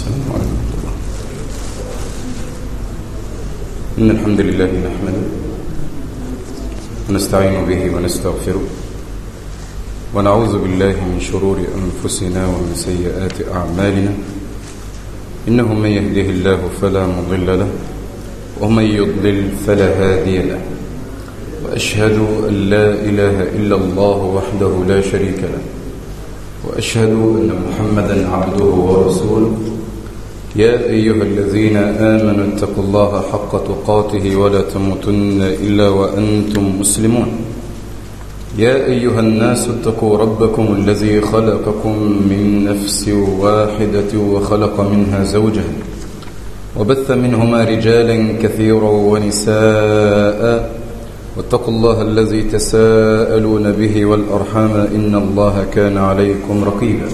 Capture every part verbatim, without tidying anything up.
السلام عليكم ورحمة الله. إن الحمد لله نحمده ونستعين به ونستغفره ونعوذ بالله من شرور أنفسنا ومن سيئات أعمالنا. إنه من يهده الله فلا مضل له ومن يضلل فلا هادي له، وأشهد أن لا إله إلا الله وحده لا شريك له، وأشهد أن محمدا عبده ورسوله. يا أيها الذين آمنوا اتقوا الله حق تقاته ولا تموتن إلا وأنتم مسلمون. يا أيها الناس اتقوا ربكم الذي خلقكم من نفس واحدة وخلق منها زوجها وبث منهما رجالا كثيرا ونساء، واتقوا الله الذي تساءلون به والأرحام إن الله كان عليكم رقيبا.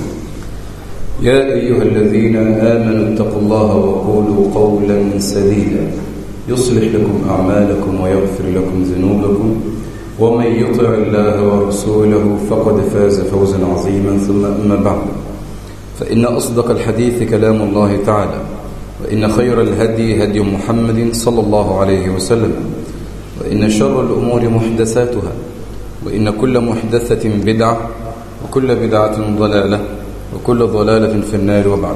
يا أيها الذين آمنوا اتقوا الله وقولوا قولا سديدا يصلح لكم أعمالكم ويغفر لكم ذنوبكم، ومن يطع الله ورسوله فقد فاز فوزا عظيما. ثم أما بعد، فإن أصدق الحديث كلام الله تعالى، وإن خير الهدي هدي محمد صلى الله عليه وسلم، وإن شر الأمور محدثاتها، وإن كل محدثة بدعة، وكل بدعة ضلالة، وكل ضلالة في النار. وبعد،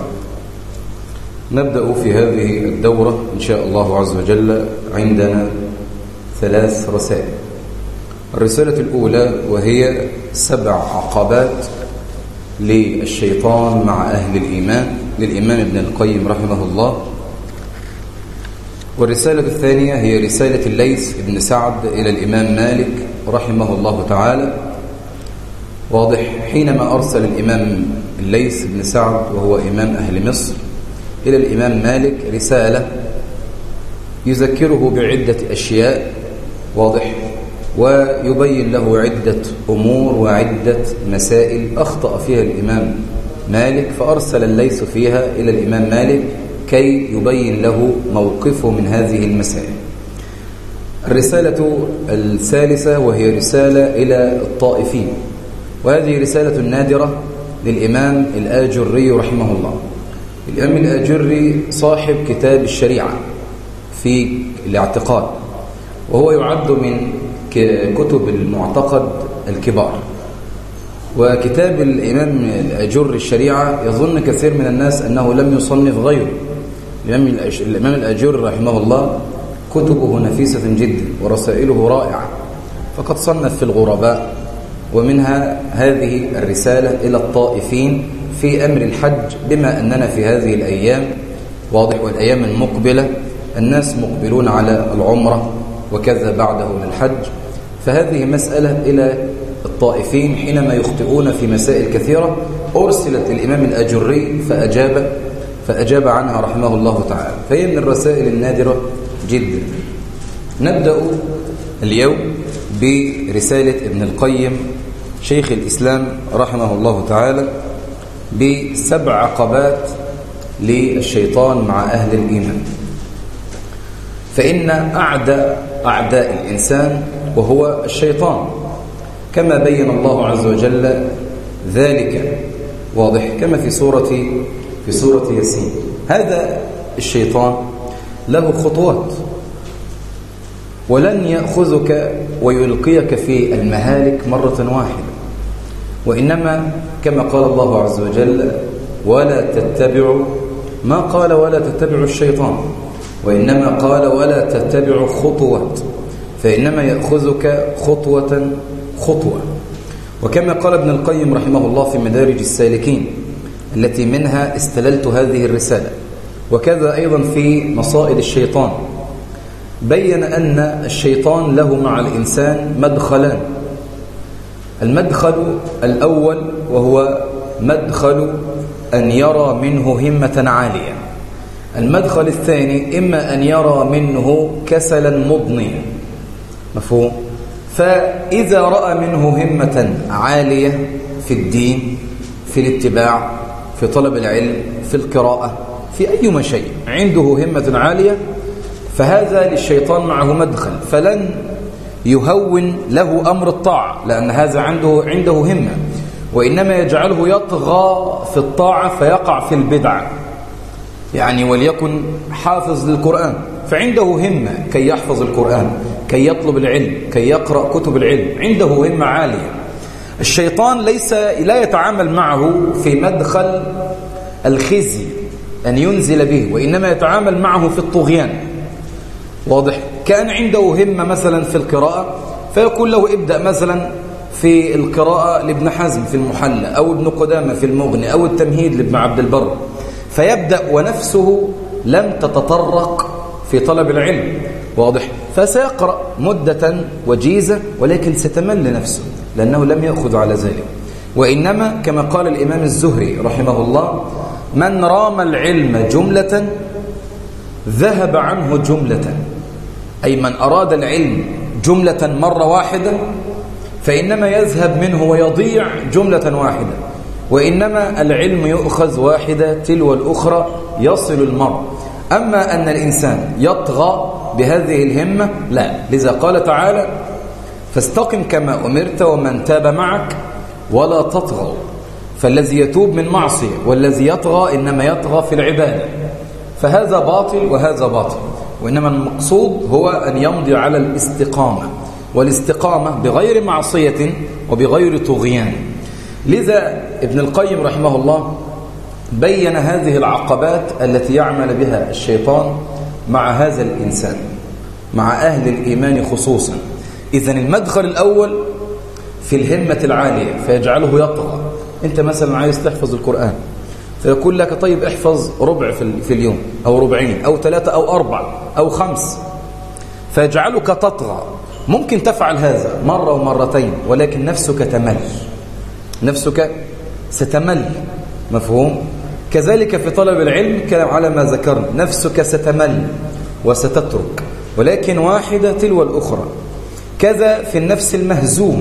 نبدأ في هذه الدورة إن شاء الله عز وجل. عندنا ثلاث رسائل. الرسالة الأولى وهي سبع عقبات للشيطان مع أهل الإيمان للإمام ابن القيم رحمه الله. والرسالة الثانية هي رسالة الليث بن سعد إلى الإمام مالك رحمه الله تعالى. واضح، حينما أرسل الإمام الليث بن سعد وهو إمام أهل مصر إلى الإمام مالك رسالة يذكره بعدة أشياء، واضح، ويبين له عدة أمور وعدة مسائل أخطأ فيها الإمام مالك، فأرسل الليث فيها إلى الإمام مالك كي يبين له موقفه من هذه المسائل. الرسالة الثالثة وهي رسالة إلى الطائفين، وهذه رسالة نادرة للإمام الآجري رحمه الله. الإمام الآجري صاحب كتاب الشريعة في الاعتقاد، وهو يعد من كتب المعتقد الكبار. وكتاب الإمام الآجري الشريعة يظن كثير من الناس أنه لم يصنف غيره. الإمام الآجري رحمه الله كتبه نفيسة جدا ورسائله رائعة، فقد صنف في الغرباء، ومنها هذه الرسالة إلى الطائفين في أمر الحج، بما أننا في هذه الأيام، واضح، والأيام المقبلة الناس مقبلون على العمرة وكذا بعده من الحج. فهذه مسألة إلى الطائفين حينما يخطئون في مسائل كثيرة، أرسلت الإمام الآجري فأجاب فأجاب عنها رحمه الله تعالى. فهي من الرسائل النادرة جدا. نبدأ اليوم برسالة ابن القيم شيخ الإسلام رحمه الله تعالى بسبع عقبات للشيطان مع أهل الإيمان. فإن أعداء أعداء الإنسان وهو الشيطان، كما بين الله عز وجل ذلك، واضح، كما في سورة في سورة ياسين. هذا الشيطان له خطوات، ولن يأخذك ويلقيك في المهالك مرة واحدة، وإنما كما قال الله عز وجل: ولا تتبعوا، ما قال ولا تتبعوا الشيطان، وإنما قال ولا تتبعوا خطوات، فإنما يأخذك خطوة خطوة. وكما قال ابن القيم رحمه الله في مدارج السالكين التي منها استللت هذه الرسالة، وكذا أيضا في مصائد الشيطان، بين أن الشيطان له مع الإنسان مدخلان. المدخل الأول وهو مدخل أن يرى منه همة عالية. المدخل الثاني إما أن يرى منه كسلا مضنيا، مفهوم؟ فإذا رأى منه همة عالية في الدين، في الاتباع، في طلب العلم، في القراءة، في أي شيء عنده همة عالية، فهذا للشيطان معه مدخل، فلن يهون له أمر الطاعة، لأن هذا عنده عنده همة، وإنما يجعله يطغى في الطاعة فيقع في البدعة. يعني وليكن حافظ للقرآن، فعنده همة كي يحفظ القرآن، كي يطلب العلم، كي يقرأ كتب العلم، عنده همة عالية. الشيطان ليس لا يتعامل معه في مدخل الخزي أن ينزل به، وإنما يتعامل معه في الطغيان. واضح؟ كان عنده همة مثلا في القراءة، فيقول له ابدأ مثلا في القراءة لابن حزم في المحلى، أو ابن قدامة في المغني، أو التمهيد لابن عبد البر، فيبدأ ونفسه لم تتطرق في طلب العلم. واضح؟ فسيقرأ مدة وجيزة، ولكن ستمل نفسه لأنه لم يأخذ على ذلك. وإنما كما قال الإمام الزهري رحمه الله: من رام العلم جملة ذهب عنه جملة، أي من أراد العلم جملة مرة واحدة فإنما يذهب منه ويضيع جملة واحدة، وإنما العلم يؤخذ واحدة تلو الأخرى يصل المرء. أما أن الإنسان يطغى بهذه الهمة لا، لذا قال تعالى: فاستقم كما أمرت ومن تاب معك ولا تطغوا. فالذي يتوب من معصية والذي يطغى إنما يطغى في العبادة، فهذا باطل وهذا باطل، وإنما المقصود هو أن يمضي على الاستقامة، والاستقامة بغير معصية وبغير طغيان. لذا ابن القيم رحمه الله بين هذه العقبات التي يعمل بها الشيطان مع هذا الإنسان، مع أهل الإيمان خصوصا. إذن المدخل الأول في الهمة العالية فيجعله يطغى. أنت مثلا عايز تحفظ القرآن، فيقول لك طيب احفظ ربع في اليوم، أو ربعين، أو ثلاثة، أو أربع، أو خمس، فيجعلك تطغى. ممكن تفعل هذا مرة ومرتين، ولكن نفسك تمل، نفسك ستمل. مفهوم؟ كذلك في طلب العلم على ما ذكرنا، نفسك ستمل وستترك، ولكن واحدة تلو الأخرى. كذا في النفس المهزومة،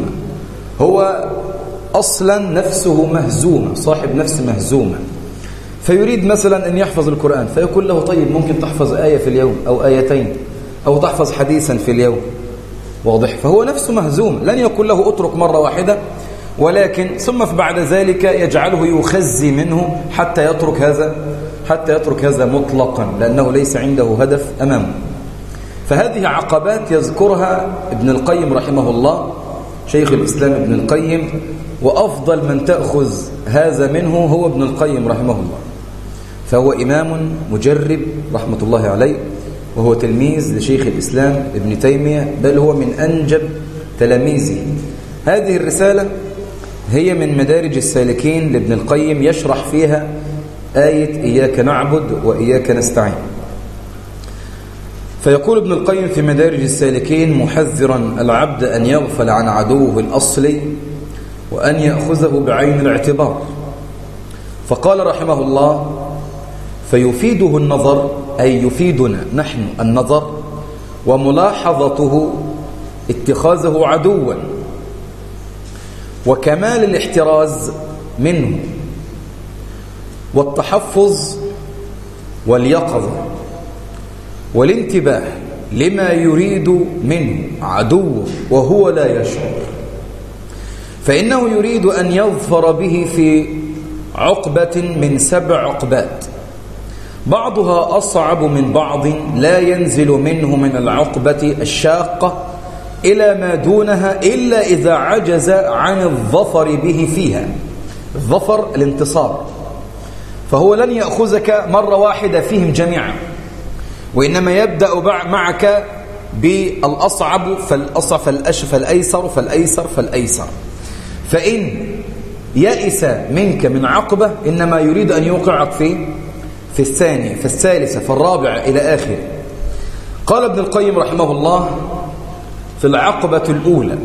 هو أصلا نفسه مهزومة، صاحب نفس مهزومة، فيريد مثلا أن يحفظ القرآن، فيقول له طيب ممكن تحفظ آية في اليوم أو آيتين، أو تحفظ حديثا في اليوم. واضح؟ فهو نفسه مهزوم، لن يقول له اترك مرة واحدة، ولكن ثم بعد ذلك يجعله يخزي منه حتى يترك هذا حتى يترك هذا مطلقا، لأنه ليس عنده هدف أمامه. فهذه عقبات يذكرها ابن القيم رحمه الله، شيخ الإسلام ابن القيم، وأفضل من تأخذ هذا منه هو ابن القيم رحمه الله. فهو إمام مجرب رحمة الله عليه، وهو تلميذ لشيخ الإسلام ابن تيمية، بل هو من أنجب تلاميذه. هذه الرسالة هي من مدارج السالكين لابن القيم، يشرح فيها آية إياك نعبد وإياك نستعين. فيقول ابن القيم في مدارج السالكين محذرا العبد أن يغفل عن عدوه الأصلي وأن يأخذه بعين الاعتبار. فقال رحمه الله: فيفيده النظر، أي يفيدنا نحن النظر، وملاحظته اتخاذه عدوا، وكمال الاحتراز منه، والتحفظ واليقظة، والانتباه لما يريد منه عدوه وهو لا يشعر. فإنه يريد أن يظفر به في عقبة من سبع عقبات، بعضها أصعب من بعض، لا ينزل منه من العقبة الشاقة إلى ما دونها إلا إذا عجز عن الظفر به فيها. الظفر الانتصار، فهو لن يأخذك مرة واحدة فيهم جميعا، وإنما يبدأ معك بالأصعب فالأصعب فالأش فالأيسر فالأيسر فالأيسر. فإن يئس منك من عقبة إنما يريد أن يوقعك في في الثانية، في الثالثة، في الرابعة، إلى آخره. قال ابن القيم رحمه الله في العقبة الأولى،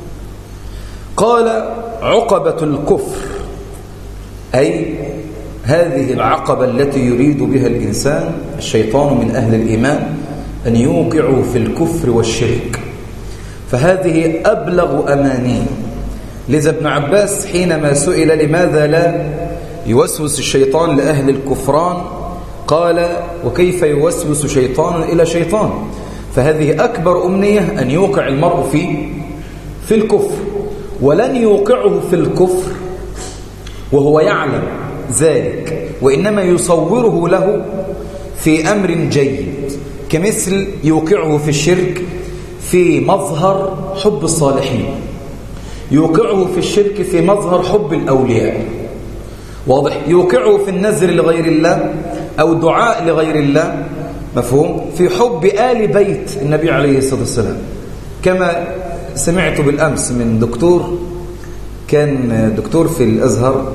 قال: عقبة الكفر، أي هذه العقبة التي يريد بها الإنسان الشيطان من أهل الإيمان أن يوقعوا في الكفر والشرك، فهذه أبلغ أماني. لذا ابن عباس حينما سئل لماذا لا يوسوس الشيطان لأهل الكفران، قال: وكيف يوسوس شيطان إلى شيطان؟ فهذه أكبر أمنية أن يوقع المرء في في الكفر، ولن يوقعه في الكفر وهو يعلم ذلك، وإنما يصوره له في أمر جيد، كمثل يوقعه في الشرك في مظهر حب الصالحين، يوقعه في الشرك في مظهر حب الأولياء، واضح؟ يوقعه في النذر لغير الله أو الدعاء لغير الله، مفهوم؟ في حب آل بيت النبي عليه الصلاة والسلام، كما سمعت بالأمس من دكتور، كان دكتور في الأزهر،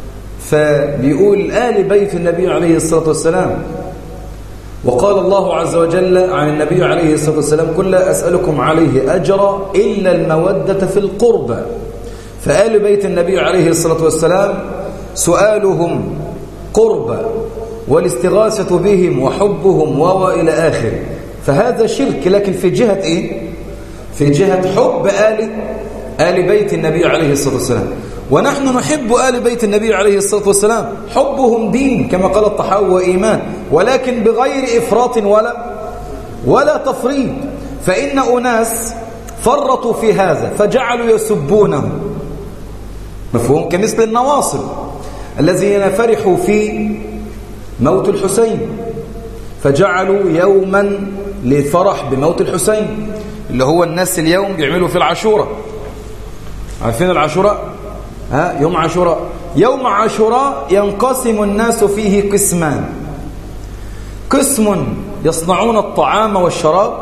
فبيقول آل بيت النبي عليه الصلاة والسلام، وقال الله عز وجل عن النبي عليه الصلاة والسلام: قل لا أسألكم عليه أجرا إلا المودة في القربى. فآل بيت النبي عليه الصلاة والسلام سؤالهم قربى، والاستغاثة بهم وحبهم وإلى آخر، فهذا شرك، لكن في جهة إيه؟ في جهة حب آل آل بيت النبي عليه الصلاة والسلام. ونحن نحب آل بيت النبي عليه الصلاة والسلام، حبهم دين كما قال الطحاوي وإيمان، ولكن بغير إفراط ولا ولا تفريط. فإن أناس فرطوا في هذا فجعلوا يسبونه، مفهوم؟ كمثل النواصب الذين فرحوا في موت الحسين، فجعلوا يوما للفرح بموت الحسين، اللي هو الناس اليوم بيعملوا في العاشوراء. عارفين العاشوراء؟ ها، يوم عاشوراء. يوم عاشوراء ينقسم الناس فيه قسمان: قسم يصنعون الطعام والشراب،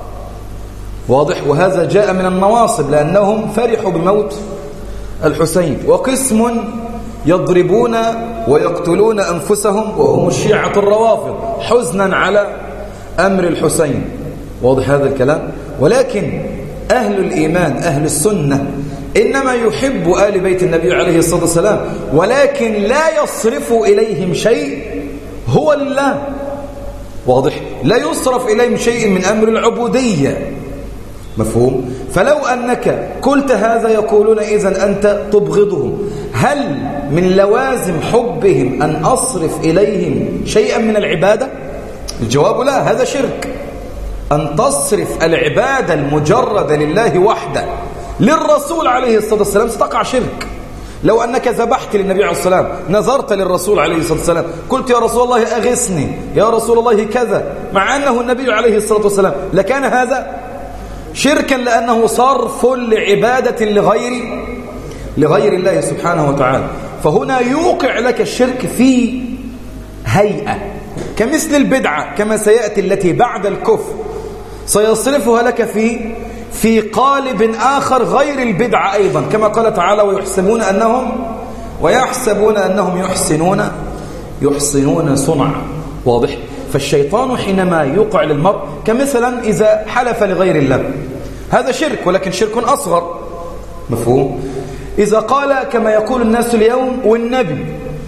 واضح؟ وهذا جاء من النواصب لأنهم فرحوا بموت الحسين. وقسم يضربون ويقتلون أنفسهم وهم الشيعة الروافض حزنا على أمر الحسين، واضح هذا الكلام؟ ولكن أهل الإيمان أهل السنة إنما يحب آل بيت النبي عليه الصلاة والسلام، ولكن لا يصرف إليهم شيء، هو لله، واضح؟ لا يصرف إليهم شيء من أمر العبودية، مفهوم؟ فلو أنك قلت هذا يقولون إذن أنت تبغضهم. هل من لوازم حبهم أن أصرف إليهم شيئا من العبادة؟ الجواب لا، هذا شرك. أن تصرف العبادة المجردة لله وحده للرسول عليه الصلاة والسلام ستقع شرك. لو أنك ذبحت للنبي عليه الصلاة والسلام، نذرت للرسول عليه الصلاة والسلام، قلت يا رسول الله أغثني، يا رسول الله كذا، مع أنه النبي عليه الصلاة والسلام، لكان هذا شركا، لأنه صرف لعبادة لغير لغير الله سبحانه وتعالى. فهنا يوقع لك الشرك في هيئة كمثل البدعة كما سيأتي، التي بعد الكفر سيصرفها لك في في قالب آخر غير البدعة أيضا، كما قال تعالى: ويحسبون أنهم ويحسبون أنهم يحسنون يحسنون صنعا، واضح؟ فالشيطان حينما يوقع للمرء، كمثلا إذا حلف لغير الله، هذا شرك ولكن شرك أصغر، مفهوم؟ إذا قال كما يقول الناس اليوم والنبي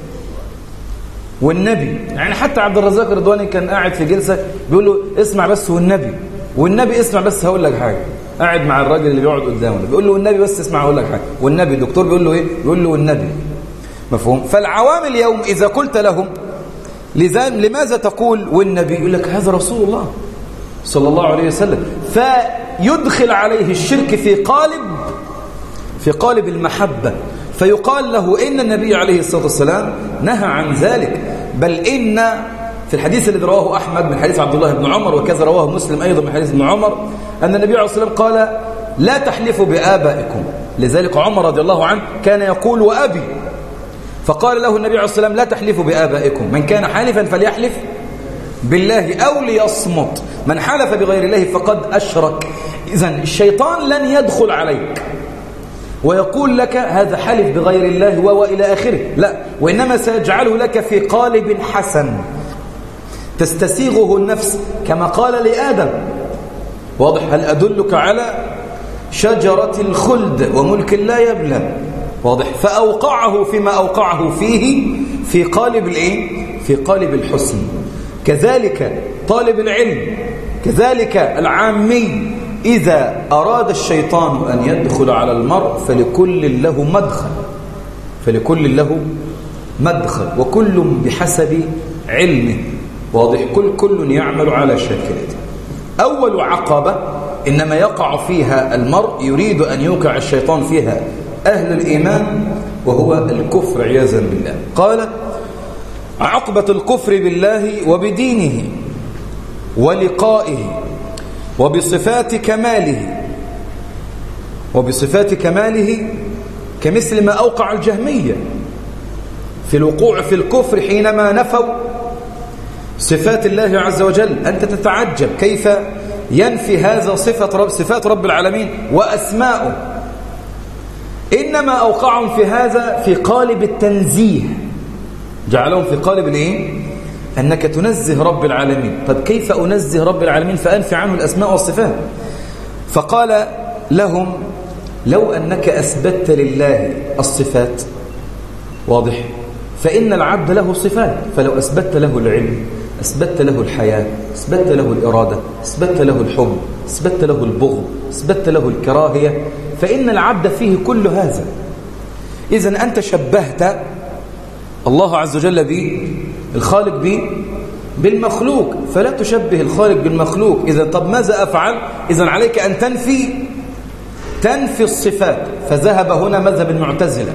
والنبي، يعني حتى عبد الرزاق الرضواني كان قاعد في جلسة بيقول له: اسمع بس والنبي والنبي اسمع بس هقول لك حاجة. قاعد مع الراجل اللي بيقعد قدامه بيقول له: والنبي بس اسمع هقول لك حاجة. والنبي الدكتور بيقول له ايه؟ بيقول له والنبي، مفهوم؟ فالعوام اليوم إذا قلت لهم لماذا تقول والنبي، يقول لك هذا رسول الله صلى الله عليه وسلم، فيدخل عليه الشرك في قالب في قالب المحبة، فيقال له إن النبي عليه الصلاة والسلام نهى عن ذلك، بل إن في الحديث الذي رواه أحمد من حديث عبد الله بن عمر، وكذا رواه مسلم أيضا من حديث ابن عمر، أن النبي عليه الصلاة والسلام قال: لا تحلفوا بآبائكم. لذلك عمر رضي الله عنه كان يقول: وأبي. فقال له النبي عليه الصلاة والسلام: لا تحلفوا بآبائكم، من كان حالفا فليحلف بالله أو ليصمت، من حلف بغير الله فقد أشرك. إذن الشيطان لن يدخل عليك ويقول لك هذا حلف بغير الله وإلى آخره، لا، وإنما سيجعله لك في قالب حسن تستسيغه النفس، كما قال لآدم، واضح؟ هل أدلك على شجرة الخلد وملك لا يبلى، واضح؟ فأوقعه فيما أوقعه فيه في قالب الإيه؟ في قالب الحسن. كذلك طالب العلم، كذلك العامي، إذا أراد الشيطان أن يدخل على المرء فلكل له مدخل فلكل له مدخل وكل بحسب علمه، واضح؟ كل كل يعمل على شاكلته. أول عقبة إنما يقع فيها المرء يريد أن يوقع الشيطان فيها أهل الإيمان، وهو الكفر عياذا بالله. قال: عقبة الكفر بالله وبدينه ولقائه وبصفات كماله وبصفات كماله كمثل ما أوقع الجهمية في الوقوع في الكفر حينما نفوا صفات الله عز وجل. أنت تتعجب كيف ينفي هذا صفة رب صفات رب العالمين وأسماؤه. إنما أوقعهم في هذا في قالب التنزيه، جعلهم في قالب الإيه؟ أنك تنزه رب العالمين. طب كيف أنزه رب العالمين فأنفي عنه الأسماء والصفات؟ فقال لهم لو أنك أثبتت لله الصفات، واضح، فإن العبد له صفات، فلو أثبتت له العلم، أثبتت له الحياة، أثبتت له الإرادة، أثبتت له الحب، أثبتت له البغض، أثبتت له الكراهية، فإن العبد فيه كل هذا. إذن أنت شبهت الله عز وجل به، الخالق به، بالمخلوق، فلا تشبه الخالق بالمخلوق. إذن طب ماذا أفعل؟ إذن عليك أن تنفي تنفي الصفات. فذهب هنا مذهب المعتزلة،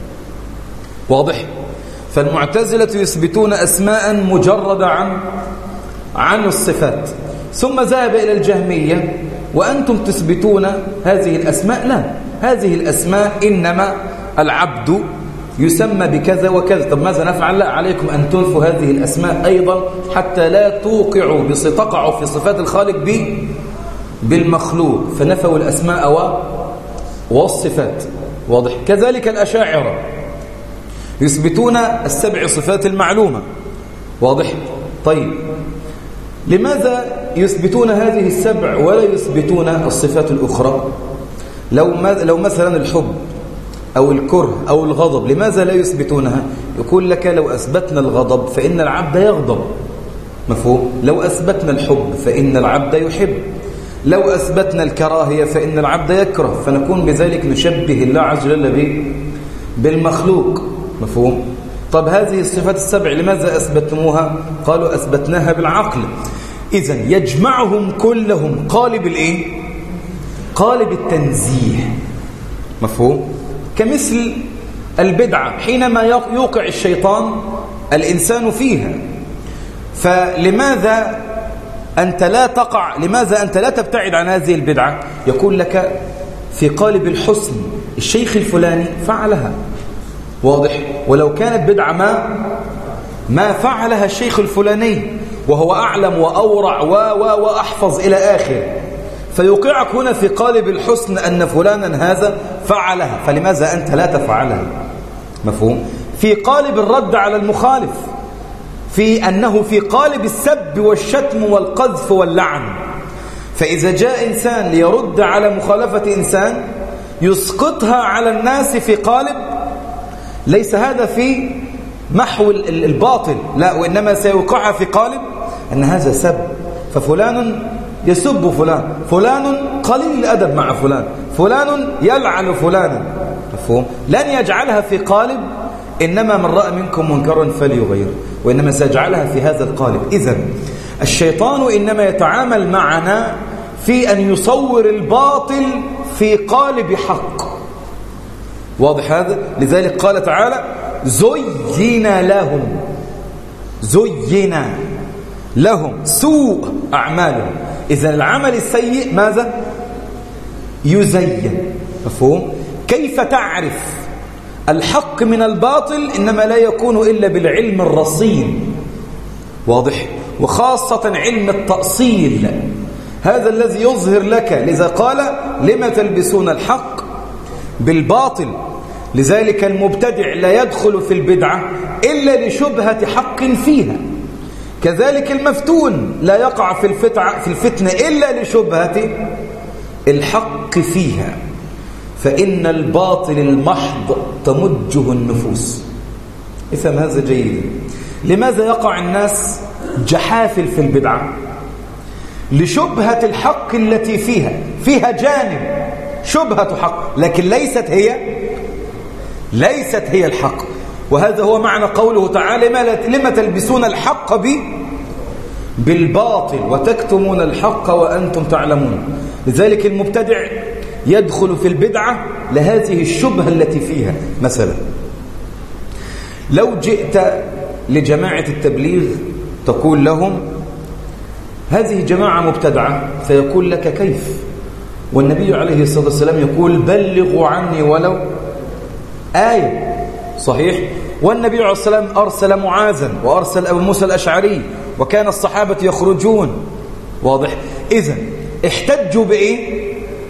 واضح؟ فالمعتزلة يثبتون أسماء مجردة عن عن الصفات، ثم ذهب إلى الجهمية وأنتم تثبتون هذه الأسماء. لا، هذه الأسماء إنما العبد يسمى بكذا وكذا. طب ماذا نفعل؟ لا، عليكم أن تنفوا هذه الأسماء أيضا حتى لا توقعوا تقعوا في صفات الخالق به بالمخلوق، فنفوا الأسماء والصفات، واضح؟ كذلك الأشاعرة يثبتون السبع صفات المعلومة، واضح؟ طيب لماذا يثبتون هذه السبع ولا يثبتون الصفات الأخرى؟ لو لو مثلا الحب أو الكره أو الغضب، لماذا لا يثبتونها؟ يقول لك لو أثبتنا الغضب فإن العبد يغضب، مفهوم؟ لو أثبتنا الحب فإن العبد يحب، لو أثبتنا الكراهية فإن العبد يكره، فنكون بذلك نشبه الله عز وجل به بالمخلوق، مفهوم؟ طب هذه الصفات السبع لماذا أثبتموها؟ قالوا أثبتناها بالعقل. إذن يجمعهم كلهم قالب الإيه؟ قالب التنزيه، مفهوم؟ كمثل البدعة حينما يوقع الشيطان الإنسان فيها، فلماذا أنت لا تقع، لماذا أنت لا تبتعد عن هذه البدعة؟ يقول لك في قالب الحسن الشيخ الفلاني فعلها، واضح؟ ولو كانت بدعة ما ما فعلها الشيخ الفلاني وهو أعلم وأورع و و وأحفظ إلى آخر، فيوقعك هنا في قالب الحسن أن فلانا هذا فعلها، فلماذا أنت لا تفعلها؟ مفهوم؟ في قالب الرد على المخالف، في أنه في قالب السب والشتم والقذف واللعن. فإذا جاء إنسان ليرد على مخالفة إنسان يسقطها على الناس في قالب ليس هذا في محو الباطل، لا، وإنما سيوقعها في قالب أن هذا سب، ففلان يسب فلان، فلان قليل الأدب مع فلان، فلان يلعن فلانا، مفهوم؟ لن يجعلها في قالب إنما من رأى منكم منكرا فليغيره، وإنما سيجعلها في هذا القالب. إذن الشيطان إنما يتعامل معنا في أن يصور الباطل في قالب حق، واضح هذا؟ لذلك قال تعالى زين لهم زين لهم سوء أعمالهم. إذن العمل السيء ماذا؟ يزين، مفهوم؟ كيف تعرف الحق من الباطل؟ إنما لا يكون إلا بالعلم الرصين، واضح؟ وخاصة علم التأصيل، هذا الذي يظهر لك. لذا قال لما تلبسون الحق بالباطل. لذلك المبتدع لا يدخل في البدعة إلا لشبهة حق فيها، كذلك المفتون لا يقع في الفتنة, في الفتنة إلا لشبهة الحق فيها. فإن الباطل المحض تمجه النفوس. افهم هذا جيدا. لماذا يقع الناس جحافل في البدعة؟ لشبهة الحق التي فيها فيها جانب شبهة حق، لكن ليست هي ليست هي الحق. وهذا هو معنى قوله تعالى لما تلبسون الحق بالباطل وتكتمون الحق وأنتم تعلمون. لذلك المبتدع يدخل في البدعة لهذه الشبهة التي فيها. مثلا لو جئت لجماعة التبليغ تقول لهم هذه جماعة مبتدعة، فيقول لك كيف؟ والنبي عليه الصلاة والسلام يقول بلغوا عني ولو آية. صحيح؟ والنبي عليه الصلاة والسلام أرسل معاذا وأرسل أبو موسى الأشعري وكان الصحابة يخرجون. واضح؟ إذن احتجوا بإيه؟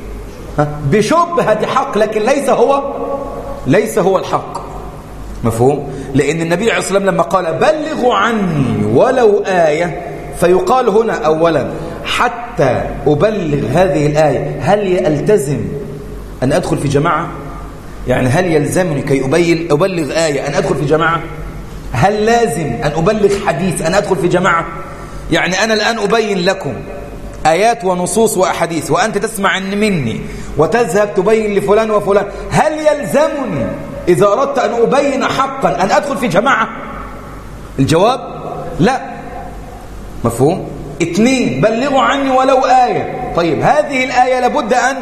بشبهة حق، لكن ليس هو ليس هو الحق. مفهوم؟ لأن النبي عليه الصلاة والسلام لما قال بلغوا عني ولو آية، فيقال هنا أولا حتى أبلغ هذه الآية هل يلتزم أن أدخل في جماعة؟ يعني هل يلزمني كي أبلغ, أبلغ آية أن أدخل في جماعة؟ هل لازم أن أبلغ حديث أن أدخل في جماعة؟ يعني أنا الآن أبين لكم آيات ونصوص وأحاديث وأنت تسمع مني وتذهب تبين لفلان وفلان، هل يلزمني إذا أردت أن أبين حقا أن أدخل في جماعة؟ الجواب لا. مفهوم؟ اثنين، بلغوا عني ولو آية. طيب هذه الآية لابد أن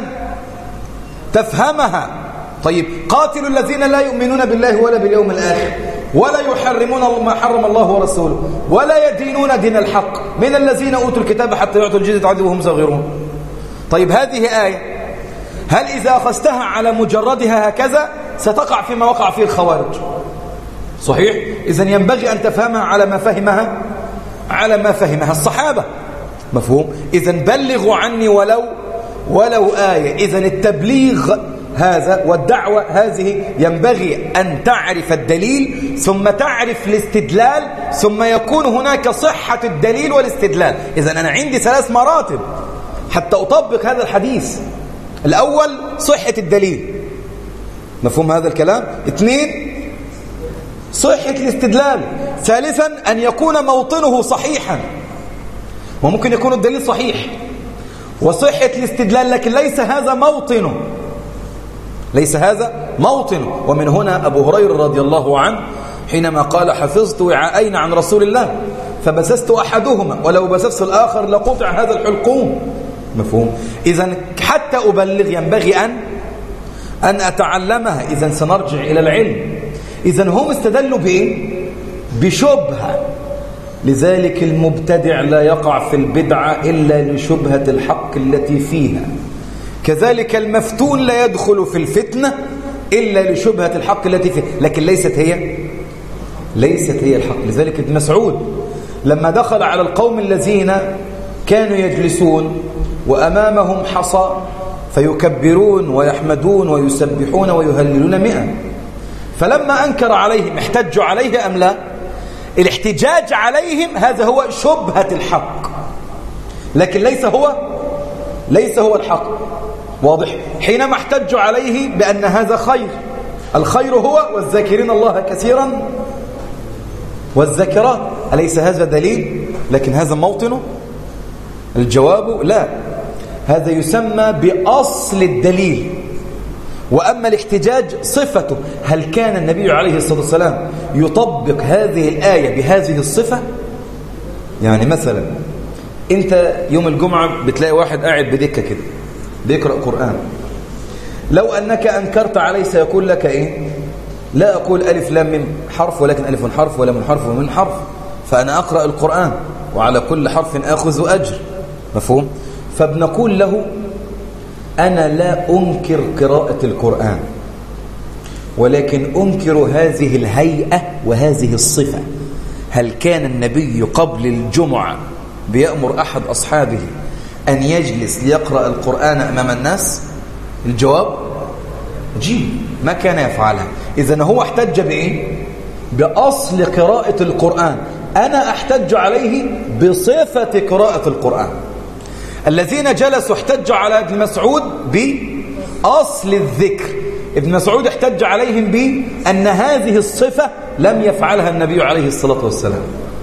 تفهمها. طيب قاتلوا الذين لا يؤمنون بالله ولا باليوم الآخر ولا يحرمون ما حرم الله ورسوله ولا يدينون دين الحق من الذين أوتوا الكتاب حتى يعطوا الجزية عن يد وهم صاغرون. طيب هذه آية، هل إذا أخذتها على مجردها هكذا ستقع فيما وقع فيه الخوارج؟ صحيح؟ إذن ينبغي أن تفهمها على ما فهمها على ما فهمها الصحابة. مفهوم؟ إذن بلغوا عني ولو ولو آية. إذن التبليغ هذا والدعوة هذه ينبغي أن تعرف الدليل ثم تعرف الاستدلال ثم يكون هناك صحة الدليل والاستدلال. إذن أنا عندي ثلاث مراتب حتى أطبق هذا الحديث. الأول صحة الدليل، مفهوم هذا الكلام؟ اثنين صحة الاستدلال. ثالثا أن يكون موطنه صحيحا، وممكن يكون الدليل صحيح وصحة الاستدلال لكن ليس هذا موطنه ليس هذا موطنه. ومن هنا أبو هريرة رضي الله عنه حينما قال حفظت وعاءين عن رسول الله فبسست أحدهما ولو بسست الآخر لقطع هذا الحلقوم. مفهوم؟ إذن حتى أبلغ ينبغي أن أن أتعلمها. إذن سنرجع إلى العلم. إذن هم استدلوا بإيه؟ بشبهة. لذلك المبتدع لا يقع في البدعة إلا لشبهة الحق التي فيها. كذلك المفتون لا يدخل في الفتنة إلا لشبهة الحق التي فيها، لكن ليست هي ليست هي الحق. لذلك ابن مسعود لما دخل على القوم الذين كانوا يجلسون وأمامهم حصى فيكبرون ويحمدون ويسبحون ويهللون مئة، فلما أنكر عليهم احتجوا عليه أم لا؟ الاحتجاج عليهم هذا هو شبهة الحق، لكن ليس هو ليس هو الحق. واضح؟ حينما احتجوا عليه بأن هذا خير، الخير هو والذاكرين الله كثيرا والذاكرات، أليس هذا دليل؟ لكن هذا موطنه؟ الجواب لا، هذا يسمى بأصل الدليل. وأما الاحتجاج صفته، هل كان النبي عليه الصلاة والسلام يطبق هذه الآية بهذه الصفة؟ يعني مثلا انت يوم الجمعة بتلاقي واحد قاعد بدكة كده بيقرأ قرآن، لو أنك أنكرت عليه سيقول لك إيه؟ لا أقول ألف لام من حرف ولكن ألف حرف ولام حرف ومن حرف، فأنا أقرأ القرآن وعلى كل حرف أخذ أجر. مفهوم؟ فبنقول له أنا لا أنكر قراءة القرآن، ولكن أنكر هذه الهيئة وهذه الصفة. هل كان النبي قبل الجمعة بيأمر أحد أصحابه أن يجلس ليقرأ القرآن أمام الناس؟ الجواب جيب، ما كان يفعلها. إذن هو احتج بإيه؟ بأصل قراءة القرآن. أنا أحتج عليه بصفة قراءة القرآن. الذين جلسوا احتجوا على ابن مسعود بأصل الذكر، ابن مسعود احتج عليهم بأن هذه الصفة لم يفعلها النبي عليه الصلاة والسلام،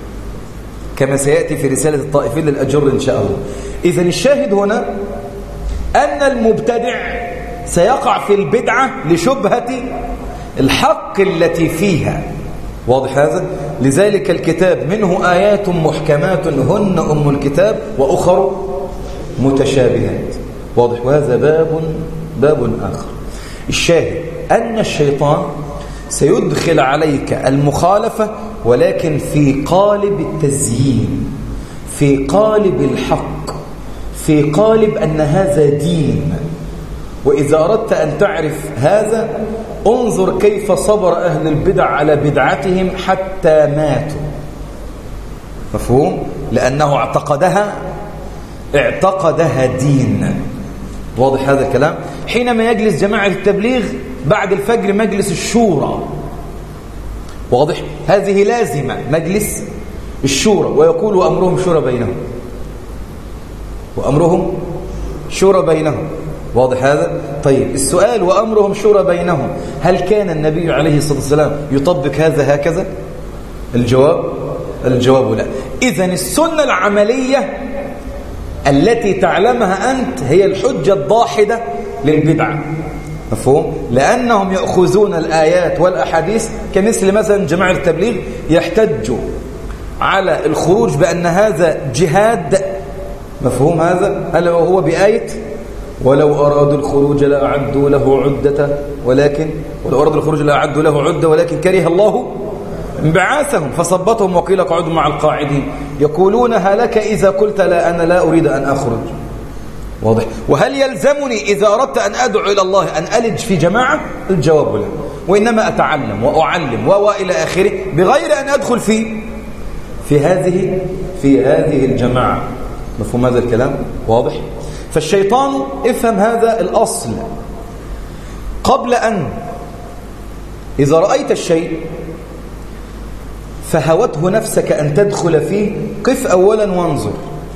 كما سيأتي في رسالة الطائفين للأجر إن شاء الله. إذن الشاهد هنا أن المبتدع سيقع في البدعة لشبهة الحق التي فيها. واضح هذا؟ لذلك الكتاب منه آيات محكمات هن أم الكتاب وأخر متشابهات. واضح؟ وهذا باب باب آخر. الشاهد أن الشيطان سيدخل عليك المخالفة ولكن في قالب التزيين، في قالب الحق، في قالب أن هذا دين. وإذا أردت أن تعرف هذا انظر كيف صبر أهل البدع على بدعتهم حتى ماتوا. مفهوم؟ لأنه اعتقدها اعتقدها دين. واضح هذا الكلام؟ حينما يجلس جماعة التبليغ بعد الفجر مجلس الشورى، واضح؟ هذه لازمة مجلس الشورى، ويقول وأمرهم شورى بينهم، وأمرهم شورى بينهم. واضح هذا؟ طيب السؤال وأمرهم شورى بينهم، هل كان النبي عليه الصلاة والسلام يطبق هذا هكذا؟ الجواب الجواب لا. إذن السنة العملية التي تعلمها أنت هي الحجة الضاحدة للبدعة. مفهوم؟ لأنهم يأخذون الآيات والأحاديث كمثل مثلا جماعة التبليغ يحتجوا على الخروج بأن هذا جهاد. مفهوم هذا؟ هل هو بآية ولو أرادوا الخروج لأعدوا له عدة ولكن ولو أرادوا الخروج لأعدوا له عدة ولكن كره الله انبعاثهم فصبتهم وقيل اقعدوا مع القاعدين. يقولون هلك إذا قلت لا أنا لا أريد أن أخرج. واضح؟ وهل يلزمني إذا أردت أن أدعو إلى الله أن ألج في جماعة؟ الجواب لا، وإنما أتعلم وأعلم وإلى آخره بغير أن أدخل في في هذه في هذه الجماعة. مفهوم هذا الكلام؟ واضح؟ فالشيطان افهم هذا الأصل قبل أن إذا رأيت الشيء فهوته نفسك أن تدخل فيه قف أولا وانظر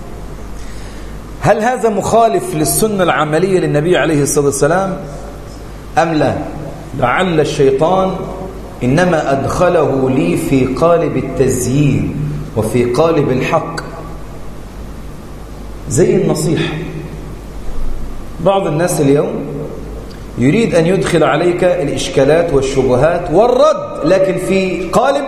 هل هذا مخالف للسنة العملية للنبي عليه الصلاة والسلام أم لا. لعل الشيطان إنما أدخله لي في قالب التزيين وفي قالب الحق، زي النصيحة. بعض الناس اليوم يريد أن يدخل عليك الإشكالات والشبهات والرد، لكن في قالب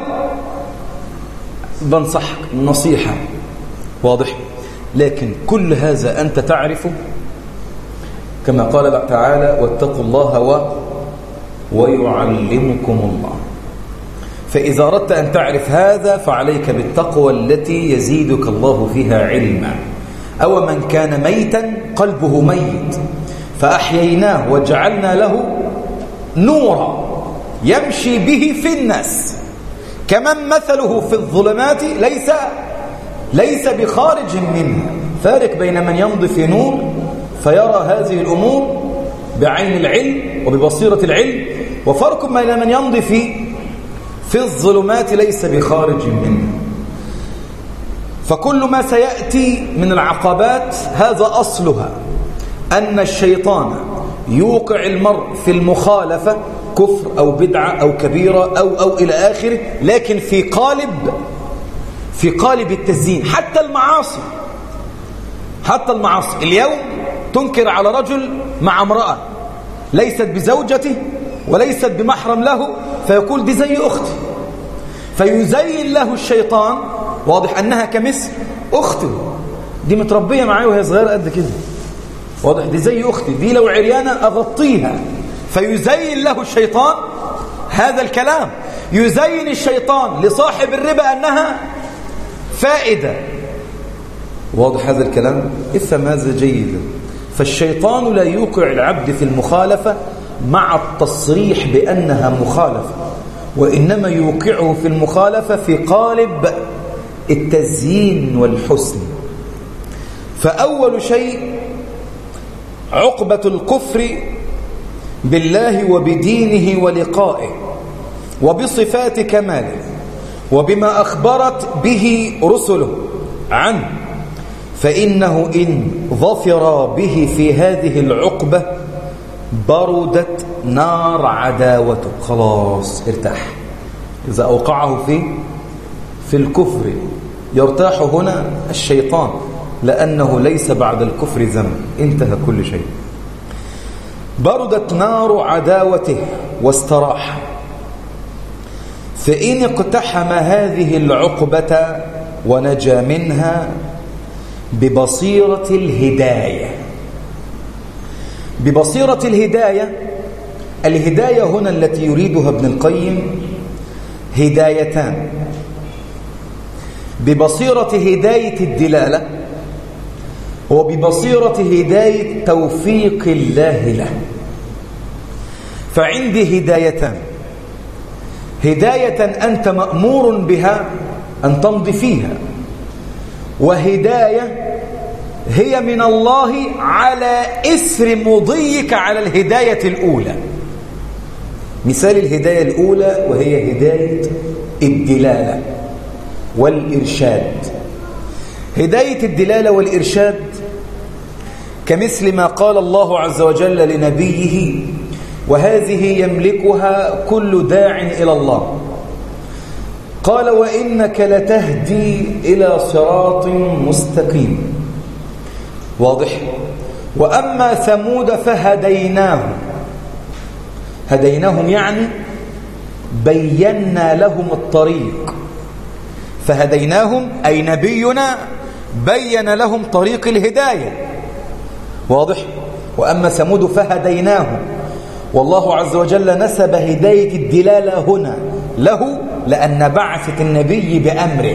بنصحك النصيحة. واضح؟ لكن كل هذا أنت تعرفه كما قال تعالى واتقوا الله و... ويعلمكم الله. فإذا أردت أن تعرف هذا فعليك بالتقوى التي يزيدك الله فيها علما. أو من كان ميتا قلبه ميت فأحييناه وجعلنا له نورا يمشي به في الناس كمن مثله في الظلمات ليس ليس بخارج منها. فارق بين من يمضي في نور فيرى هذه الأمور بعين العلم وببصيرة العلم، وفرق بين من يمضي في في الظلمات ليس بخارج منها. فكل ما سيأتي من العقبات هذا أصلها أن الشيطان يوقع المرء في المخالفة كفر أو بدعة أو كبيرة أو أو إلى آخره، لكن في قالب في قالب التزيين. حتى المعاصي حتى المعاصي اليوم تنكر على رجل مع امرأة ليست بزوجته وليست بمحرم له، فيقول دي زي أختي، فيزين له الشيطان واضح أنها كمثل أخته، دي متربية معايا وهي صغيرة قد كده، واضح دي زي أختي، دي لو عريانة أغطيها. فيزين له الشيطان هذا الكلام، يزين الشيطان لصاحب الربا أنها فائدة. واضح هذا الكلام؟ افهم هذا جيدا. فالشيطان لا يوقع العبد في المخالفة مع التصريح بأنها مخالفة، وإنما يوقعه في المخالفة في قالب التزيين والحسن. فأول شيء عقبة الكفر بالله وبدينه ولقائه وبصفات كماله وبما أخبرت به رسله عنه، فإنه إن ظفر به في هذه العقبة بردت نار عداوته. خلاص ارتاح. إذا أوقعه في في الكفر يرتاح هنا الشيطان، لأنه ليس بعد الكفر ذنب، انتهى كل شيء. بردت نار عداوته واستراح. فإن اقتحم هذه العقبة ونجا منها ببصيرة الهداية. ببصيرة الهداية، الهداية هنا التي يريدها ابن القيم هدايتان. ببصيرة هداية الدلالة وببصيرة هداية توفيق الله له. فعندي هدايتان: هداية أنت مأمور بها أن تمضي فيها، وهداية هي من الله على إثر مضيك على الهداية الأولى. مثال الهداية الأولى وهي هداية الدلالة والإرشاد. هداية الدلالة والإرشاد كمثل ما قال الله عز وجل لنبيه: وهذه يملكها كل داع إلى الله. قال: وإنك لتهدي إلى صراط مستقيم. واضح؟ وأما ثمود فهديناهم. هديناهم يعني بينا لهم الطريق. فهديناهم أي نبينا بين لهم طريق الهداية. واضح؟ وأما ثمود فهديناهم. والله عز وجل نسب هداية الدلالة هنا له لأن بعثة النبي بأمره.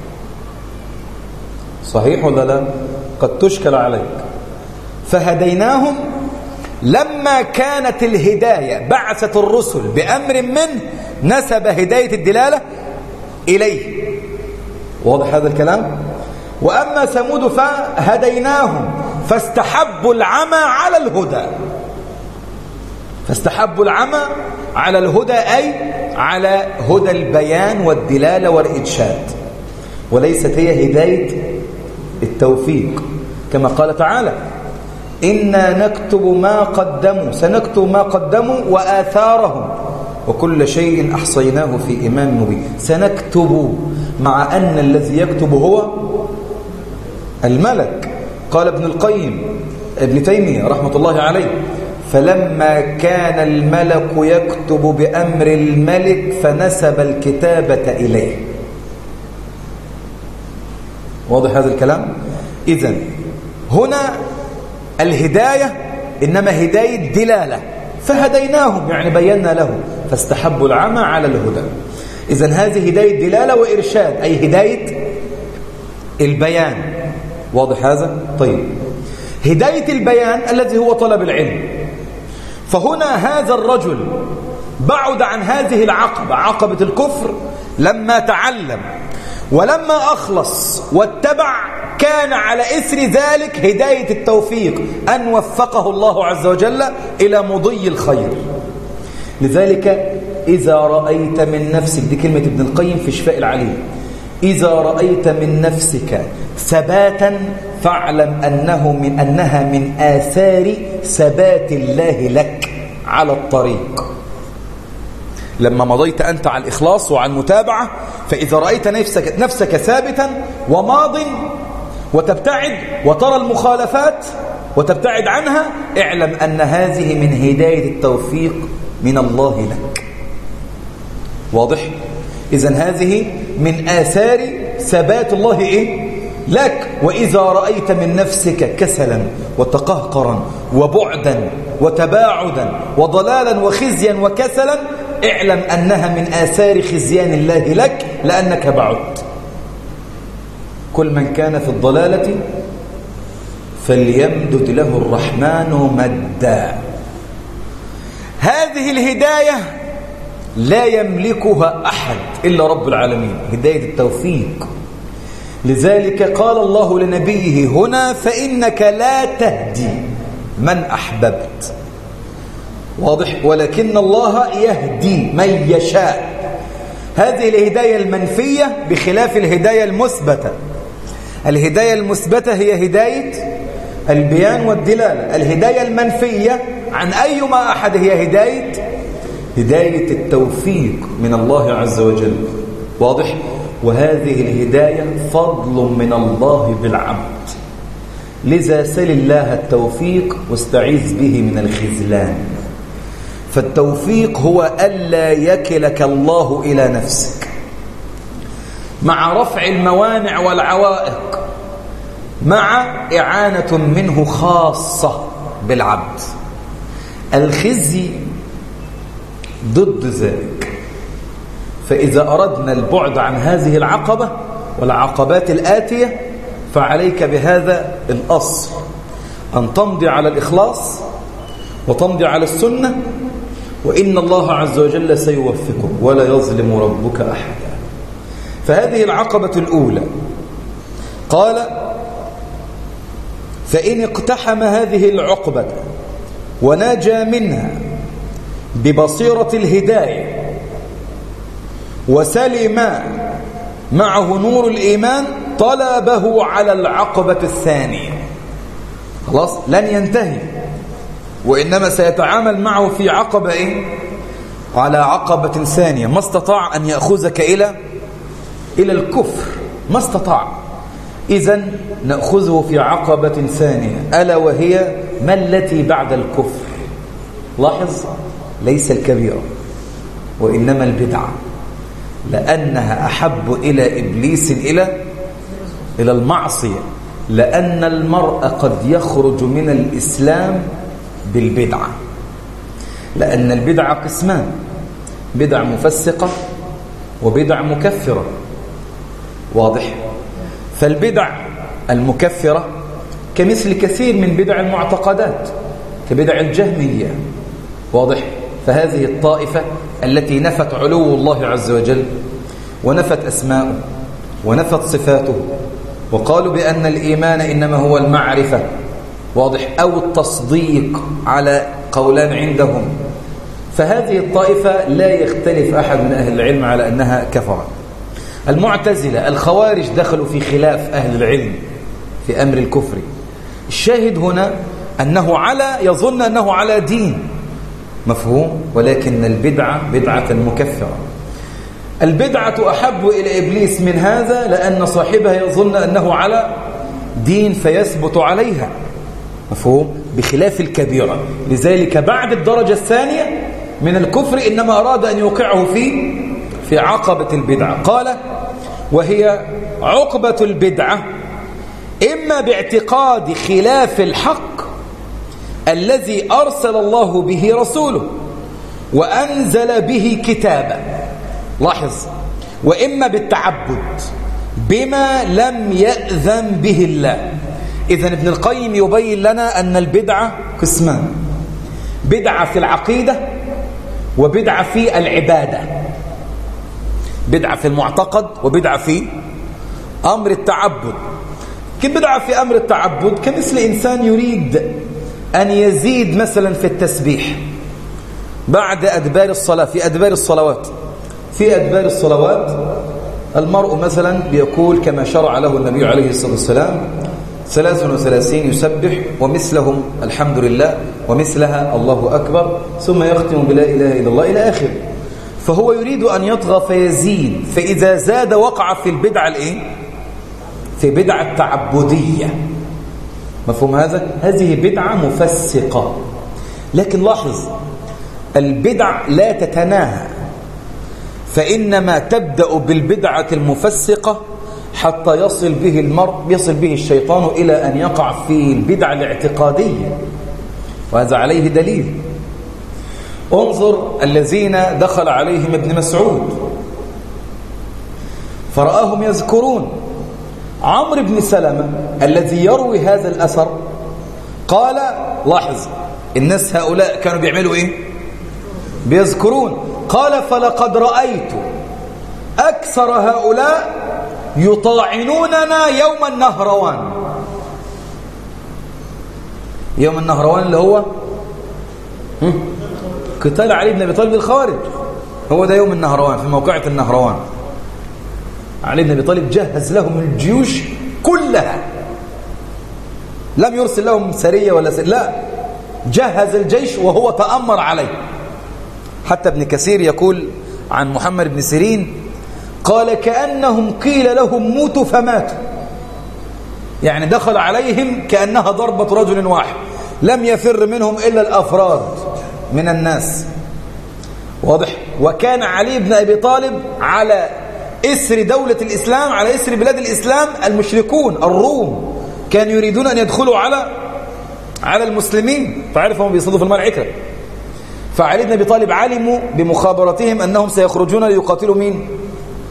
صحيح ولا لا؟ قد تشكل عليك. فهديناهم لما كانت الهداية بعثة الرسل بأمر منه نسب هداية الدلالة إليه. واضح هذا الكلام؟ وأما ثمود فهديناهم فاستحبوا العمى على الهدى. فاستحبوا العمى على الهدى أي على هدى البيان والدلالة والإرشاد، وليست هي هداية التوفيق. كما قال تعالى: إنا نكتب ما قدموا سنكتب ما قدموا وآثارهم وكل شيء أحصيناه في إمام مبين. سنكتب، مع أن الذي يكتب هو الملك. قال ابن القيم ابن تيمية رحمة الله عليه: فلما كان الملك يكتب بأمر الملك فنسب الكتابة إليه. واضح هذا الكلام؟ إذن هنا الهداية إنما هداية دلالة. فهديناهم يعني بينا لهم فاستحبوا العمى على الهدى. إذن هذه هداية دلالة وإرشاد أي هداية البيان. واضح هذا؟ طيب، هداية البيان الذي هو طلب العلم. فهنا هذا الرجل بعد عن هذه العقبة، عقبة الكفر، لما تعلم ولما أخلص واتبع كان على إثر ذلك هداية التوفيق أن وفقه الله عز وجل إلى مضي الخير. لذلك إذا رأيت من نفسك، دي كلمة ابن القيم في شفاء العليل، إذا رأيت من نفسك ثباتا فاعلم أنه من أنها من آثار ثبات الله لك على الطريق. لما مضيت أنت على الإخلاص وعلى المتابعة، فإذا رأيت نفسك, نفسك ثابتا وماض وتبتعد وترى المخالفات وتبتعد عنها، اعلم أن هذه من هداية التوفيق من الله لك. واضح؟ إذن هذه من آثار ثبات الله إيه؟ لك. وإذا رأيت من نفسك كسلا وتقهقرا وبعدا وتباعدا وضلالا وخزيا وكسلا، اعلم أنها من آثار خزيان الله لك لأنك بعدت. كل من كان في الضلالة فليمدد له الرحمن مدا. هذه الهداية لا يملكها أحد إلا رب العالمين، هداية التوفيق. لذلك قال الله لنبيه هنا: فإنك لا تهدي من أحببت. واضح؟ ولكن الله يهدي من يشاء. هذه الهداية المنفية بخلاف الهداية المثبتة. الهداية المثبتة هي هداية البيان والدلالة. الهداية المنفية عن أيما أحد هي هداية هداية التوفيق من الله عز وجل. واضح؟ وهذه الهداية فضل من الله بالعبد. لذا سل الله التوفيق واستعيذ به من الخذلان. فالتوفيق هو ألا يكلك الله إلى نفسك، مع رفع الموانع والعوائق، مع إعانة منه خاصة بالعبد. الخزي ضد ذلك. فإذا أردنا البعد عن هذه العقبة والعقبات الآتية، فعليك بهذا الأصل، أن تمضي على الإخلاص وتمضي على السنة، وإن الله عز وجل سيوفقك ولا يظلم ربك أحدا. فهذه العقبة الأولى. قال: فإن اقتحم هذه العقبة ونجا منها ببصيرة الهداية وسلم معه نور الإيمان، طلبه على العقبة الثانية. خلاص، لن ينتهي، وإنما سيتعامل معه في عقبة إيه؟ على عقبة ثانية. ما استطاع أن يأخذك إلى إلى الكفر، ما استطاع. إذن نأخذه في عقبة ثانية، ألا وهي ما التي بعد الكفر؟ لاحظ، ليس الكبيرة وإنما البدعة، لأنها أحب إلى إبليس إلى إلى المعصية، لأن المرء قد يخرج من الإسلام بالبدعة، لأن البدعة قسمان: بدع مفسقة وبدع مكفرة. واضح؟ فالبدع المكفرة كمثل كثير من بدع المعتقدات كبدع الجهمية. واضح؟ فهذه الطائفة التي نفت علو الله عز وجل ونفت أسماءه ونفت صفاته، وقالوا بأن الإيمان إنما هو المعرفة. واضح؟ أو التصديق على قولان عندهم. فهذه الطائفة لا يختلف أحد من أهل العلم على أنها كفرة. المعتزلة، الخوارج دخلوا في خلاف أهل العلم في أمر الكفر. الشاهد هنا أنه على يظن أنه على دين، مفهوم؟ ولكن البدعة بدعة مكفرة. البدعة أحب إلى إبليس من هذا، لأن صاحبها يظن أنه على دين فيثبت عليها، مفهوم؟ بخلاف الكبيرة. لذلك بعد الدرجة الثانية من الكفر إنما أراد أن يوقعه في في عقبة البدعة. قال: وهي عقبة البدعة إما باعتقاد خلاف الحق الذي أرسل الله به رسوله وأنزل به كتابا. لاحظ، وإما بالتعبد بما لم يأذن به الله. إذن ابن القيم يبين لنا أن البدعة قسمان: بدعة في العقيدة وبدعة في العبادة، بدعة في المعتقد وبدعة في أمر التعبد. كبدعة في أمر التعبد كمثل إنسان يريد أن يزيد مثلا في التسبيح بعد أدبار الصلاة، في أدبار الصلوات في أدبار الصلوات المرء مثلا بيقول كما شرع له النبي عليه الصلاة والسلام: ثلاث وثلاثين يسبح ومثلهم الحمد لله ومثلها الله أكبر، ثم يختم بلا إله إلا الله إلى آخر. فهو يريد أن يطغى فيزيد، فإذا زاد وقع في البدعة الإيه؟ في بدعة التعبدية. مفهوم هذا؟ هذه بدعة مفسقة. لكن لاحظ، البدع لا تتناهى، فإنما تبدأ بالبدعة المفسقة حتى يصل به المرء يصل به الشيطان إلى أن يقع في البدع الاعتقادية، وهذا عليه دليل. انظر الذين دخل عليهم ابن مسعود فرآهم يذكرون. عمرو بن سلمة الذي يروي هذا الأثر قال: لاحظ، الناس هؤلاء كانوا بيعملوا إيه؟ بيذكرون. قال: فلقد رأيت أكثر هؤلاء يطاعنوننا يوم النهروان. يوم النهروان اللي هو قتال علي بن أبي طالب الخوارج، هو ده يوم النهروان، في موقعة النهروان. علي بن أبي طالب جهز لهم الجيوش كلها، لم يرسل لهم سرية ولا سرية، لا، جهز الجيش وهو تأمر عليه. حتى ابن كثير يقول عن محمد بن سيرين قال: كأنهم قيل لهم موتوا فماتوا، يعني دخل عليهم كأنها ضربة رجل واحد، لم يفر منهم إلا الأفراد من الناس. واضح؟ وكان علي بن أبي طالب على إسر دولة الإسلام، على إسر بلاد الإسلام المشركون الروم كانوا يريدون أن يدخلوا على على المسلمين، فعرفهم بيصدوا في المعركة. فعلي بن أبي طالب علموا بمخابرتهم أنهم سيخرجون ليقاتلوا مين؟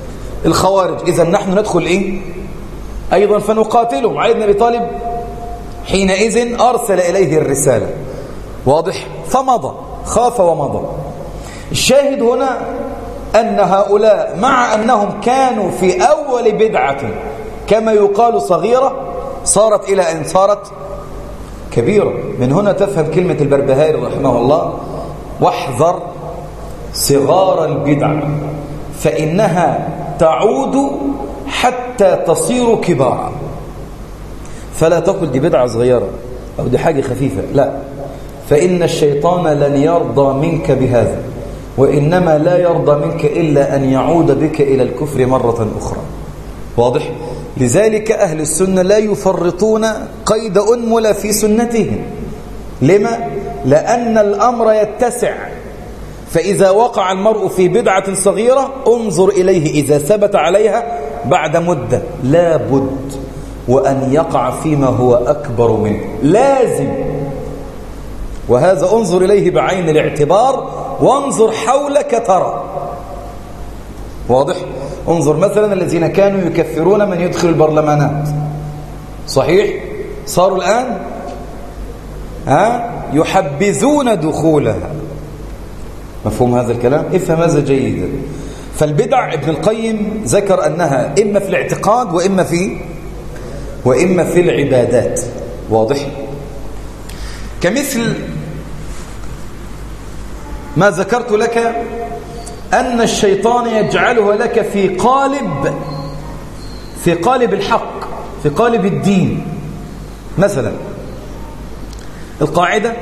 الخوارج، إذا نحن ندخل إيه أيضا فنقاتلهم. علي بن أبي طالب حينئذ أرسل إليه الرسالة، واضح، فمضى، خاف ومضى. الشاهد هنا أن هؤلاء مع أنهم كانوا في أول بدعة كما يقال صغيرة صارت إلى أن صارت كبيرة. من هنا تفهم كلمة البربهاري رحمه الله: واحذر صغار البدع فإنها تعود حتى تصير كبارا. فلا تقل دي بدعة صغيرة أو دي حاجة خفيفة، لا، فإن الشيطان لن يرضى منك بهذا، وإنما لا يرضى منك إلا أن يعود بك إلى الكفر مرة أخرى. واضح؟ لذلك أهل السنة لا يفرطون قيد أنملة في سنتهم. لما؟ لأن الأمر يتسع، فإذا وقع المرء في بدعة صغيرة انظر إليه إذا ثبت عليها بعد مدة لا بد وأن يقع فيما هو أكبر منه، لازم. وهذا انظر إليه بعين الاعتبار، وانظر حولك ترى. واضح؟ انظر مثلا الذين كانوا يكفرون من يدخل البرلمانات، صحيح؟ صاروا الآن ها يحبذون دخولها. مفهوم هذا الكلام؟ افهم هذا جيدا. فالبدع ابن القيم ذكر أنها إما في الاعتقاد وإما في وإما في العبادات. واضح؟ كمثل ما ذكرت لك أن الشيطان يجعلها لك في قالب في قالب الحق، في قالب الدين. مثلا القاعدة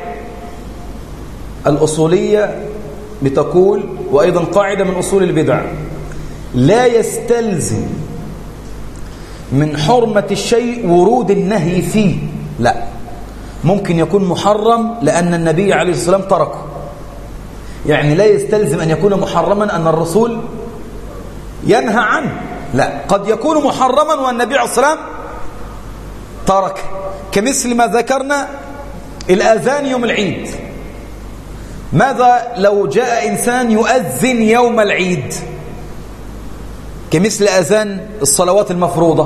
الأصولية بتقول، وأيضا قاعدة من أصول البدع: لا يستلزم من حرمة الشيء ورود النهي فيه. لا، ممكن يكون محرم لأن النبي عليه الصلاة والسلام تركه، يعني لا يستلزم أن يكون محرما أن الرسول ينهى عنه. لا، قد يكون محرما والنبي عليه الصلاة والسلام ترك. كمثل ما ذكرنا الأذان يوم العيد. ماذا لو جاء إنسان يؤذن يوم العيد كمثل أذان الصلوات المفروضة؟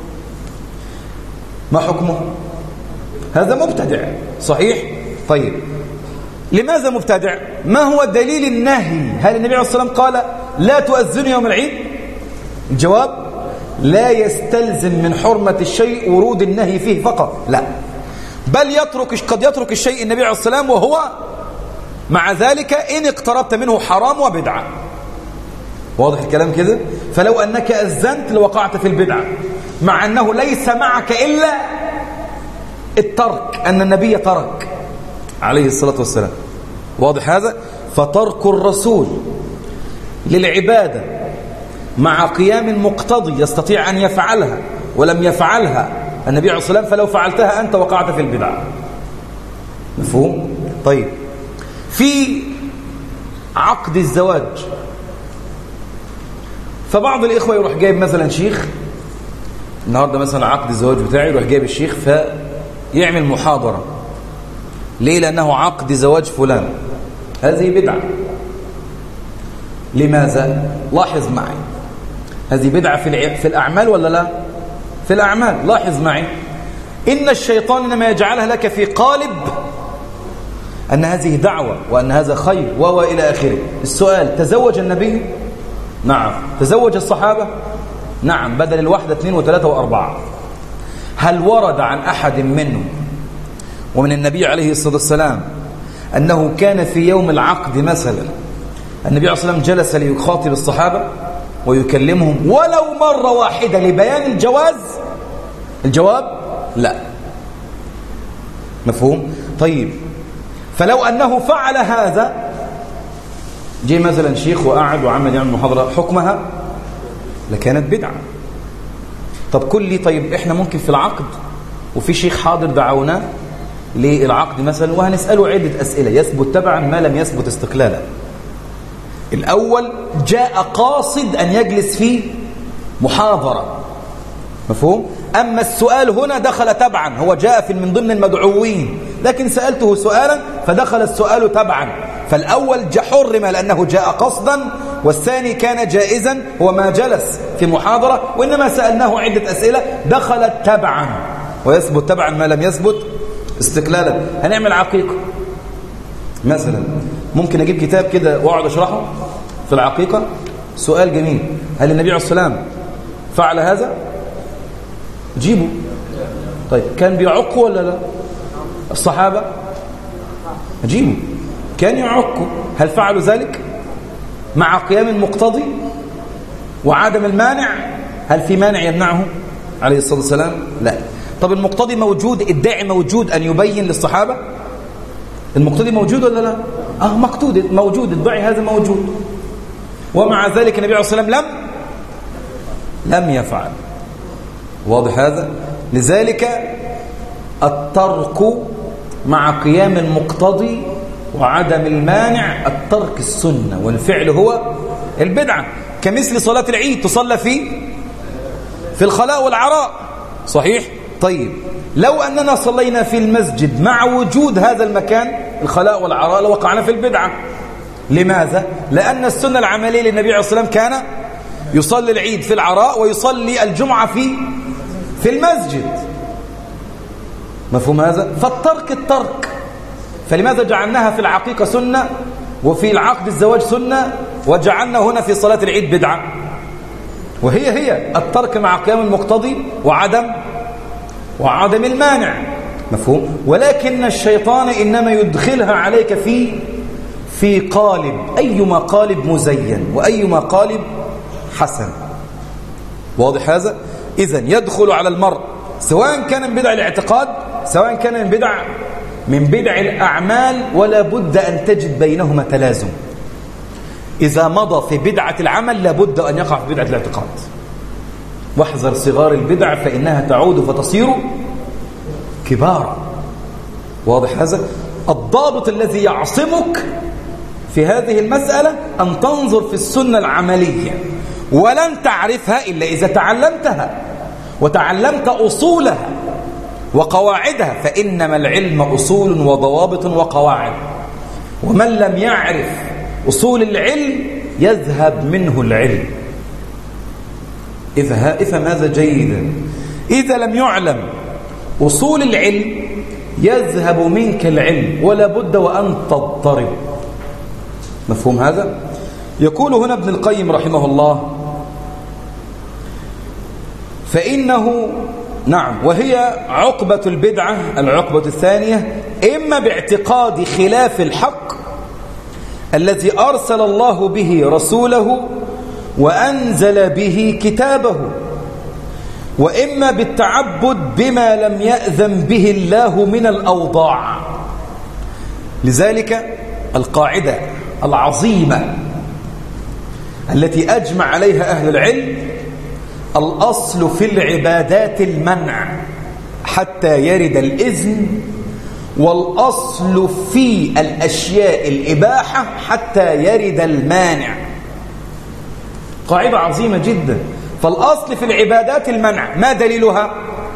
ما حكمه؟ هذا مبتدع، صحيح؟ طيب، لماذا مبتدع؟ ما هو دليل النهي؟ هل النبي عليه الصلاة والسلام قال لا تؤذن يوم العيد؟ الجواب: لا يستلزم من حرمة الشيء ورود النهي فيه فقط، لا، بل يترك قد يترك الشيء النبي عليه الصلاة والسلام وهو مع ذلك إن اقتربت منه حرام وبدعة. واضح الكلام كده؟ فلو أنك أذنت لوقعت في البدعة، مع أنه ليس معك إلا الترك، أن النبي ترك عليه الصلاة والسلام. واضح هذا؟ فترك الرسول للعبادة مع قيام المقتضي يستطيع أن يفعلها ولم يفعلها النبي عليه الصلاة والسلام، فلو فعلتها أنت وقعت في البدعة. مفهوم؟ طيب، في عقد الزواج، فبعض الإخوة يروح جايب مثلا شيخ، النهاردة مثلا عقد الزواج بتاعي، يروح جايب الشيخ فيعمل محاضرة. ليه؟ لأنه عقد زواج فلان. هذه بدعة. لماذا؟ لاحظ معي، هذه بدعة في في الأعمال ولا لا؟ في الأعمال. لاحظ معي، إن الشيطان إنما يجعلها لك في قالب أن هذه دعوة وأن هذا خير وهو إلى آخره. السؤال: تزوج النبي؟ نعم. تزوج الصحابة؟ نعم، بدل الواحدة اثنين وثلاثة وأربعة. هل ورد عن أحد منهم ومن النبي عليه الصلاة والسلام أنه كان في يوم العقد مثلا النبي عليه الصلاة والسلام جلس ليخاطب الصحابة ويكلمهم ولو مرة واحدة لبيان الجواز؟ الجواب: لا. مفهوم؟ طيب، فلو أنه فعل هذا، جي مثلا شيخ وقعد وعمل يعمل محاضرة، حكمها لكانت بدعة. طب كل لي طيب إحنا ممكن في العقد وفي شيخ حاضر دعوناه للعقد مثلا وهنسأله عدة أسئلة يثبت تبعا ما لم يثبت استقلالا. الأول جاء قاصد أن يجلس في محاضرة، مفهوم؟ أما السؤال هنا دخل تبعا، هو جاء في من ضمن المدعوين، لكن سألته سؤالا فدخل السؤال تبعا. فالأول حرم لأنه جاء قصدا، والثاني كان جائزا وما جلس في محاضرة وإنما سألناه عدة أسئلة دخلت تبعا، ويثبت تبعا ما لم يثبت استقلالا. هنعمل عقيقة مثلا، ممكن أجيب كتاب كده وأقعد أشرحه في العقيقة. سؤال جميل، هل النبي عليه الصلاة والسلام فعل هذا؟ جيبه. طيب كان بيعقوا ولا لا؟ الصحابة جيبوا كان يعقوا، هل فعلوا ذلك مع قيام المقتضي وعدم المانع؟ هل في مانع يمنعه عليه الصلاة والسلام؟ لا. طب المقتضي موجود، الداعي موجود أن يبين للصحابة، المقتضي موجود ولا لا؟ اه مقتود موجود، الداعي هذا موجود، ومع ذلك النبي عليه الصلاة والسلام لم لم يفعل. واضح هذا؟ لذلك الترك مع قيام المقتضي وعدم المانع، الترك السنة والفعل هو البدعة. كمثل صلاة العيد تصلى في في الخلاء والعراء، صحيح؟ طيب لو أننا صلينا في المسجد مع وجود هذا المكان الخلاء والعراء لوقعنا في البدعة. لماذا؟ لأن السنة العملية للنبي عليه الصلاة والسلام كان يصلي العيد في العراء ويصلي الجمعة في في المسجد. مفهوم هذا؟ فالترك الترك. فلماذا جعلناها في العقيقة سنة وفي العقد الزواج سنة وجعلنا هنا في صلاة العيد بدعة؟ وهي هي الترك مع قيام المقتضي وعدم وعدم المانع. مفهوم؟ ولكن الشيطان إنما يدخلها عليك في في قالب، أيما قالب مزين وأيما قالب حسن. واضح هذا؟ إذن يدخل على المرء سواء كان من بدع الاعتقاد سواء كان من بدع من بدع الأعمال، ولا بد أن تجد بينهما تلازم. إذا مضى في بدعة العمل لابد أن يقع في بدعة الاعتقاد. واحذر صغار البدع فإنها تعود فتصير كبارا. واضح هذا؟ الضابط الذي يعصمك في هذه المسألة أن تنظر في السنة العملية، ولن تعرفها إلا إذا تعلمتها وتعلمت أصولها وقواعدها، فإنما العلم أصول وضوابط وقواعد، ومن لم يعرف أصول العلم يذهب منه العلم. إذا افهم هذا جيدا، إذا لم يعلم أصول العلم يذهب منك العلم ولا بد وأن تضطرب. مفهوم هذا؟ يقول هنا ابن القيم رحمه الله فإنه نعم، وهي عقبة البدعة العقبة الثانية إما باعتقاد خلاف الحق الذي أرسل الله به رسوله وأنزل به كتابه، وإما بالتعبد بما لم يأذن به الله من الأوضاع. لذلك القاعدة العظيمة التي أجمع عليها أهل العلم: الأصل في العبادات المنع حتى يرد الإذن، والأصل في الأشياء الإباحة حتى يرد المانع. قاعدة عظيمة جدا. فالأصل في العبادات المنع، ما دليلها؟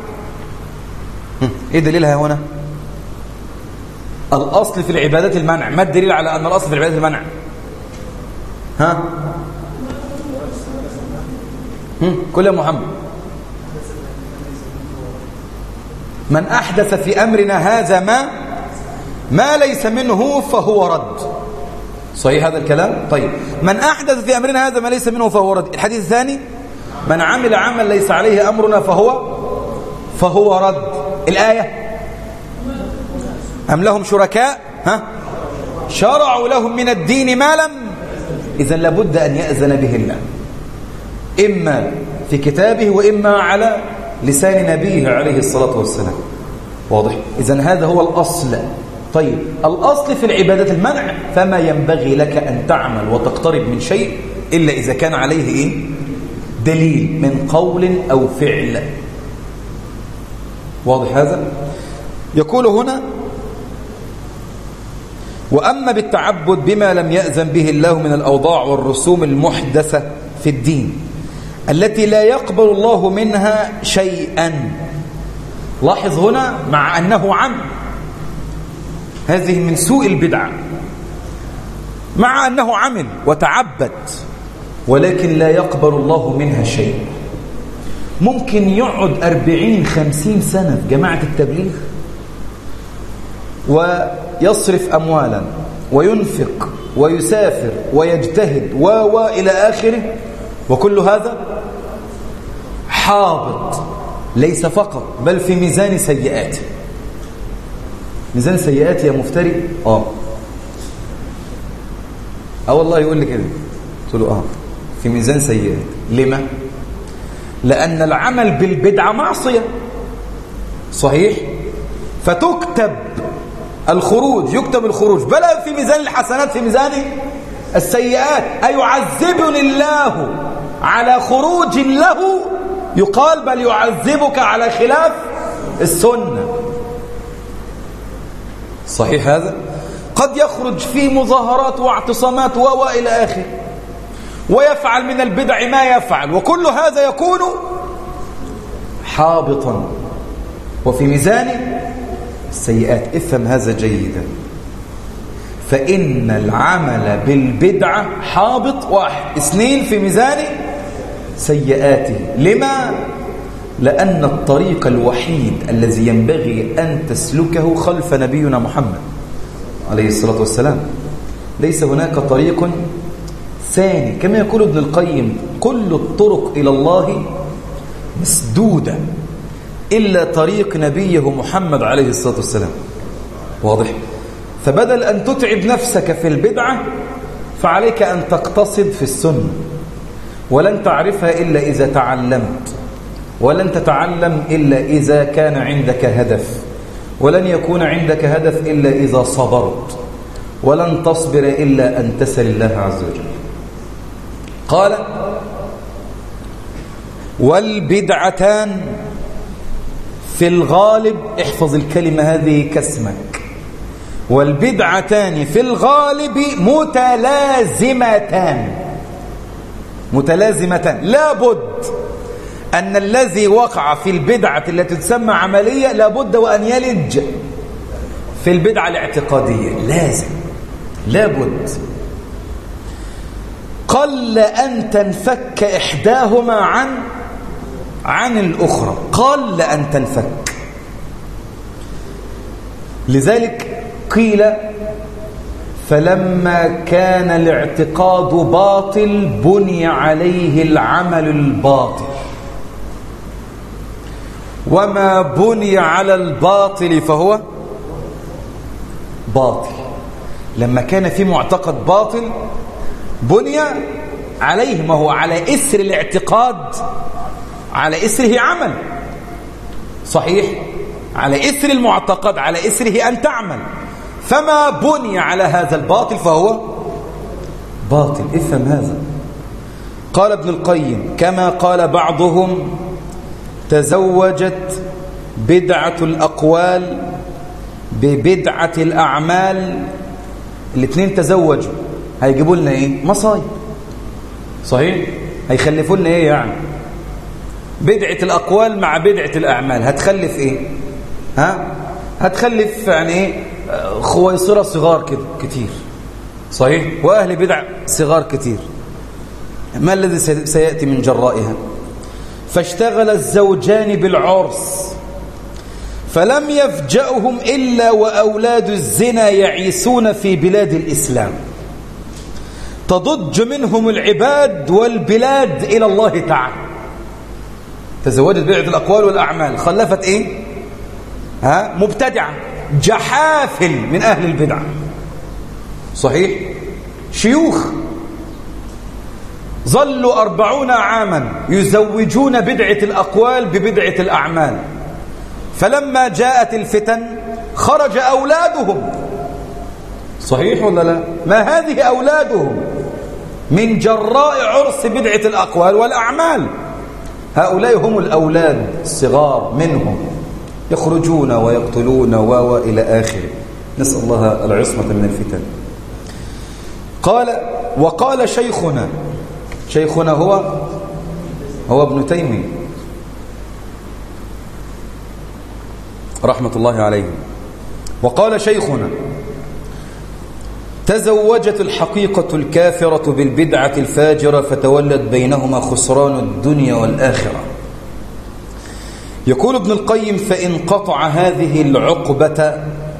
إيه دليلها هنا؟ الأصل في العبادات المنع، ما الدليل على أن الأصل في العبادات المنع؟ ها؟ كل يا محمد. من أحدث في أمرنا هذا ما ما ليس منه فهو رد. صحيح هذا الكلام؟ طيب، من أحدث في أمرنا هذا ما ليس منه فهو رد. الحديث الثاني: من عمل عمل ليس عليه أمرنا فهو فهو رد. الآية: أم لهم شركاء ها شرعوا لهم من الدين ما لم. إذن لابد أن يأذن به الله، إما في كتابه وإما على لسان نبيه عليه الصلاة والسلام. واضح؟ إذن هذا هو الأصل. طيب، الأصل في العبادات المنع، فما ينبغي لك أن تعمل وتقترب من شيء إلا إذا كان عليه إيه؟ دليل من قول أو فعل. واضح هذا؟ يقول هنا: وأما بالتعبد بما لم يأذن به الله من الأوضاع والرسوم المحدثة في الدين التي لا يقبل الله منها شيئا. لاحظ هنا مع أنه عم، هذه من سوء البدعة، مع أنه عمل وتعبد ولكن لا يقبل الله منها شيء. ممكن يقعد أربعين خمسين سنة في جماعة التبليغ ويصرف أموالا وينفق ويسافر ويجتهد و و إلى آخره، وكل هذا حابط، ليس فقط بل في ميزان سيئاته. ميزان سيئات يا مفتري؟ اه اه والله يقول لي كده. قلت له اه في ميزان سيئات. لما؟ لأن العمل بالبدعة معصية، صحيح؟ فتكتب الخروج، يكتب الخروج بلا في ميزان الحسنات، في ميزان السيئات. أيعذبني الله على خروج له؟ يقال بل يعذبك على خلاف السنة. صحيح هذا؟ قد يخرج في مظاهرات واعتصامات وإلى آخر، ويفعل من البدع ما يفعل، وكل هذا يكون حابطا وفي ميزان السيئات. افهم هذا جيدا. فإن العمل بالبدعة حابط، واحد. اثنين، في ميزان سيئاته. لما؟ لأن الطريق الوحيد الذي ينبغي أن تسلكه خلف نبينا محمد عليه الصلاة والسلام. ليس هناك طريق ثاني، كما يقول ابن القيم: كل الطرق إلى الله مسدودة إلا طريق نبيه محمد عليه الصلاة والسلام. واضح؟ فبدل أن تتعب نفسك في البدعة فعليك أن تقتصد في السنة، ولن تعرفها إلا إذا تعلمت، ولن تتعلم إلا إذا كان عندك هدف، ولن يكون عندك هدف إلا إذا صبرت، ولن تصبر إلا أن تسأل الله عز وجل. قال: والبدعتان في الغالب، احفظ الكلمة هذه كاسمك، والبدعتان في الغالب متلازمتان. متلازمتان، لابد أن الذي وقع في البدعة التي تسمى عملية لابد وأن يلج في البدعة الاعتقادية، لازم، لابد. قل أن تنفك إحداهما عن عن الأخرى، قل أن تنفك. لذلك قيل: فلما كان الاعتقاد باطل بني عليه العمل الباطل، وما بني على الباطل فهو باطل. لما كان في معتقد باطل بني عليه، ما هو على إثر الاعتقاد، على إثره عمل، صحيح؟ على إثر المعتقد، على إثره أن تعمل. فما بني على هذا الباطل فهو باطل. افهم هذا. قال ابن القيم: كما قال بعضهم: تزوجت بدعة الأقوال ببدعة الأعمال. الاثنين تزوجوا، هيجيبوا لنا ايه؟ مصايب، صحيح؟ هيخلفوا لنا ايه يعني؟ بدعة الأقوال مع بدعة الأعمال هتخلف ايه؟ ها؟ هتخلف يعني ايه؟ خويصرة صغار كده كتير، صحيح؟ وأهل بدع صغار كتير. ما الذي سيأتي من جرائها؟ فاشتغل الزوجان بالعرس، فلم يفجأهم إلا وأولاد الزنا يعيسون في بلاد الإسلام، تضج منهم العباد والبلاد إلى الله تعالى. تزوجت بدعة الأقوال والأعمال، خلفت إيه؟ ها؟ مبتدعة، جحافل من أهل البدع، صحيح؟ شيوخ ظلوا أربعون عاما يزوجون بدعة الأقوال ببدعة الأعمال، فلما جاءت الفتن خرج أولادهم، صحيح ولا لا؟ ما هذه أولادهم من جراء عرس بدعة الأقوال والأعمال. هؤلاء هم الأولاد الصغار منهم، يخرجون ويقتلون وإلى آخره. نسأل الله العصمة من الفتن. قال: وقال شيخنا، شيخنا هو هو ابن تيمية رحمة الله عليه. وقال شيخنا: تزوجت الحقيقة الكافرة بالبدعة الفاجرة فتولد بينهما خسران الدنيا والآخرة. يقول ابن القيم: فإن قطع هذه العقبة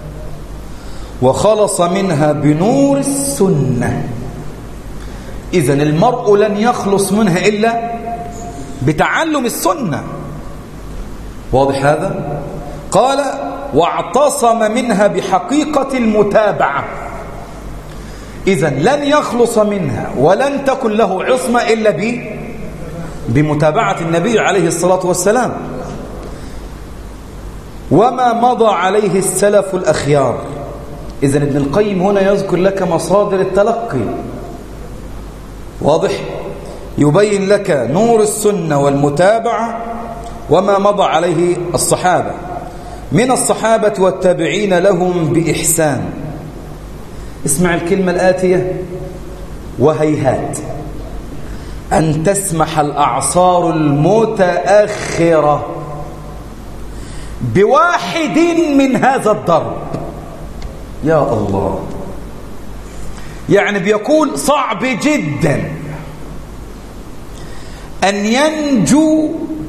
وخلص منها بنور السنة، إذن المرء لن يخلص منها إلا بتعلم السنة. واضح هذا؟ قال: واعتصم منها بحقيقة المتابعة. إذن لن يخلص منها ولن تكن له عصمة إلا ب بمتابعة النبي عليه الصلاة والسلام وما مضى عليه السلف الأخيار. إذن ابن القيم هنا يذكر لك مصادر التلقي. واضح؟ يبين لك نور السنة والمتابعة وما مضى عليه الصحابة من الصحابة والتابعين لهم بإحسان. اسمع الكلمة الآتية: وهيهات أن تسمح الأعصار المتأخرة بواحد من هذا الضرب. يا الله، يعني بيقول صعب جدا أن ينجو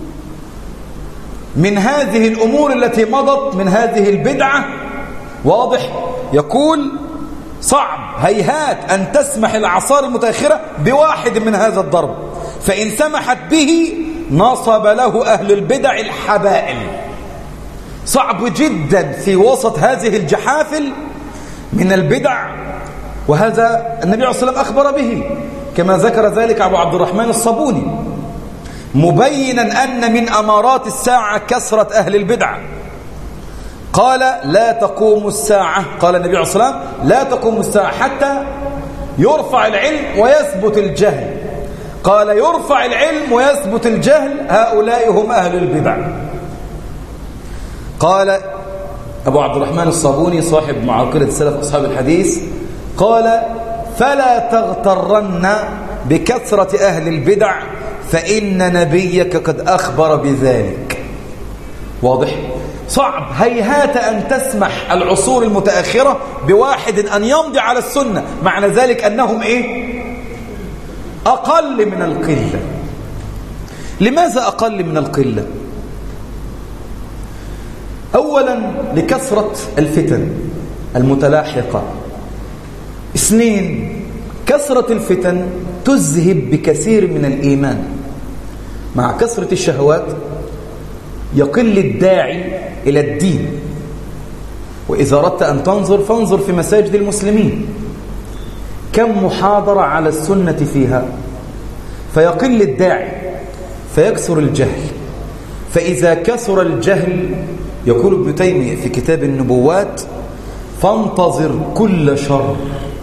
من هذه الأمور التي مضت من هذه البدعة. واضح؟ يقول صعب، هيهات أن تسمح الأعصار المتأخرة بواحد من هذا الضرب، فإن سمحت به نصب له أهل البدع الحبائل. صعب جدا في وسط هذه الجحافل من البدع، وهذا النبي عليه الصلاة والسلام أخبر به كما ذكر ذلك أبو عبد الرحمن الصابوني، مبينا أن من أمارات الساعة كثرة أهل البدع. قال: لا تقوم الساعة، قال النبي عليه الصلاة والسلام: لا تقوم الساعة حتى يرفع العلم ويثبت الجهل. قال: يرفع العلم ويثبت الجهل، هؤلاء هم أهل البدع. قال أبو عبد الرحمن الصابوني صاحب معاقلة السلف أصحاب الحديث، قال: فلا تغترن بكثرة أهل البدع فإن نبيك قد أخبر بذلك. واضح؟ صعب، هيهات أن تسمح العصور المتأخرة بواحد أن يمضي على السنة، معنى ذلك أنهم إيه؟ أقل من القلة. لماذا أقل من القلة؟ أولا لكثرة الفتن المتلاحقة. اثنين، كثرة الفتن تذهب بكثير من الإيمان. مع كثرة الشهوات يقل الداعي إلى الدين. وإذا أردت أن تنظر فانظر في مساجد المسلمين، كم محاضرة على السنة فيها، فيقل الداعي فيكثر الجهل. فإذا كثر الجهل، يقول ابن تيمية في كتاب النبوات: فانتظر كل شر.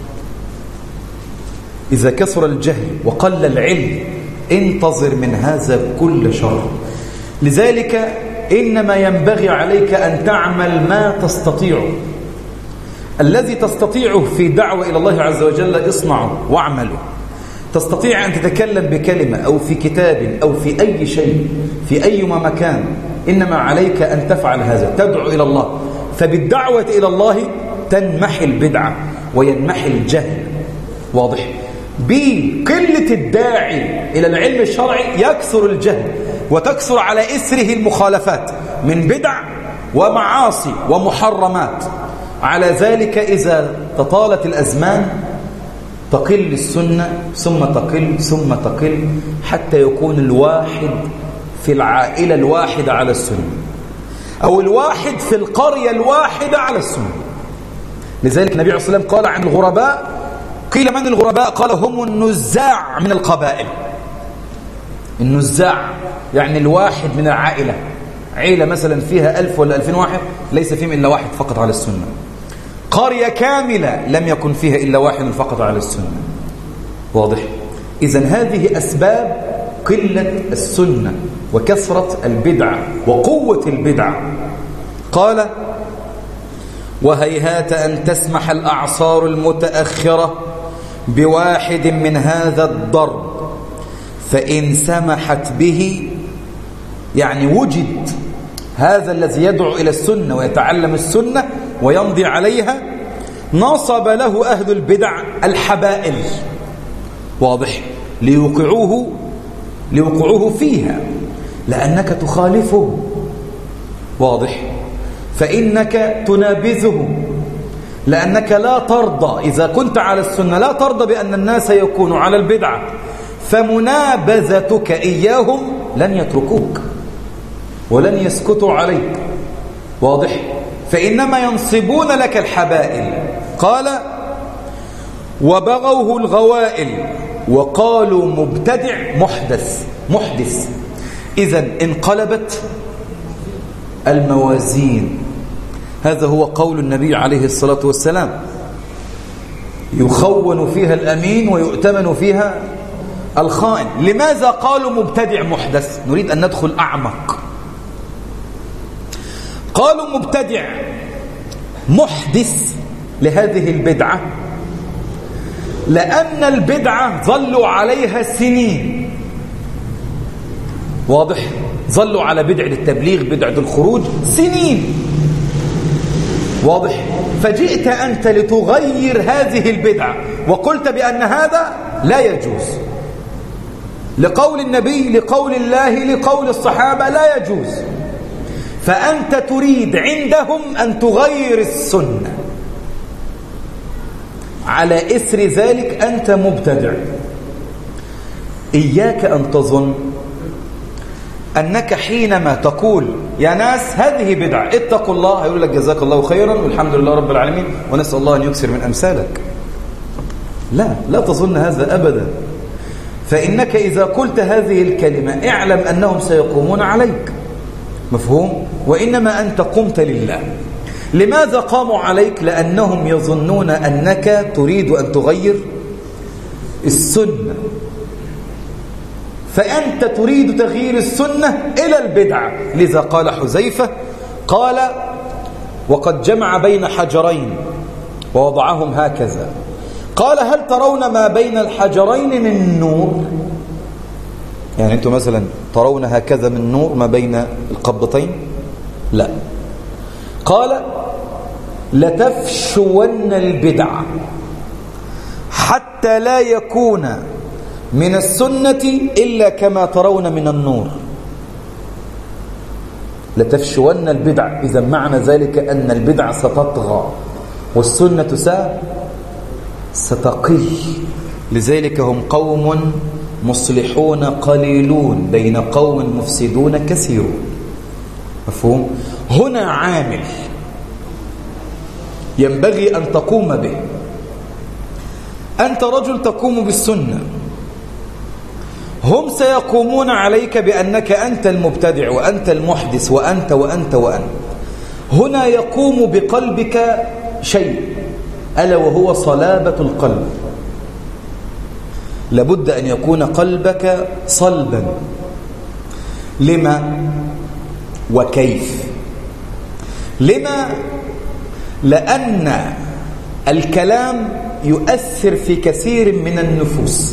إذا كثر الجهل وقل العلم انتظر من هذا كل شر. لذلك إنما ينبغي عليك أن تعمل ما تستطيع. الذي تستطيعه في دعوة إلى الله عز وجل اصنعه واعمله. تستطيع أن تتكلم بكلمة أو في كتاب أو في أي شيء في أيما مكان، إنما عليك أن تفعل هذا، تدعو إلى الله. فبالدعوة إلى الله تنمحي البدعة وينمحي الجهل. واضح؟ بقلة الداعي إلى العلم الشرعي يكثر الجهل وتكثر على إثره المخالفات من بدع ومعاصي ومحرمات. على ذلك إذا تطالت الأزمان تقل السنة ثم تقل ثم تقل حتى يكون الواحد في العائلة الواحدة على السنة، أو الواحد في القرية الواحدة على السنة. لذلك النبي عليه الصلاة والسلام قال عن الغرباء، قيل من الغرباء؟ قال: هم النزاع من القبائل. النزاع يعني الواحد من العائلة، عيلة مثلا فيها ألف ولا ألفين واحد ليس فيهم إلا واحد فقط على السنة. قرية كاملة لم يكن فيها إلا واحد فقط على السنة. واضح؟ إذن هذه أسباب قلة السنة وكثرة البدعة وقوة البدعة. قال: وهيهات أن تسمح الأعصار المتأخرة بواحد من هذا الضرب، فإن سمحت به، يعني وجد هذا الذي يدعو إلى السنة ويتعلم السنة ويمضي عليها، نصب له أهل البدع الحبائل، واضح، ليوقعوه ليوقعوه فيها، لأنك تخالفه، واضح، فإنك تنابذه، لأنك لا ترضى إذا كنت على السنة، لا ترضى بأن الناس يكونوا على البدعة، فمنابذتك إياهم لن يتركوك ولن يسكتوا عليك، واضح، فإنما ينصبون لك الحبائل. قال وبغوه الغوائل وقالوا مبتدع محدث محدث. إذن انقلبت الموازين. هذا هو قول النبي عليه الصلاة والسلام: يخون فيها الأمين ويؤتمن فيها الخائن. لماذا قالوا مبتدع محدث؟ نريد أن ندخل أعمق. قالوا مبتدع محدث لهذه البدعة لأن البدعة ظلوا عليها سنين، واضح، ظلوا على بدعة التبليغ، بدعة الخروج سنين، واضح، فجئت أنت لتغير هذه البدعة وقلت بأن هذا لا يجوز، لقول النبي، لقول الله، لقول الصحابة لا يجوز، فأنت تريد عندهم أن تغير السنة. على إثر ذلك أنت مبتدع. إياك أن تظن أنك حينما تقول يا ناس هذه بدعة اتقوا الله، هيقول لك جزاك الله خيرا والحمد لله رب العالمين ونسأل الله أن يكثر من أمثالك. لا، لا تظن هذا أبدا، فإنك إذا قلت هذه الكلمة اعلم أنهم سيقومون عليك، مفهوم؟ وإنما أنت قمت لله. لماذا قاموا عليك؟ لأنهم يظنون أنك تريد أن تغير السنة، فأنت تريد تغيير السنة إلى البدعة. لذا قال حذيفة، قال وقد جمع بين حجرين ووضعهم هكذا، قال هل ترون ما بين الحجرين من نور؟ يعني أنتم مثلا ترون هكذا من نور ما بين القبضتين؟ لا. قال لتفشون البدعة حتى لا يكون من السنة إلا كما ترون من النور. لتفشون البدعة، إذا معنى ذلك أن البدعة ستطغى والسنة ستقل. لذلك هم قوم مصلحون قليلون بين قوم مفسدون كثيرون، مفهوم؟ هنا عامل ينبغي أن تقوم به. أنت رجل تقوم بالسنة، هم سيقومون عليك بأنك أنت المبتدع وأنت المحدث وأنت وأنت وأنت. هنا يقوم بقلبك شيء، ألا وهو صلابة القلب. لابد أن يكون قلبك صلبا. لما وكيف؟ لما؟ لأن الكلام يؤثر في كثير من النفوس.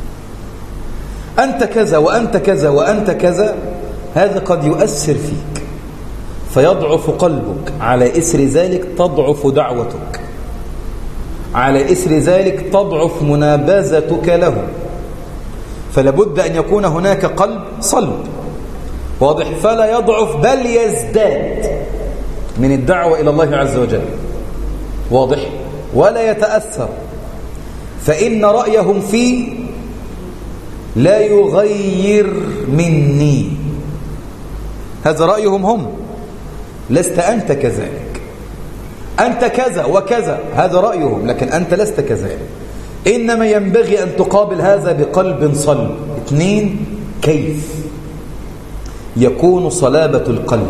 أنت كذا وأنت كذا وأنت كذا، هذا قد يؤثر فيك فيضعف قلبك، على إثر ذلك تضعف دعوتك، على إثر ذلك تضعف منابذتك له. فلابد أن يكون هناك قلب صلب، واضح، فلا يضعف بل يزداد من الدعوة إلى الله عز وجل، واضح، ولا يتأثر، فإن رأيهم فيه لا يغير مني. هذا رأيهم هم، لست أنت كذلك. أنت كذا وكذا، هذا رأيهم، لكن أنت لست كذلك. إنما ينبغي أن تقابل هذا بقلب صلب. اثنين، كيف يكون صلابة القلب؟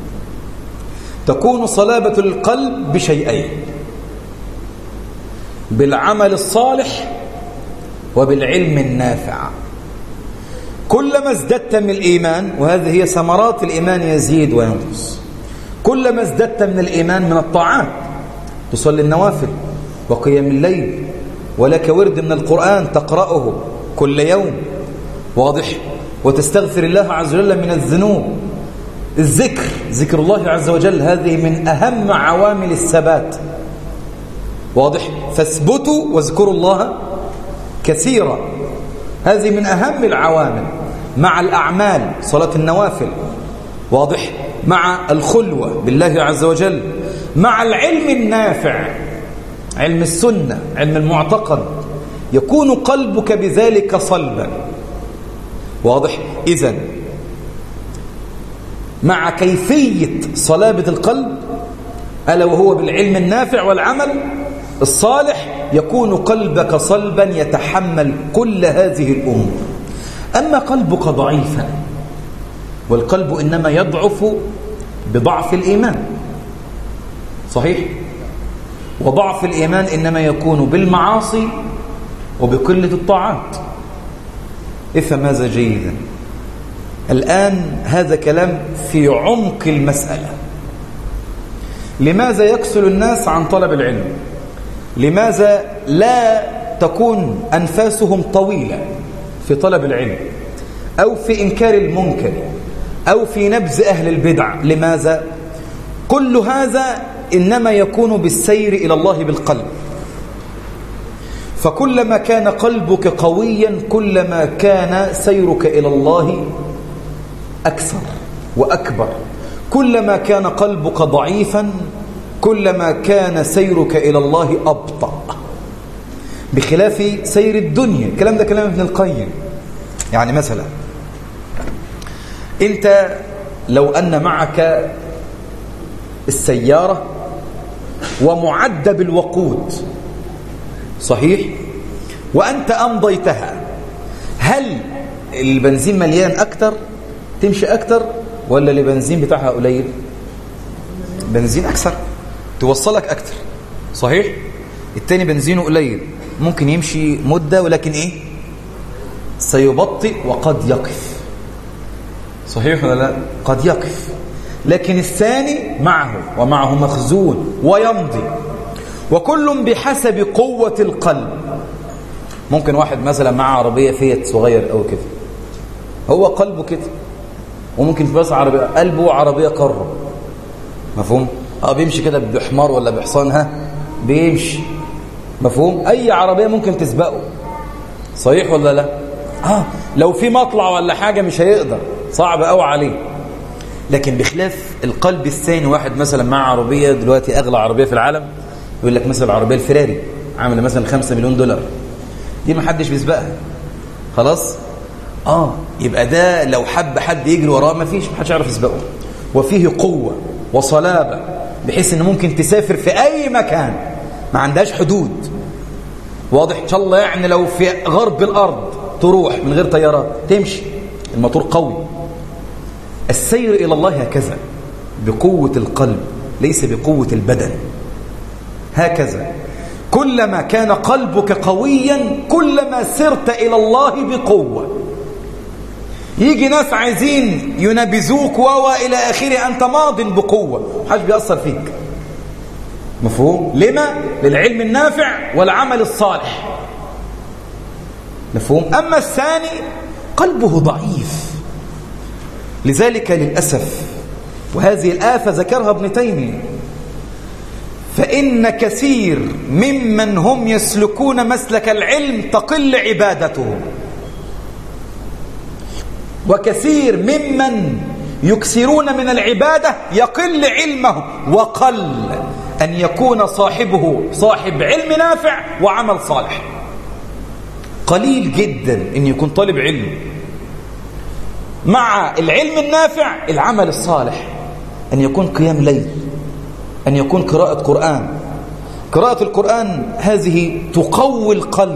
تكون صلابة القلب بشيئين: بالعمل الصالح وبالعلم النافع. كلما ازددت من الإيمان، وهذه هي ثمرات الإيمان، يزيد وينقص. كلما ازددت من الإيمان من الطاعات، تصلي النوافل وقيام الليل، ولك ورد من القرآن تقرأه كل يوم، واضح، وتستغفر الله عز وجل من الذنوب. الذكر، ذكر الله عز وجل، هذه من أهم عوامل الثبات. واضح؟ فاثبتوا واذكروا الله كثيرا. هذه من أهم العوامل. مع الأعمال، صلاة النوافل، واضح؟ مع الخلوة بالله عز وجل، مع العلم النافع، علم السنة، علم المعتقد، يكون قلبك بذلك صلبا. واضح؟ إذن مع كيفية صلابة القلب ألا وهو بالعلم النافع والعمل الصالح يكون قلبك صلبا يتحمل كل هذه الأمور. أما قلبك ضعيفا، والقلب إنما يضعف بضعف الإيمان، صحيح؟ وضعف الإيمان إنما يكون بالمعاصي وبقلة الطاعات. افهم هذا جيدا. الآن هذا كلام في عمق المسألة. لماذا يكسل الناس عن طلب العلم؟ لماذا لا تكون أنفاسهم طويلة في طلب العلم أو في إنكار المنكر أو في نبذ أهل البدع؟ لماذا؟ كل هذا إنما يكون بالسير إلى الله بالقلب. فكلما كان قلبك قويا كلما كان سيرك إلى الله أكثر وأكبر. كلما كان قلبك ضعيفا كلما كان سيرك إلى الله أبطأ، بخلاف سير الدنيا. الكلام ده كلام ابن القيم. يعني مثلا أنت لو أن معك السيارة ومعدة بالوقود، صحيح؟ وأنت أمضيتها، هل البنزين مليان أكتر تمشي أكتر ولا البنزين بتاعها قليل؟ بنزين أكثر توصلك أكتر، صحيح؟ التاني بنزينه قليل ممكن يمشي مدة ولكن إيه؟ سيبطئ وقد يقف، صحيح ولا لا؟ قد يقف. لكن الثاني معه ومعه مخزون ويمضي، وكل بحسب قوة القلب. ممكن واحد مثلا معه عربية فيت صغير أو كده، هو قلبه كده، وممكن بس عربية قلبه عربية قرب، مفهوم؟ اه بيمشي كده بحمار ولا بحصان، ها بيمشي، مفهوم؟ أي عربية ممكن تسبقه، صحيح ولا لا؟ اه لو في مطلع ولا حاجة مش هيقدر، صعب قوي عليه. لكن بخلاف القلب الثاني، واحد مثلا مع عربية دلوقتي أغلى عربية في العالم، يقول لك مثلا العربية الفراري عامله مثلا خمسة مليون دولار، دي ما حدش بيسبقها، خلاص؟ اه يبقى ده لو حب حد يجري وراه ما فيش، ما حدش يعرف يسبقه. وفيه قوة وصلابة بحيث ان ممكن تسافر في اي مكان، ما عندهاش حدود، واضح؟ ان شاء الله يعني لو في غرب الارض تروح من غير طيارات تمشي، الموتور قوي. السير الى الله هكذا بقوة القلب ليس بقوة البدن. هكذا كلما كان قلبك قويا كلما سرت إلى الله بقوة. يجي ناس عايزين ينبذوك وإلى آخره، أنت ماض بقوة، محدش بيأثر فيك، مفهوم؟ لما؟ للعلم النافع والعمل الصالح، مفهوم؟ أما الثاني قلبه ضعيف. لذلك للأسف، وهذه الآفة ذكرها ابن تيمية، فإن كثير ممن هم يسلكون مسلك العلم تقل عبادتهم، وكثير ممن يكثرون من العبادة يقل علمه، وقل أن يكون صاحبه صاحب علم نافع وعمل صالح. قليل جدا أن يكون طالب علم مع العلم النافع العمل الصالح، أن يكون قيام ليل، أن يكون قراءة قرآن. قراءة القرآن هذه تقوي القلب،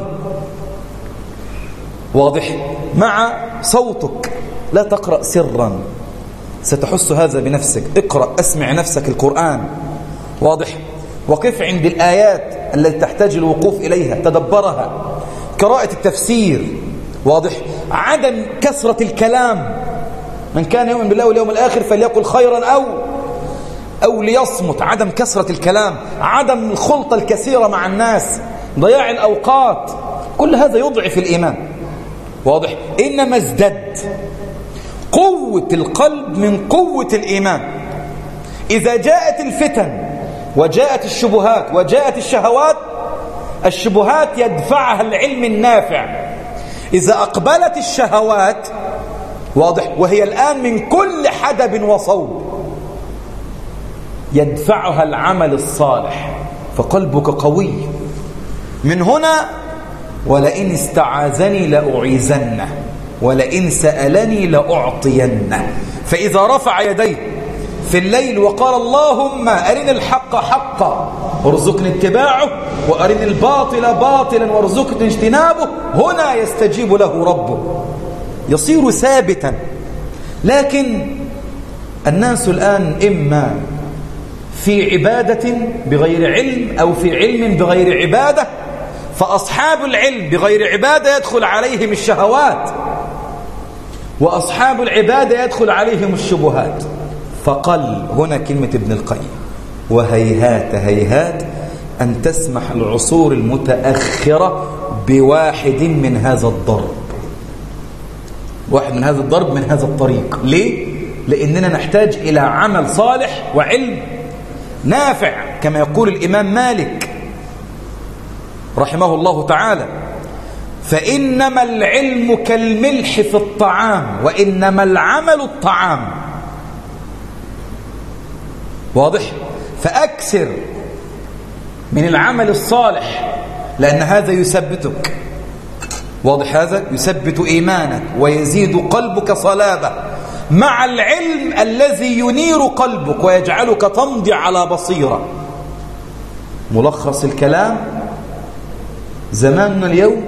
واضح؟ مع صوتك، لا تقرأ سرا، ستحس هذا بنفسك. اقرأ، اسمع نفسك القرآن، واضح؟ وقف عند الآيات التي تحتاج الوقوف إليها، تدبرها. قراءة التفسير، واضح؟ عدم كثرة الكلام. من كان يؤمن بالله واليوم الآخر فليقل خيرا أو أو ليصمت. عدم كثرة الكلام، عدم الخلطة الكثيرة مع الناس، ضياع الأوقات، كل هذا يضعف الإيمان، واضح؟ إنما ازدد قوة القلب من قوة الإيمان. إذا جاءت الفتن وجاءت الشبهات وجاءت الشهوات الشبهات يدفعها العلم النافع. إذا أقبلت الشهوات، واضح، وهي الآن من كل حدب وصوب، يدفعها العمل الصالح، فقلبك قوي. من هنا ولئن استعاذني لأعيذنه ولئن سألني لأعطينه. فإذا رفع يديه في الليل وقال اللهم أرني الحق حقا وارزقني اتباعه وأرني الباطل باطلا وارزقني اجتنابه، هنا يستجيب له ربه، يصير ثابتا. لكن الناس الآن إما في عبادة بغير علم أو في علم بغير عبادة، فأصحاب العلم بغير عبادة يدخل عليهم الشهوات، وأصحاب العبادة يدخل عليهم الشبهات. فقل هنا كلمة ابن القيم: وهيهات هيهات أن تسمح العصور المتأخرة بواحد من هذا الضرب، واحد من هذا الضرب من هذا الطريق. ليه؟ لأننا نحتاج إلى عمل صالح وعلم نافع، كما يقول الإمام مالك رحمه الله تعالى: فإنما العلم كالملح في الطعام وإنما العمل الطعام. واضح؟ فأكثر من العمل الصالح، لأن هذا يثبتك. واضح؟ هذا يثبت إيمانك ويزيد قلبك صلابة، مع العلم الذي ينير قلبك ويجعلك تمضي على بصيرة. ملخص الكلام: زماننا اليوم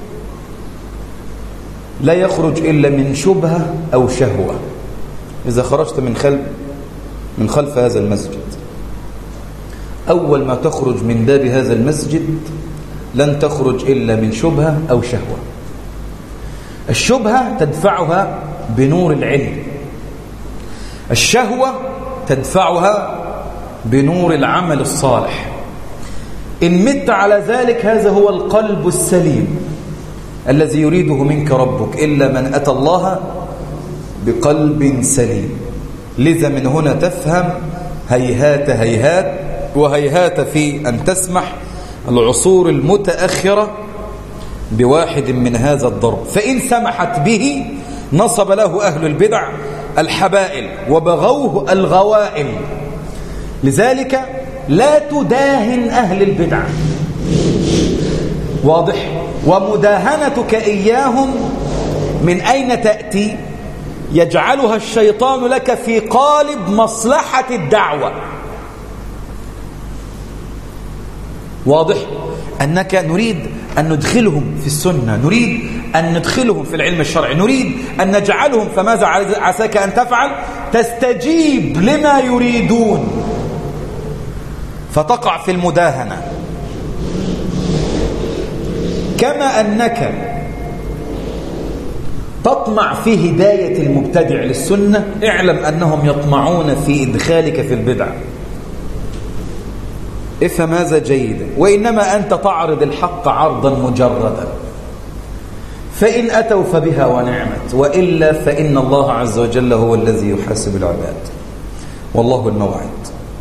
لا يخرج إلا من شبهة أو شهوة. إذا خرجت من خلف من خلف هذا المسجد، أول ما تخرج من باب هذا المسجد لن تخرج إلا من شبهة أو شهوة. الشبهة تدفعها بنور العلم، الشهوة تدفعها بنور العمل الصالح. إن مت على ذلك هذا هو القلب السليم الذي يريده منك ربك، إلا من أتى الله بقلب سليم. لذا من هنا تفهم هيهات هيهات وهيهات في أن تسمح العصور المتأخرة بواحد من هذا الضرب. فإن سمحت به نصب له أهل البدع الحبائل وبغوه الغوائل. لذلك لا تداهن أهل البدع. واضح؟ ومداهنتك إياهم من أين تأتي؟ يجعلها الشيطان لك في قالب مصلحة الدعوة. واضح؟ أنك نريد أن ندخلهم في السنة، نريد أن ندخلهم في العلم الشرعي، نريد أن نجعلهم، فماذا عساك أن تفعل؟ تستجيب لما يريدون، فتقع في المداهنة. كما أنك تطمع في هداية المبتدع للسنة، اعلم أنهم يطمعون في إدخالك في البدع. افهم هذا جيدا. وإنما أنت تعرض الحق عرضا مجردا، فإن أتوا فبها ونعمت، وإلا فإن الله عز وجل هو الذي يحاسب العباد، والله الموعد.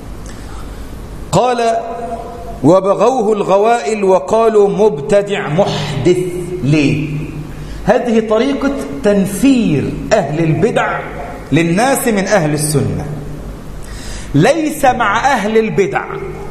قال: وبغوه الغوائل وقالوا مبتدع محدث. ليه؟ هذه طريقة تنفير أهل البدع للناس من أهل السنة. ليس مع أهل البدع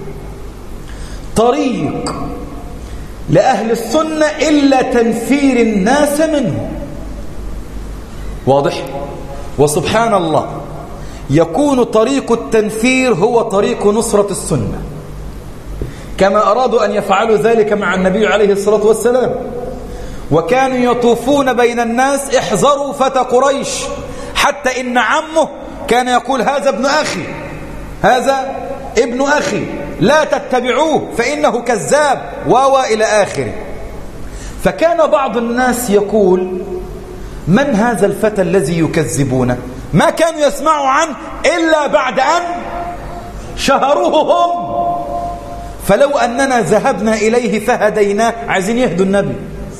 طريق لأهل السنة إلا تنفير الناس منه. واضح؟ وسبحان الله، يكون طريق التنفير هو طريق نصرة السنة، كما أرادوا أن يفعلوا ذلك مع النبي عليه الصلاة والسلام. وكانوا يطوفون بين الناس: احذروا فتى قريش، حتى إن عمه كان يقول: هذا ابن أخي، هذا ابن أخي، لا تتبعوه فإنه كذاب، واوا إلى آخره. فكان بعض الناس يقول: من هذا الفتى الذي يكذبونه؟ ما كانوا يسمعوا عنه إلا بعد أن شهروه هم. فلو أننا ذهبنا إليه فهديناه، عايزين يهدوا النبي.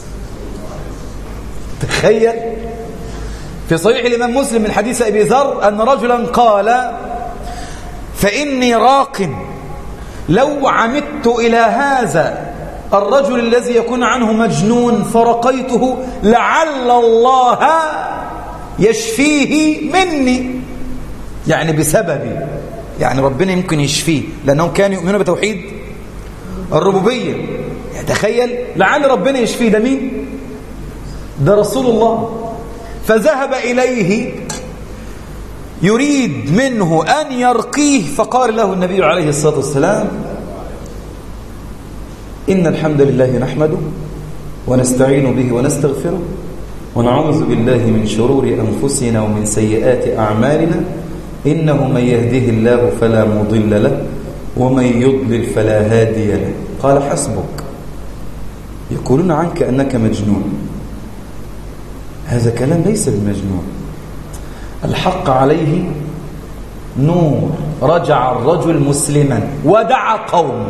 تخيل في صحيح الإمام مسلم من حديث أبي ذر أن رجلا قال: فإني راق لو عمدت إلى هذا الرجل الذي يكون عنه مجنون فرقيته لعل الله يشفيه مني، يعني بسببي، يعني ربنا يمكن يشفيه لأنهم كانوا يؤمنون بتوحيد الربوبية. تخيل لعل ربنا يشفيه، ده مين؟ ده رسول الله. فذهب إليه يريد منه أن يرقيه، فقال له النبي عليه الصلاة والسلام: إن الحمد لله نحمده ونستعين به ونستغفره ونعوذ بالله من شرور أنفسنا ومن سيئات أعمالنا، إنه من يهده الله فلا مضل له ومن يضلل فلا هادي له. قال: حسبك، يقولون عنك أنك مجنون. هذا كلام ليس بمجنون، الحق عليه نور. رجع الرجل مسلما ودعا قومه.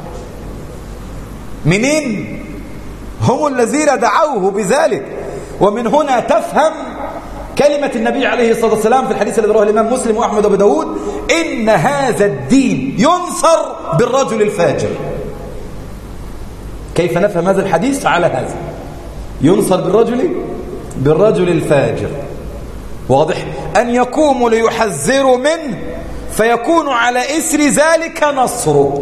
منين؟ هم الذين دعوه بذلك. ومن هنا تفهم كلمة النبي عليه الصلاة والسلام في الحديث الذي رواه الإمام مسلم وأحمد وأبو داود: إن هذا الدين ينصر بالرجل الفاجر. كيف نفهم هذا الحديث؟ على هذا: ينصر بالرجل بالرجل الفاجر. واضح؟ أن يقوموا ليحذروا منه فيكون على إثر ذلك نصره.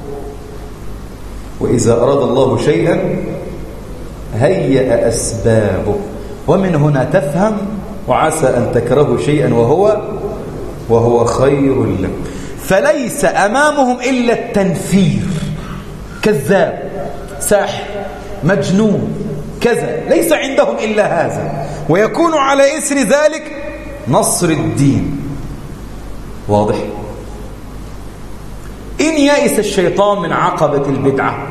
وإذا أراد الله شيئا هيأ أسبابه. ومن هنا تفهم: وعسى أن تكرهوا شيئا وهو وهو خير لكم. فليس أمامهم إلا التنفير، كذاب، ساحر، مجنون، كذا، ليس عندهم إلا هذا، ويكون على إثر ذلك نصر الدين. واضح؟ إن يئس الشيطان من عقبة البدعة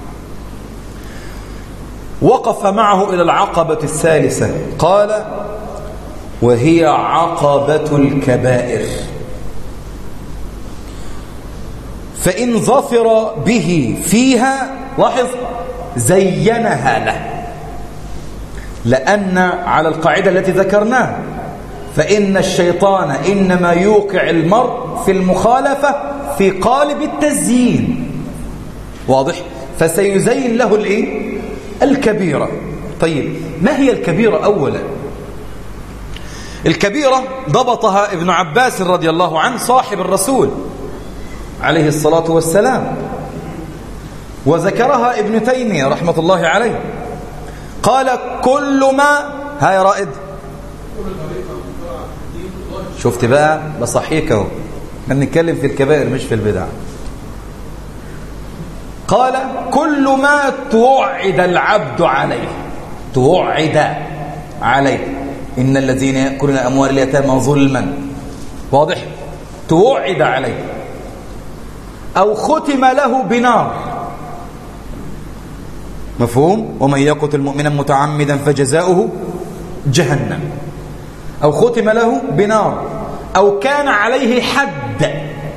وقف معه إلى العقبة الثالثة، قال: وهي عقبة الكبائر. فإن ظفر به فيها، لاحظ، زينها له، لأن على القاعدة التي ذكرناها: فإن الشيطان إنما يوقع المرء في المخالفة في قالب التزيين. واضح؟ فسيزين له الإيه؟ الكبيرة. طيب، ما هي الكبيرة أولا؟ الكبيرة ضبطها ابن عباس رضي الله عنه صاحب الرسول عليه الصلاة والسلام، وذكرها ابن تيمية رحمة الله عليه. قال: كل ما، ها يا رائد، شفت بقى، بصحيك اهو، بنتكلم في الكبائر مش في البدع. قال: كل ما توعد العبد عليه، توعد عليه، إن الذين يأكلون أموال اليتامى ظلما. واضح؟ توعد عليه، أو ختم له بنار. مفهوم؟ ومن يقتل مؤمنا متعمدا فجزاؤه جهنم، أو ختم له بنار، أو كان عليه حد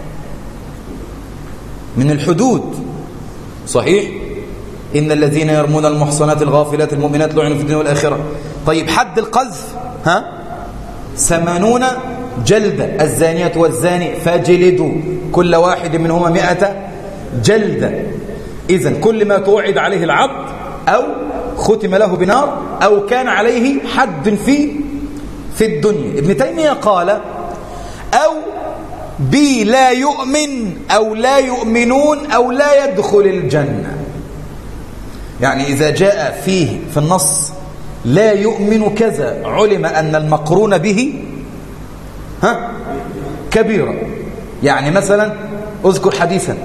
من الحدود. صحيح؟ إن الذين يرمون المحصنات الغافلات المؤمنات لعنوا في الدنيا والآخرة. طيب، حد القذف ها ثمانون جلدة، الزانية والزاني فاجلدوا كل واحد منهما مئة جلدة. إذن كل ما توعد عليه العبد، أو ختم له بنار، أو كان عليه حد في في الدنيا. ابن تيمية قال: أو بي لا يؤمن، أو لا يؤمنون، أو لا يدخل الجنة. يعني إذا جاء فيه في النص لا يؤمن كذا، علم أن المقرون به ها كبيرة. يعني مثلا أذكر حديثا: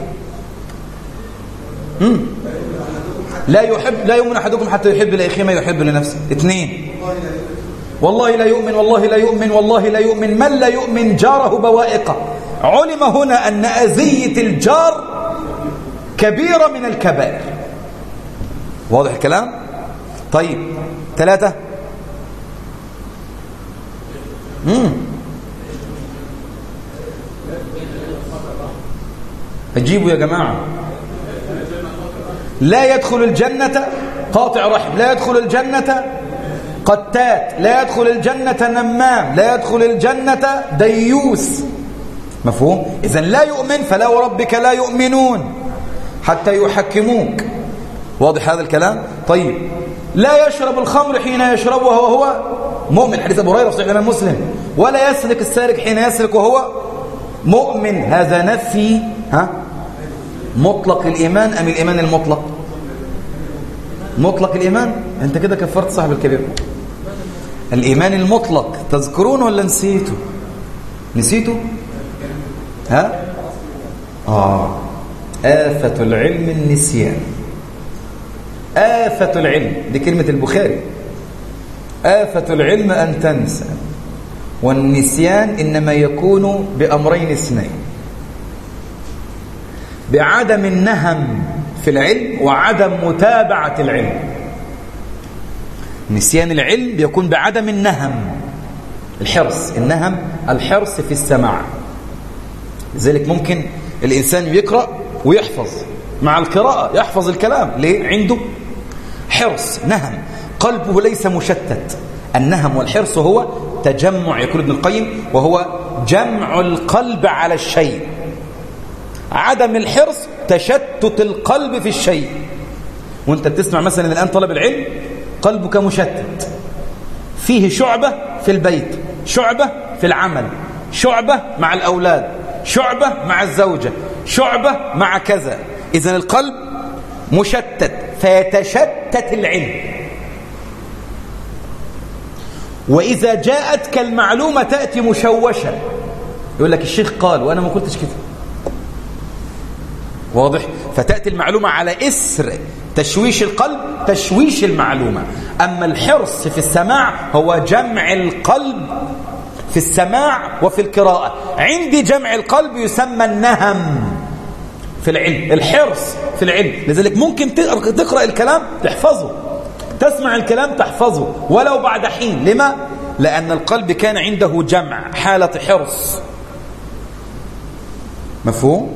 مم. لا يحب لا يؤمن أحدكم حتى يحب لأخيه ما يحب لنفسه. اثنين: والله لا يؤمن، والله لا يؤمن، والله لا يؤمن من لا يؤمن جاره بوائقه. علم هنا أن أذية الجار كبيرة من الكبائر. واضح الكلام؟ طيب، ثلاثة: امم اجيبوا يا جماعة. لا يدخل الجنة قاطع رحم، لا يدخل الجنة قتات، لا يدخل الجنة نمام، لا يدخل الجنة ديوس. مفهوم؟ إذن لا يؤمن، فلا وربك لا يؤمنون حتى يحكموك واضح هذا الكلام؟ طيب لا يشرب الخمر حين يشربها وهو مؤمن، حديث أبو هريرة في صحيح الإمام مسلم. ولا يسرق السارق حين يسرق وهو مؤمن. هذا نفي ها مطلق الإيمان أم الإيمان المطلق؟ مطلق الإيمان. أنت كده كفرت صاحب الكبير. الإيمان المطلق تذكرون ولا نسيته؟ نسيته؟ ها؟ آه آفة العلم النسيان. آفة العلم دي كلمة البخاري. آفة العلم أن تنسى، والنسيان إنما يكون بأمرين اثنين: بعدم النهم في العلم وعدم متابعة العلم. نسيان العلم بيكون بعدم النهم، الحرص. النهم الحرص في السماع. لذلك ممكن الإنسان يقرأ ويحفظ، مع القراءة يحفظ الكلام. ليه؟ عنده حرص، نهم، قلبه ليس مشتت. النهم والحرص هو تجمع، يقول ابن القيم، وهو جمع القلب على الشيء. عدم الحرص تشتت القلب في الشيء. وانت بتسمع مثلا الآن طلب العلم، قلبك مشتت، فيه شعبة في البيت، شعبة في العمل، شعبة مع الأولاد، شعبة مع الزوجة، شعبة مع كذا. إذن القلب مشتت فيتشتت العلم. وإذا جاءتك المعلومة تأتي مشوشة. يقول لك الشيخ قال وأنا ما قلتش كده. واضح؟ فتأتي المعلومة على إسر تشويش القلب، تشويش المعلومة. أما الحرص في السماع هو جمع القلب في السماع وفي القراءة. عندي جمع القلب يسمى النهم في العلم، الحرص في العلم. لذلك ممكن تقرأ الكلام تحفظه، تسمع الكلام تحفظه ولو بعد حين. لما؟ لأن القلب كان عنده جمع، حالة حرص. مفهوم؟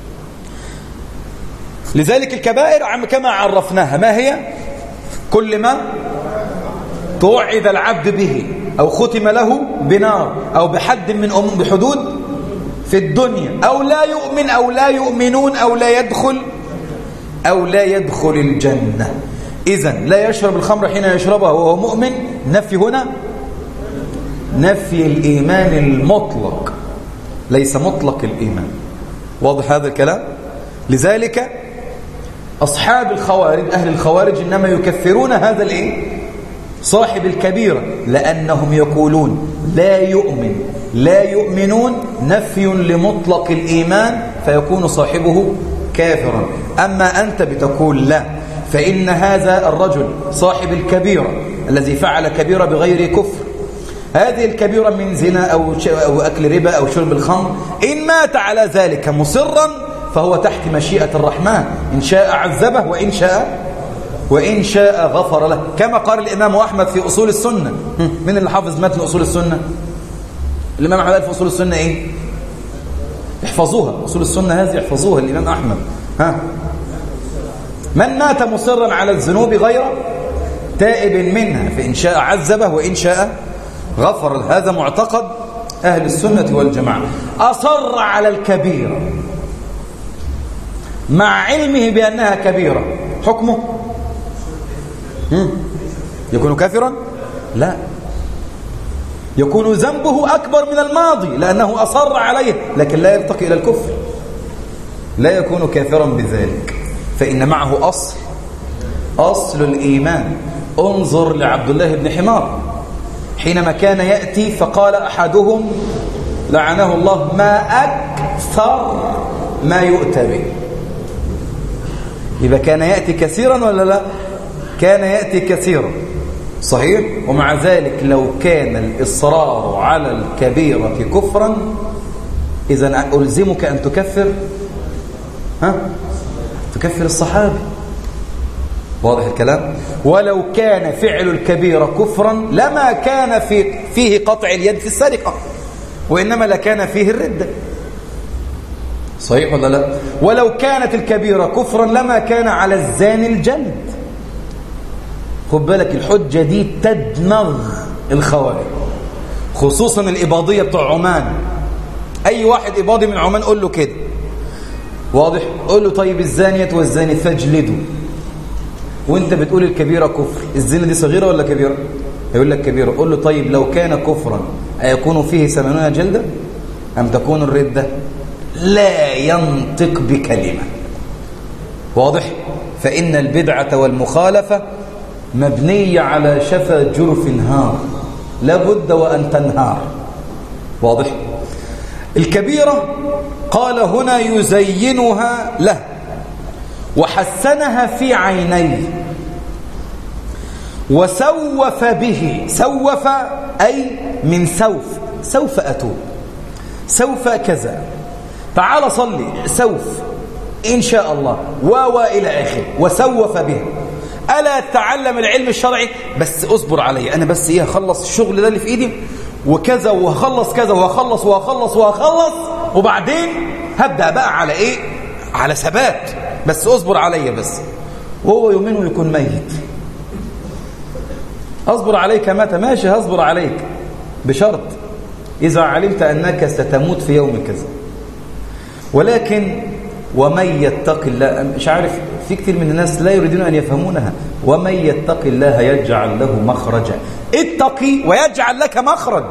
لذلك الكبائر كما عرفناها ما هي؟ كل ما توعد العبد به أو ختم له بنار أو بحد من أم بحدود في الدنيا، أو لا يؤمن أو لا يؤمنون أو لا يدخل أو لا يدخل الجنة. إذن لا يشرب الخمر حين يشربها وهو مؤمن. نفي هنا نفي الإيمان المطلق، ليس مطلق الإيمان. واضح هذا الكلام؟ لذلك أصحاب الخوارج، أهل الخوارج، إنما يكفرون هذا الإيه؟ صاحب الكبيرة، لأنهم يقولون لا يؤمن لا يؤمنون، نفي لمطلق الإيمان، فيكون صاحبه كافرا. أما أنت بتقول لا، فإن هذا الرجل صاحب الكبيرة الذي فعل كبيرة بغير كفر، هذه الكبيرة من زنا أو, أو أكل ربا أو شرب الخمر، إن مات على ذلك مصرا فهو تحت مشيئة الرحمن، إن شاء عذبه وإن شاء وإن شاء غفر له، كما قال الإمام أحمد في أصول السنة. من اللي حافظ متن أصول السنة؟ الإمام أحمد في أصول السنة إيه؟ احفظوها، أصول السنة هذه احفظوها. الإمام أحمد ها من مات مصرا على الذنوب غير تائب منها فإن شاء عذبه وإن شاء غفر له. هذا معتقد أهل السنة والجماعة. أصر على الكبيرة مع علمه بأنها كبيرة، حكمه يكون كافرا؟ لا، يكون ذنبه أكبر من الماضي لأنه أصر عليه، لكن لا يرتقي إلى الكفر، لا يكون كافرا بذلك، فإن معه أصل أصل الإيمان. انظر لعبد الله بن حمار حينما كان يأتي فقال أحدهم لعنه الله ما أكثر ما يؤتى به. إذا كان يأتي كثيرا ولا لا؟ كان يأتي كثيرا، صحيح. ومع ذلك لو كان الإصرار على الكبيرة كفرا، إذا ألزمك أن تكفر ها؟ تكفر الصحابي. واضح الكلام؟ ولو كان فعل الكبيرة كفرا لما كان في فيه قطع اليد في السرقة، وإنما لكان فيه الردة، صحيح ولا لا؟ ولو كانت الكبيرة كفرا لما كان على الزاني الجلد. خد بالك، الحجة دي تدمغ الخوارج، خصوصا الإباضية بتوع عمان. أي واحد إباضي من عمان قول له كده، واضح؟ قول له طيب الزانية والزاني فاجلدوا، وانت بتقول الكبيرة كفر، الزنا دي صغيرة ولا كبيرة؟ يقول لك كبيرة. قول له طيب لو كان كفرا أيكون فيه ثمانون جلدة أم تكون الردة؟ لا ينطق بكلمة. واضح؟ فإن البدعة والمخالفة مبنية على شفا جرف هار، لابد وأن تنهار. واضح؟ الكبيرة قال هنا يزينها له وحسنها في عينيه وسوف به. سوف أي من سوف، سوف أتوب، سوف كذا، تعال صلي، سوف إن شاء الله، و إلى آخر، وسوف به. ألا تعلم العلم الشرعي؟ بس أصبر علي أنا، بس إيه هخلص الشغل ده اللي في إيدي وكذا، وهخلص كذا، وهخلص وهخلص وهخلص، وبعدين هبدأ بقى على إيه؟ على ثبات، بس أصبر علي بس. وهو يومين ويكون ميت. أصبر عليك متى؟ ماشي هصبر عليك بشرط إذا علمت أنك ستموت في يوم كذا. ولكن ومن يتق الله، مش عارف، في كثير من الناس لا يريدون أن يفهمونها. ومن يتق الله يجعل له مخرجا. اتقي ويجعل لك مخرج.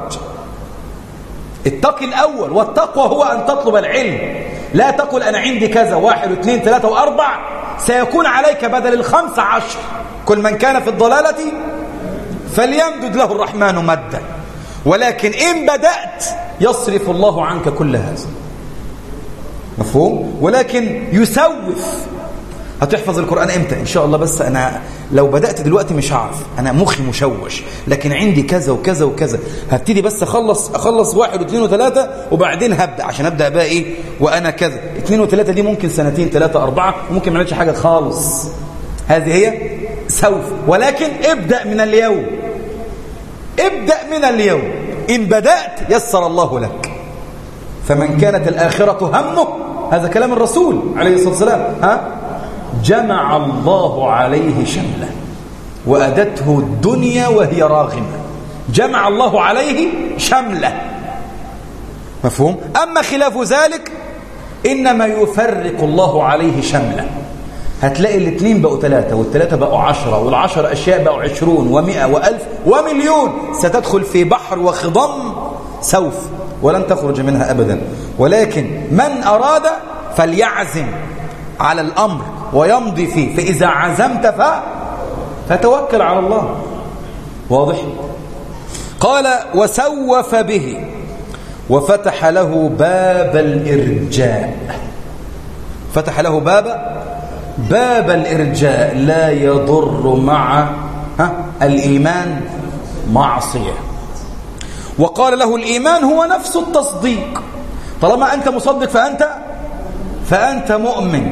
اتقي الأول، والتقوى هو أن تطلب العلم. لا تقل أنا عندي كذا، واحد واثنين ثلاثة وأربع، سيكون عليك بدل الخمس عشر. كل من كان في الضلالة فليمدد له الرحمن مدا. ولكن إن بدأت يصرف الله عنك كل هذا. مفهوم؟ ولكن يسوف. هتحفظ القرآن امتى؟ ان شاء الله، بس انا لو بدأت دلوقتي مش هعرف، انا مخي مشوش، لكن عندي كذا وكذا وكذا، هبتدي بس اخلص اخلص واحد واثنين وثلاثة، وبعدين هبدأ عشان ابدأ بقى ايه وانا كذا. اثنين وثلاثة دي ممكن سنتين، ثلاثة اربعة، وممكن ما نعملش حاجة خالص. هذه هي سوف. ولكن ابدأ من اليوم، ابدأ من اليوم. ان بدأت يسر الله لك. فمن كانت الآخرة همه، هذا كلام الرسول عليه الصلاة والسلام، ها؟ جمع الله عليه شمله وأدته الدنيا وهي راغمة. جمع الله عليه شمله. مفهوم؟ أما خلاف ذلك إنما يفرق الله عليه شمله. هتلاقي الاثنين بقوا ثلاثة، والثلاثة بقوا عشرة، والعشر أشياء بقوا عشرون ومئة وألف ومليون. ستدخل في بحر وخضم سوف، ولن تخرج منها أبدا. ولكن من أراد فليعزم على الأمر ويمضي فيه. فإذا عزمت ف... فتوكل على الله. واضح؟ قال وسوف به وفتح له باب الإرجاء. فتح له باب باب الإرجاء. لا يضر مع ها الإيمان معصية. وقال له الإيمان هو نفس التصديق. طالما أنت مصدق فأنت فأنت مؤمن.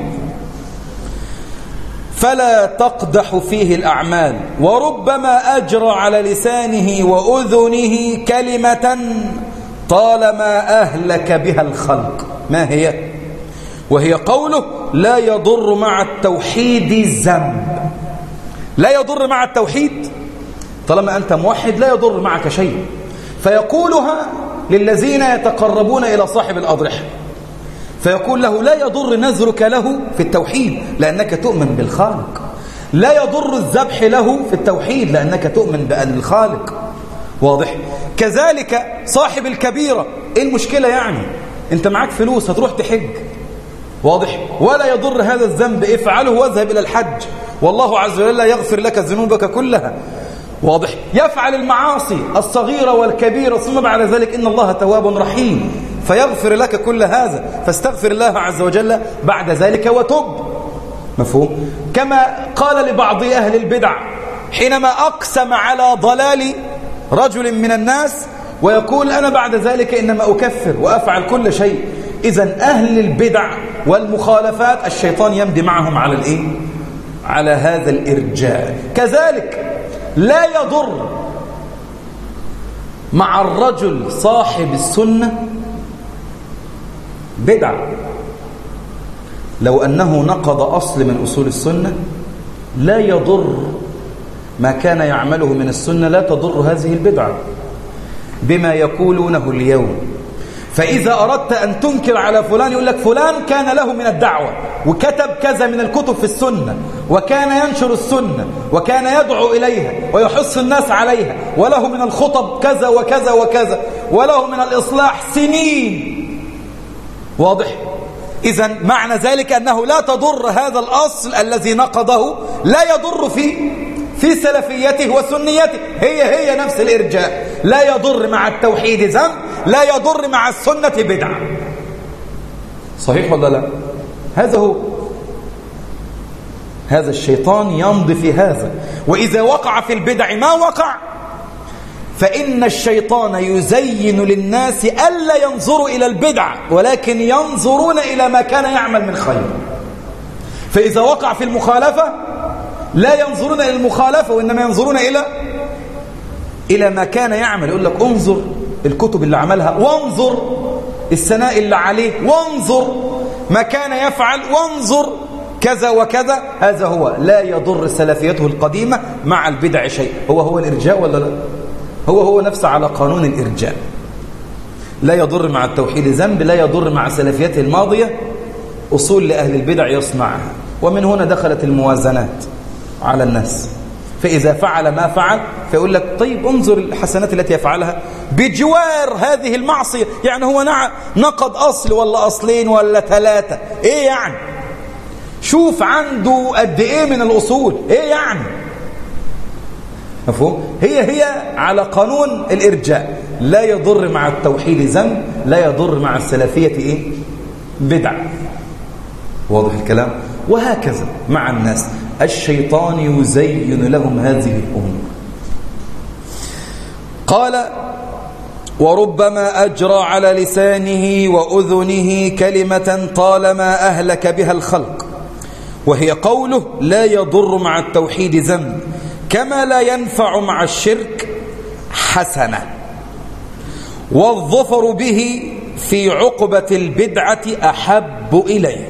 فلا تقدح فيه الأعمال. وربما أجرى على لسانه وأذنه كلمة طالما أهلك بها الخلق. ما هي؟ وهي قوله لا يضر مع التوحيد ذنب. لا يضر مع التوحيد، طالما أنت موحد لا يضر معك شيء. فيقولها للذين يتقربون إلى صاحب الأضرحة، فيقول له لا يضر نذرك له في التوحيد لأنك تؤمن بالخالق. لا يضر الذبح له في التوحيد لأنك تؤمن بأن الخالق. واضح؟ كذلك صاحب الكبيرة، إيه المشكلة يعني؟ أنت معاك فلوس هتروح تحج. واضح؟ ولا يضر هذا الذنب، افعله واذهب إلى الحج، والله عز وجل يغفر لك ذنوبك كلها. واضح؟ يفعل المعاصي الصغيرة والكبيرة، ثم بعد ذلك إن الله تواب رحيم فيغفر لك كل هذا، فاستغفر الله عز وجل بعد ذلك وتب. مفهوم؟ كما قال لبعض أهل البدع حينما أقسم على ضلال رجل من الناس ويقول أنا بعد ذلك إنما أكفر وأفعل كل شيء. إذن أهل البدع والمخالفات الشيطان يمضي معهم على الإيه؟ على هذا الإرجاء. كذلك لا يضر مع الرجل صاحب السنة بدعة. لو أنه نقض أصل من أصول السنة لا يضر ما كان يعمله من السنة، لا تضر هذه البدعة بما يقولونه اليوم. فإذا أردت أن تنكر على فلان يقول لك فلان كان له من الدعوة وكتب كذا من الكتب في السنة وكان ينشر السنة وكان يدعو إليها ويحث الناس عليها، وله من الخطب كذا وكذا وكذا، وله من الإصلاح سنين. واضح؟ إذن معنى ذلك أنه لا تضر هذا الأصل الذي نقضه، لا يضر في في سلفيته وسنيته، هي هي نفس الإرجاء، لا يضر مع التوحيد ذنب، لا يضر مع السنة بدعة. صحيح ولا لا؟ هذا هو، هذا الشيطان يمضي في هذا. وإذا وقع في البدع ما وقع، فإن الشيطان يزين للناس ألا ينظروا إلى البدع، ولكن ينظرون إلى ما كان يعمل من خير. فإذا وقع في المخالفة لا ينظرون إلى المخالفة، وإنما ينظرون إلى إلى ما كان يعمل. يقول لك انظر الكتب اللي عملها، وانظر الثناء اللي عليه، وانظر ما كان يفعل، وانظر كذا وكذا. هذا هو، لا يضر سلفيته القديمة مع البدع شيء. هو هو الإرجاء ولا لا؟ هو هو نفسه على قانون الإرجاء، لا يضر مع التوحيد ذنب، لا يضر مع سلفيته الماضية. أصول لأهل البدع يصنعها، ومن هنا دخلت الموازنات على الناس. فإذا فعل ما فعل فيقول لك طيب انظر الحسنات التي يفعلها بجوار هذه المعصية. يعني هو نقض أصل ولا أصلين ولا ثلاثة، إيه يعني؟ شوف عنده قد إيه من الأصول، إيه يعني؟ مفهوم؟ هي هي على قانون الإرجاء، لا يضر مع التوحيد ذنب، لا يضر مع السلفية إيه؟ بدع. واضح الكلام؟ وهكذا مع الناس، الشيطان يزين لهم هذه الأمور. قال: وربما أجرى على لسانه وأذنه كلمة طالما أهلك بها الخلق، وهي قوله: لا يضر مع التوحيد ذنب كما لا ينفع مع الشرك حسنة، والظفر به في عقبة البدعة أحب إليه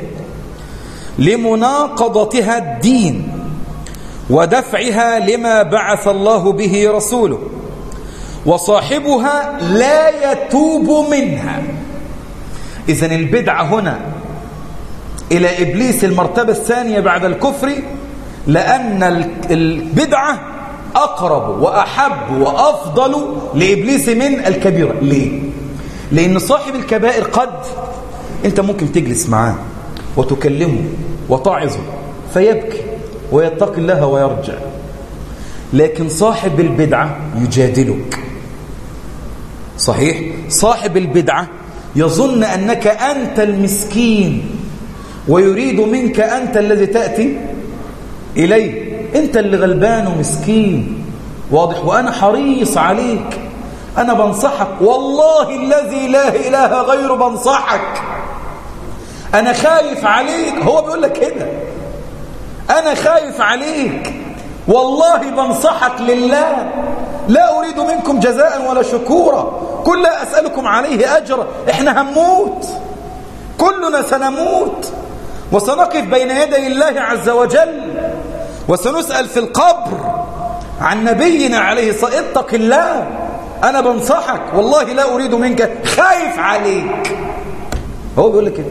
لمناقضتها الدين ودفعها لما بعث الله به رسوله، وصاحبها لا يتوب منها. إذن البدعة هنا إلى إبليس المرتبة الثانية بعد الكفر، لأن البدعة أقرب وأحب وأفضل لإبليس من الكبيرة. ليه؟ لأن صاحب الكبائر قد أنت ممكن تجلس معاه وتكلمه وتعظه فيبكي ويتقي الله ويرجع، لكن صاحب البدعة يجادلك. صحيح؟ صاحب البدعة يظن أنك أنت المسكين، ويريد منك أنت الذي تأتي إليه، أنت اللي غلبان ومسكين. واضح؟ وأنا حريص عليك، أنا بنصحك، والله الذي لا إله غيره بنصحك، أنا خايف عليك. هو بيقول لك كده، أنا خايف عليك والله بنصحك لله، لا أريد منكم جزاء ولا شكورا، كل لا أسألكم عليه أجرا. إحنا هنموت، كلنا سنموت، وسنقف بين يدي الله عز وجل، وسنسأل في القبر عن نبينا عليه الصلاة والسلام. اتق الله، أنا بنصحك والله لا أريد منك، خايف عليك. هو بيقول لك كده.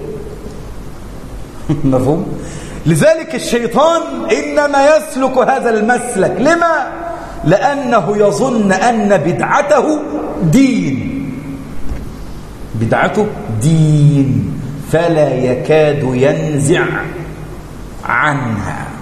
مفهوم؟ لذلك الشيطان إنما يسلك هذا المسلك. لما؟ لأنه يظن أن بدعته دين، بدعته دين، فلا يكاد ينزع عنها.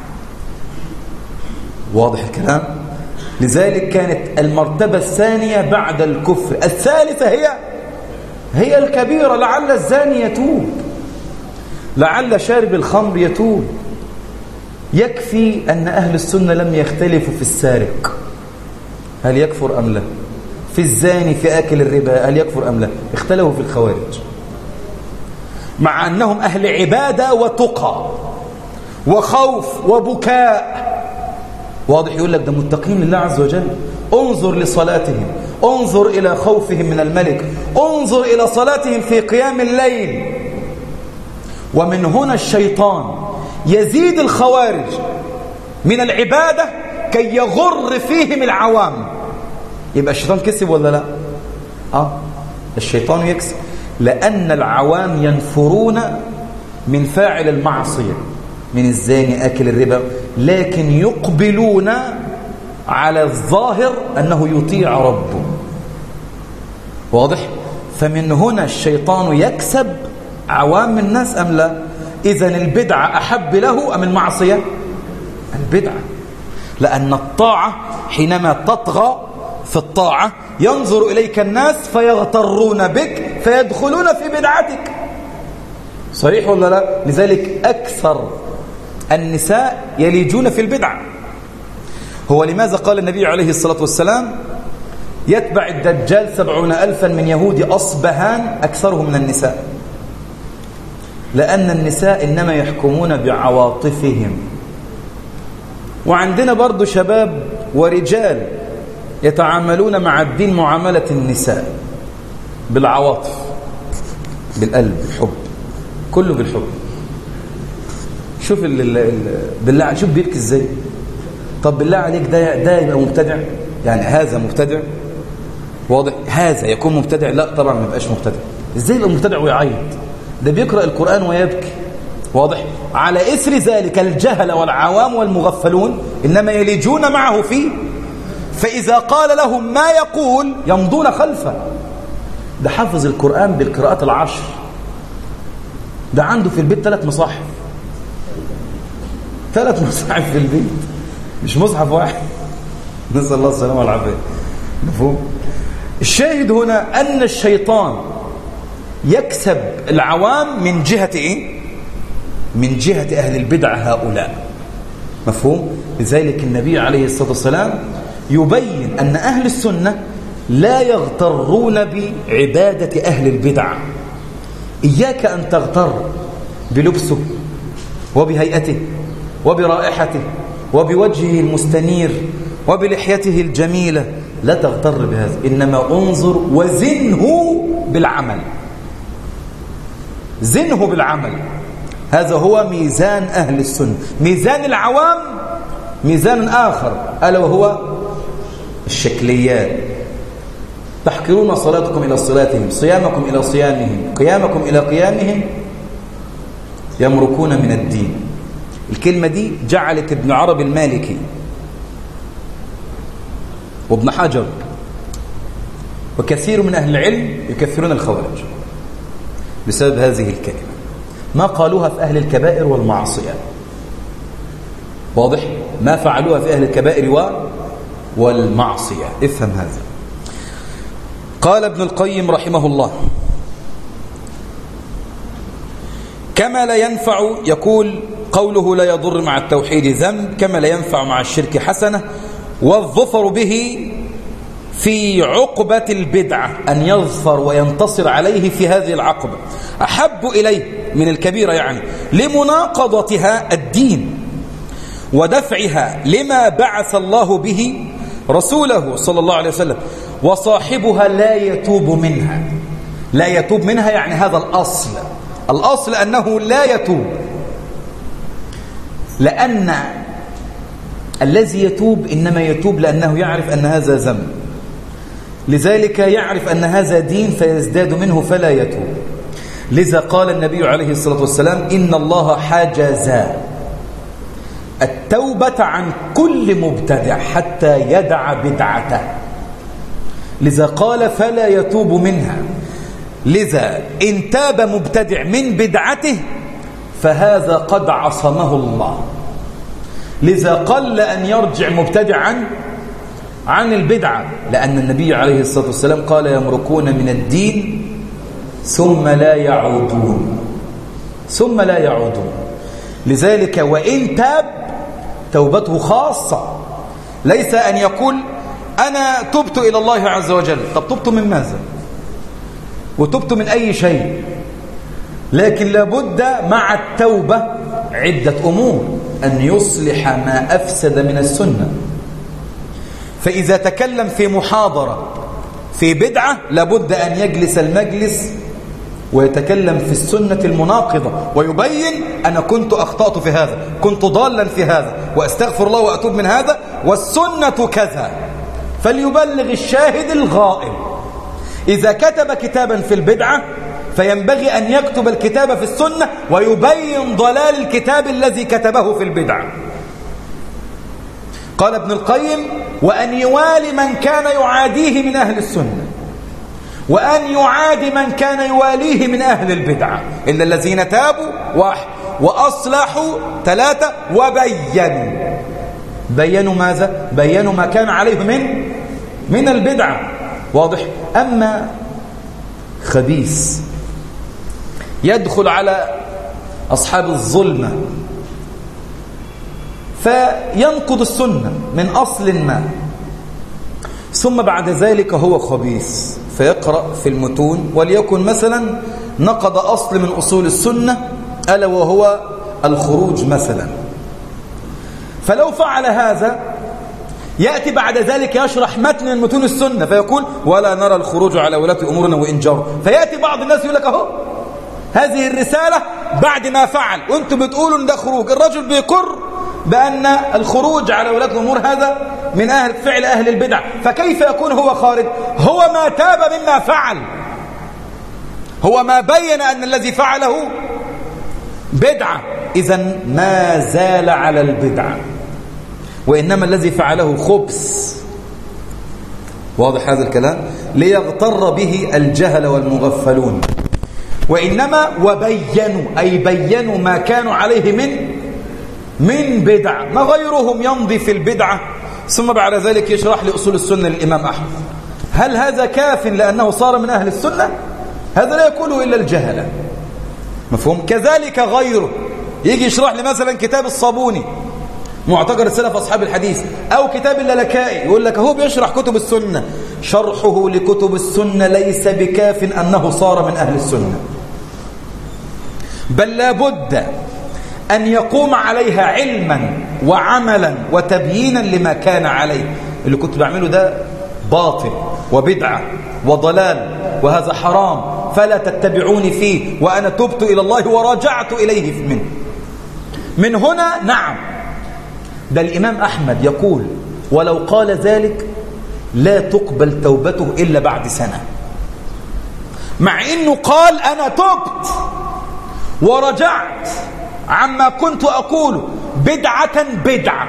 واضح الكلام؟ لذلك كانت المرتبة الثانية بعد الكفر. الثالثة هي هي الكبيرة. لعل الزاني يتوب، لعل شارب الخمر يتوب. يكفي أن أهل السنة لم يختلفوا في السارق هل يكفر أم لا، في الزاني، في آكل الربا هل يكفر أم لا، اختلفوا في الخوارج، مع أنهم أهل عبادة وتقى وخوف وبكاء. واضح؟ يقول لك ده متقين لله عز وجل. انظر لصلاتهم، انظر إلى خوفهم من الملك، انظر إلى صلاتهم في قيام الليل. ومن هنا الشيطان يزيد الخوارج من العبادة كي يغر فيهم العوام. يبقى الشيطان كسب ولا لا؟ آه الشيطان يكسب، لأن العوام ينفرون من فاعل المعصية من الزاني آكل الربا، لكن يقبلون على الظاهر أنه يطيع ربه. واضح؟ فمن هنا الشيطان يكسب عوام الناس أم لا؟ إذن البدعة أحب له أم المعصية؟ البدعة، لأن الطاعة حينما تطغى في الطاعة ينظر إليك الناس فيغترون بك فيدخلون في بدعتك. صحيح ولا لا؟ لذلك أكثر النساء يليجون في البدعة. هو لماذا قال النبي عليه الصلاة والسلام يتبع الدجال سبعون ألفا من يهود أصبهان أكثرهم من النساء؟ لأن النساء إنما يحكمون بعواطفهم. وعندنا برضو شباب ورجال يتعاملون مع الدين معاملة النساء بالعواطف، بالقلب، بالحب، كله بالحب. شوف ال ال بالله، شوف بيبكي ازاي. طب بالله عليك ده ده يبقى مبتدع؟ يعني هذا مبتدع؟ واضح؟ هذا يكون مبتدع؟ لا طبعا ما يبقاش مبتدع. ازاي يبقى مبتدع ويعيط؟ ده بيقرأ القرآن ويبكي. واضح؟ على إثر ذلك الجهل والعوام والمغفلون إنما يلجون معه فيه، فإذا قال لهم ما يقول يمضون خلفه. ده حافظ القرآن بالقراءات العشر، ده عنده في البيت ثلاث مصاحف، ثلاث مصاحف في البيت، مش مصحف واحد. نسأل الله السلامة والعافية. مفهوم؟ الشاهد هنا أن الشيطان يكسب العوام من جهة إيه؟ من جهة أهل البدع هؤلاء. مفهوم؟ لذلك النبي عليه الصلاة والسلام يبين أن أهل السنة لا يغترون بعبادة أهل البدع. إياك أن تغتر بلبسه وبهيئته وبرائحته وبوجهه المستنير وبلحيته الجميلة، لا تغتر بهذا، إنما انظر وزنه بالعمل، زنه بالعمل. هذا هو ميزان أهل السنة. ميزان العوام ميزان آخر، ألا وهو الشكليات. تحقرون صلاتكم إلى صلاتهم، صيامكم إلى صيامهم، قيامكم إلى قيامهم، يمركون من الدين. الكلمة دي جعلت ابن عربي المالكي وابن حجر وكثير من أهل العلم يكفرون الخوارج بسبب هذه الكلمة. ما قالوها في أهل الكبائر والمعصية. واضح؟ ما فعلوها في أهل الكبائر والمعصية. افهم هذا. قال ابن القيم رحمه الله: كما لا ينفع، يقول قوله لا يضر مع التوحيد ذنب، كما لا ينفع مع الشرك حسنة، والظفر به في عقبة البدعة، أن يظفر وينتصر عليه في هذه العقبة أحب إليه من الكبيرة، يعني لمناقضتها الدين ودفعها لما بعث الله به رسوله صلى الله عليه وسلم، وصاحبها لا يتوب منها. لا يتوب منها يعني هذا الأصل، الأصل أنه لا يتوب، لأن الذي يتوب إنما يتوب لأنه يعرف أن هذا ذنب، لذلك يعرف أن هذا دين فيزداد منه فلا يتوب. لذا قال النبي عليه الصلاة والسلام: إن الله حجز التوبة عن كل مبتدع حتى يدع بدعته. لذا قال فلا يتوب منها. لذا إن تاب مبتدع من بدعته فهذا قد عصمه الله. لذا قل أن يرجع مبتدع عن عن البدعة، لأن النبي عليه الصلاة والسلام قال: يمركون من الدين ثم لا يعودون، ثم لا يعودون. لذلك وإن تاب توبته خاصة، ليس أن يقول أنا تبت إلى الله عز وجل. طب تبت من ماذا؟ وتبت من أي شيء؟ لكن لابد مع التوبة عدة أمور: أن يصلح ما أفسد من السنة. فإذا تكلم في محاضرة في بدعة لابد أن يجلس المجلس ويتكلم في السنة المناقضة ويبين: أنا كنت أخطأت في هذا، كنت ضالا في هذا، وأستغفر الله وأتوب من هذا، والسنة كذا. فليبلغ الشاهد الغائب. إذا كتب كتابا في البدعة فينبغي أن يكتب الكتاب في السنة ويبين ضلال الكتاب الذي كتبه في البدعة. قال ابن القيم: وأن يوالي من كان يعاديه من أهل السنة، وأن يعادي من كان يواليه من أهل البدعة، إلا الذين تابوا واحد وأصلحوا ثلاثة وبينوا. بينوا ماذا؟ بينوا ما كان عليه من من البدعة. واضح؟ أما خبيث يدخل على أصحاب الظلمة فينقض السنة من أصل ما، ثم بعد ذلك هو خبيث فيقرأ في المتون، وليكن مثلا نقض أصل من أصول السنة ألا وهو الخروج مثلا، فلو فعل هذا يأتي بعد ذلك يشرح متن من متون السنة فيقول: ولا نرى الخروج على ولاة أمورنا وإن جروا. فيأتي بعض الناس يقول لك: أهو هذه الرسالة بعد ما فعل وأنتم بتقولوا إن ده خروج. الرجل بيقر بأن الخروج على ولاة الأمور هذا من أهل فعل أهل البدع، فكيف يكون هو خارج؟ هو ما تاب مما فعل، هو ما بين أن الذي فعله بدعة، إذن ما زال على البدعة، وإنما الذي فعله خبث. واضح هذا الكلام؟ ليغتر به الجهل والمغفلون. وإنما وبينوا أي بينوا ما كانوا عليه من من بدعة، ما غيرهم يمضي في البدعة ثم بعد ذلك يشرح لأصول السنة للإمام أحمد. هل هذا كاف لأنه صار من أهل السنة؟ هذا لا يقوله إلا الجهلة. مفهوم؟ كذلك غيره يجي يشرح لي مثلا كتاب الصابوني معتقد السلف أصحاب الحديث، أو كتاب اللالكائي، يقول لك هو بيشرح كتب السنة. شرحه لكتب السنة ليس بكاف أنه صار من أهل السنة، بل لا بد أن يقوم عليها علما وعملا وتبيينا لما كان عليه. اللي كنت بعمله ده باطل وبدعة وضلال وهذا حرام، فلا تتبعوني فيه، وأنا تبت إلى الله وراجعت إليه منه. من هنا نعم، ده الإمام أحمد يقول: ولو قال ذلك لا تقبل توبته إلا بعد سنة، مع إنه قال: أنا تبت ورجعت عما كنت أقوله بدعة بدعة.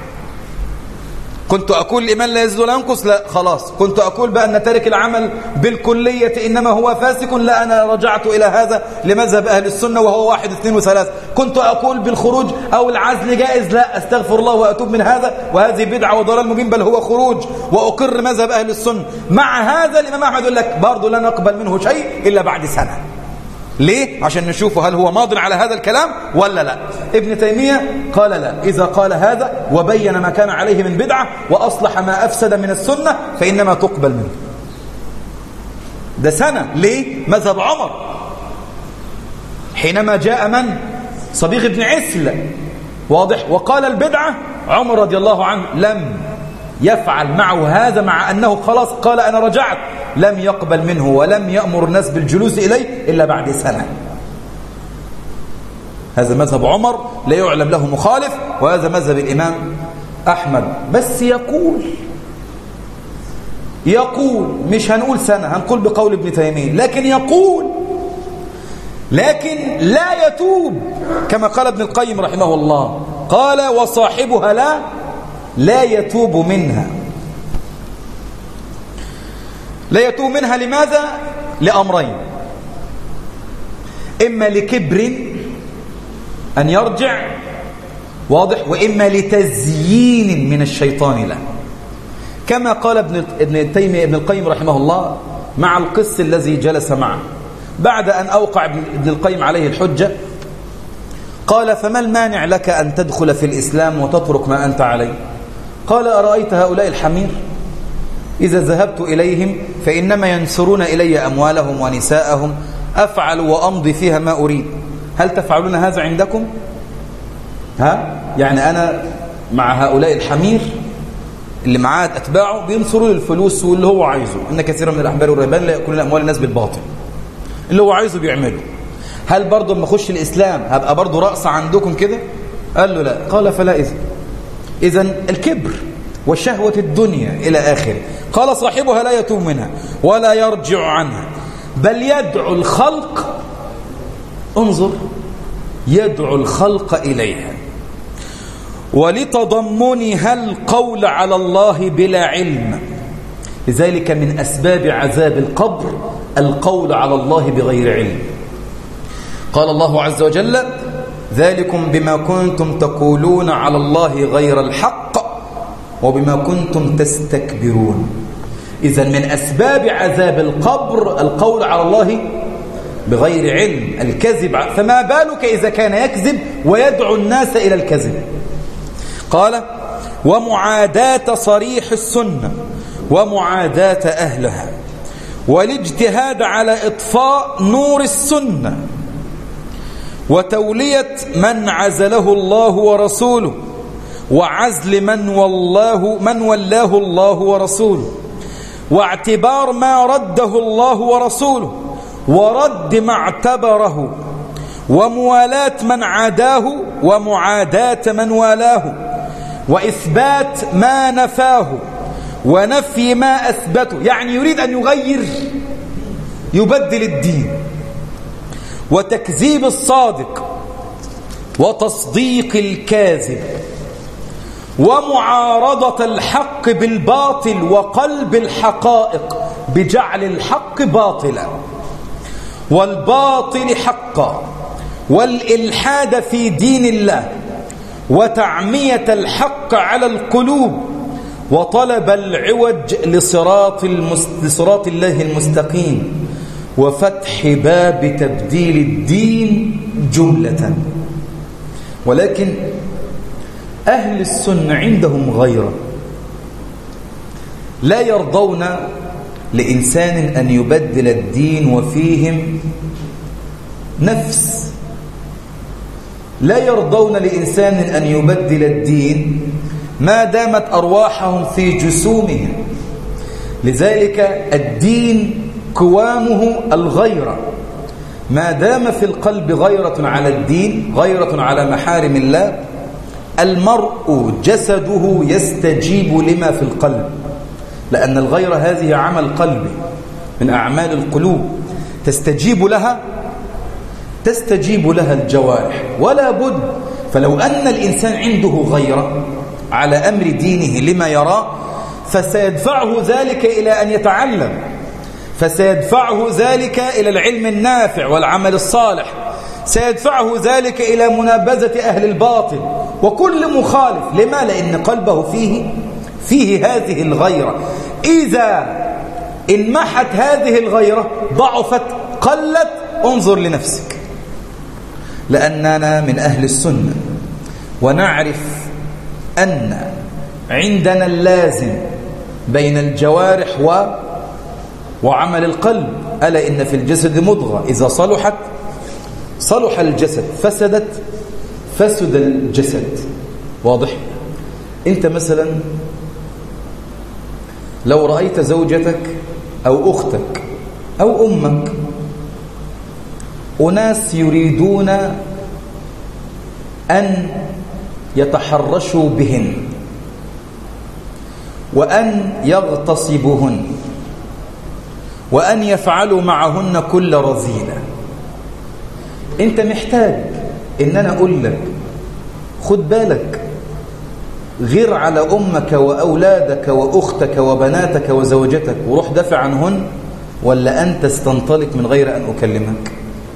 كنت أقول الإيمان لا يزيد ولا ينقص، لا خلاص. كنت أقول بأن تارك العمل بالكلية إنما هو فاسق، لا أنا رجعت إلى هذا لمذهب أهل السنة وهو واحد اثنين وثلاث. كنت أقول بالخروج أو العزل جائز، لا أستغفر الله وأتوب من هذا وهذه بدعة وضلال مبين، بل هو خروج وأقر مذهب أهل السنة. مع هذا الإمام أحمد يقول لك برضه لا نقبل منه شيء إلا بعد سنة. ليه؟ عشان نشوفه هل هو ماض على هذا الكلام ولا لا. ابن تيمية قال لا، إذا قال هذا وبين ما كان عليه من بدعة وأصلح ما أفسد من السنة فإنما تقبل منه. ده سنة. ليه؟ مذهب عمر حينما جاء من؟ صبيغ بن عسل، واضح، وقال البدعة، عمر رضي الله عنه لم يفعل معه هذا، مع أنه خلاص قال أنا رجعت، لم يقبل منه ولم يأمر الناس بالجلوس إليه إلا بعد سنة. هذا مذهب عمر لا يعلم له مخالف، وهذا مذهب الإمام أحمد. بس يقول يقول مش هنقول سنة، هنقول بقول ابن تيمية، لكن يقول لكن لا يتوب، كما قال ابن القيم رحمه الله، قال وصاحبها لا لا يتوب منها. لا يتوب منها لماذا؟ لأمرين: إما لكبر أن يرجع، واضح، وإما لتزيين من الشيطان له، كما قال ابن ابن تيمية ابن القيم رحمه الله مع القس الذي جلس معه بعد أن أوقع ابن القيم عليه الحجة، قال: فما المانع لك أن تدخل في الإسلام وتترك ما أنت عليه؟ قال: أرأيت هؤلاء الحمير إذا ذهبت إليهم فإنما ينسرون إلي أموالهم ونساءهم، أفعل وأمضي فيها ما أريد، هل تفعلون هذا عندكم؟ ها؟ يعني أنا مع هؤلاء الحمير اللي معاه أتباعه بينصروا الفلوس واللي هو عايزه، إن كثيرا من الأحبار والرهبان لا يأكلون أموال الناس بالباطل، اللي هو عايزه بيعمله. هل برضه لما أخش الإسلام هبقى برضه رأس عندكم كده؟ قال له لا. قال: فلا إذن. إذن الكبر وشهوة الدنيا إلى آخره. قال: صاحبها لا يتوب منها ولا يرجع عنها، بل يدعو الخلق، انظر، يدعو الخلق إليها، ولتضمنها القول على الله بلا علم. لذلك من أسباب عذاب القبر القول على الله بغير علم. قال الله عز وجل: ذلكم بما كنتم تقولون على الله غير الحق وبما كنتم تستكبرون. إذن من أسباب عذاب القبر القول على الله بغير علم، الكذب. فما بالك إذا كان يكذب ويدعو الناس إلى الكذب؟ قال: ومعاداة صريح السنة ومعاداة أهلها، والاجتهاد على إطفاء نور السنة، وتولية من عزله الله ورسوله، وعزل من والله من ولاه الله ورسوله، واعتبار ما رده الله ورسوله، ورد ما اعتبره، وموالاة من عاداه ومعاداة من والاه، وإثبات ما نفاه ونفي ما أثبته. يعني يريد أن يغير، يبدل الدين، وتكذيب الصادق وتصديق الكاذب، ومعارضة الحق بالباطل وقلب الحقائق بجعل الحق باطلا والباطل حقا، والإلحاد في دين الله، وتعمية الحق على القلوب، وطلب العوج لصراط, المست... لصراط الله المستقيم، وفتح باب تبديل الدين جملة. ولكن أهل السنة عندهم غيرة، لا يرضون لإنسان أن يبدل الدين وفيهم نفس، لا يرضون لإنسان أن يبدل الدين ما دامت أرواحهم في جسومهم. لذلك الدين قوامه الغيرة، ما دام في القلب غيرة على الدين، غيرة على محارم الله، المرء جسده يستجيب لما في القلب، لأن الغيرة هذه عمل قلبي من أعمال القلوب، تستجيب لها تستجيب لها الجوارح ولا بد. فلو أن الإنسان عنده غيرة على أمر دينه لما يراه، فسيدفعه ذلك إلى أن يتعلم، فسيدفعه ذلك إلى العلم النافع والعمل الصالح، سيدفعه ذلك إلى منابذة أهل الباطل وكل مخالف. لما؟ لأن قلبه فيه فيه هذه الغيرة. إذا انمحت هذه الغيرة، ضعفت، قلت، انظر لنفسك. لأننا من أهل السنة ونعرف أن عندنا اللازم بين الجوارح و وعمل القلب. ألا إن في الجسد مضغة إذا صلحت صلح الجسد، فسدت فسد الجسد. واضح؟ أنت مثلا لو رأيت زوجتك أو أختك أو أمك أناس يريدون أن يتحرشوا بهن وأن يغتصبوهن وأن يفعلوا معهن كل رذيلة، أنت محتاج إن أنا أقول لك خد بالك، غير على أمك وأولادك وأختك وبناتك وزوجتك وروح دافع عنهن، ولا أنت ستنطلق من غير أن أكلمك؟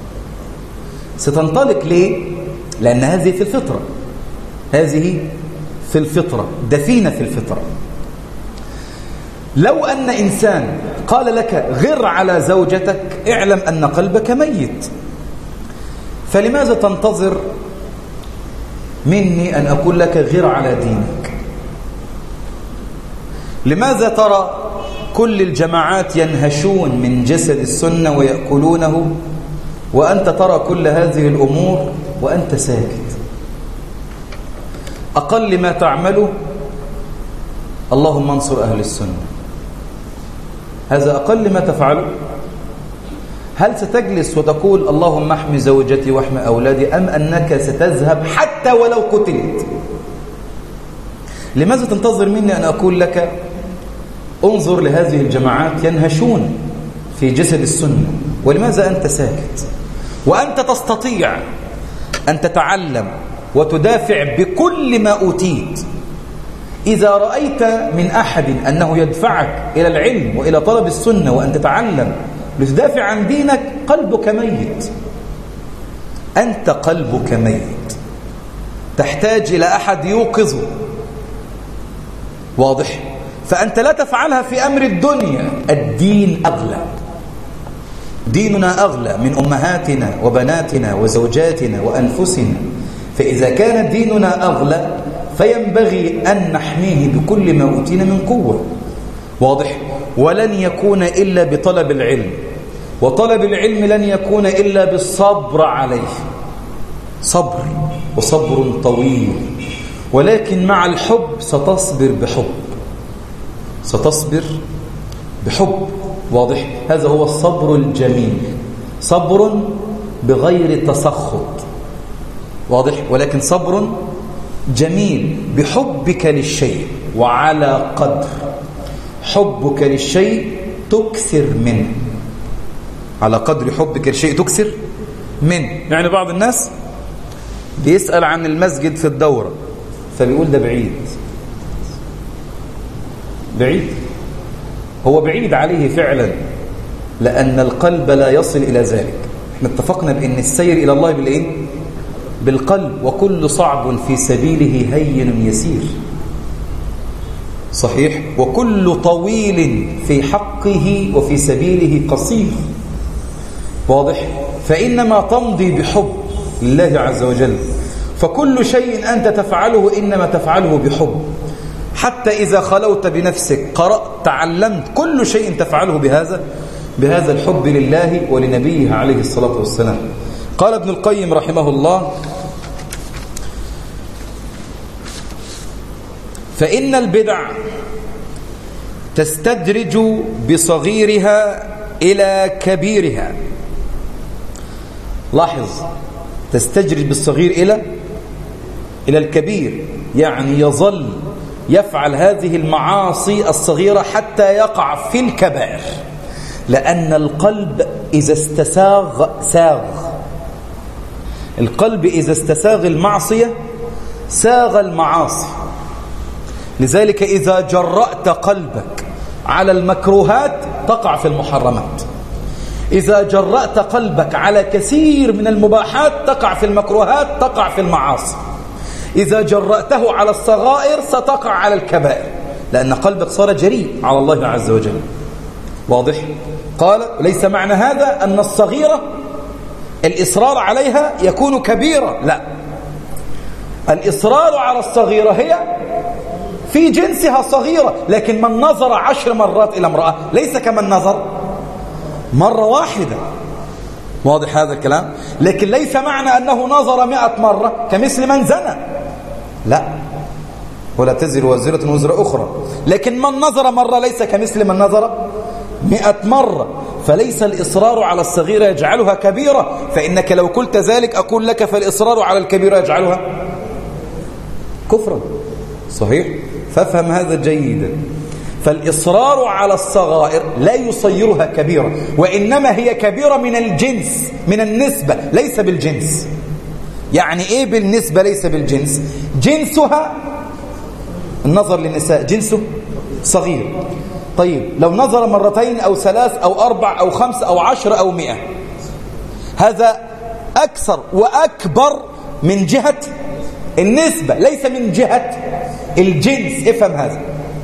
ستنطلق ليه؟ لأن هذه في الفطرة، هذه في الفطرة، دفينة في الفطرة. لو أن إنسان قال لك غر على زوجتك، اعلم أن قلبك ميت. فلماذا تنتظر مني أن أقول لك غر على دينك؟ لماذا ترى كل الجماعات ينهشون من جسد السنة ويأكلونه، وأنت ترى كل هذه الأمور وأنت ساكت؟ أقل ما تعمله اللهم انصر أهل السنة، هذا أقل ما تفعله. هل ستجلس وتقول اللهم احمي زوجتي واحمي أولادي، أم أنك ستذهب حتى ولو قتلت؟ لماذا تنتظر مني أن أقول لك انظر لهذه الجماعات ينهشون في جسد السنة، ولماذا أنت ساكت وأنت تستطيع أن تتعلم وتدافع بكل ما أوتيت؟ إذا رأيت من أحد أنه يدفعك إلى العلم وإلى طلب السنة وأن تتعلم لتدافع عن دينك، قلبك ميت. أنت قلبك ميت، تحتاج إلى أحد يوقظه. واضح؟ فأنت لا تفعلها في أمر الدنيا. الدين أغلى، ديننا أغلى من أمهاتنا وبناتنا وزوجاتنا وأنفسنا. فإذا كان ديننا أغلى فينبغي أن نحميه بكل ما أوتينا من قوة. واضح؟ ولن يكون إلا بطلب العلم، وطلب العلم لن يكون إلا بالصبر عليه. صبر، وصبر طويل، ولكن مع الحب ستصبر بحب، ستصبر بحب. واضح؟ هذا هو الصبر الجميل، صبر بغير تسخط. واضح؟ ولكن صبر جميل بحبك للشيء وعلى قدر حبك للشيء تكثر منه، على قدر حبك للشيء تكثر منه. يعني بعض الناس بيسأل عن المسجد في الدورة فبيقول ده بعيد. بعيد، هو بعيد عليه فعلا، لأن القلب لا يصل إلى ذلك. احنا اتفقنا بأن السير إلى الله بالإيه؟ بالقلب. وكل صعب في سبيله هين يسير. صحيح؟ وكل طويل في حقه وفي سبيله قصير. واضح؟ فإنما تمضي بحب لله عز وجل. فكل شيء أنت تفعله إنما تفعله بحب. حتى إذا خلوت بنفسك قرأت تعلمت، كل شيء تفعله بهذا بهذا الحب لله ولنبيه عليه الصلاة والسلام. قال ابن القيم رحمه الله: فإن البدع تستدرج بصغيرها إلى كبيرها. لاحظ، تستدرج بالصغير إلى إلى الكبير، يعني يظل يفعل هذه المعاصي الصغيرة حتى يقع في الكبائر. لأن القلب إذا استساغ ساغ، القلب إذا استساغ المعصية ساغ المعاصي. لذلك إذا جرأت قلبك على المكروهات تقع في المحرمات، إذا جرأت قلبك على كثير من المباحات تقع في المكروهات، تقع في المعاصي. إذا جرأته على الصغائر ستقع على الكبائر، لأن قلبك صار جريء على الله عز وجل. واضح؟ قال: ليس معنى هذا أن الصغيرة الإصرار عليها يكون كبيرة، لا، الإصرار على الصغيرة هي في جنسها صغيرة. لكن من نظر عشر مرات إلى امرأة ليس كمن نظر مرة واحدة. واضح هذا الكلام؟ لكن ليس معنى أنه نظر مئة مرة كمثل من زنى، لا، ولا تزر وازرة وزر أخرى. لكن من نظر مرة ليس كمثل من نظر مئة مرة. فليس الإصرار على الصغيرة يجعلها كبيرة، فإنك لو قلت ذلك أقول لك فالإصرار على الكبيرة يجعلها كفرا. صحيح؟ فافهم هذا جيدا. فالإصرار على الصغائر لا يصيرها كبيرة، وإنما هي كبيرة من الجنس، من النسبة، ليس بالجنس. يعني إيه بالنسبة ليس بالجنس؟ جنسها النظر للنساء جنسه صغير. طيب لو نظر مرتين أو ثلاث أو أربع أو خمس أو عشر أو مئة، هذا أكثر وأكبر من جهة النسبة، ليس من جهة الجنس. افهم هذا،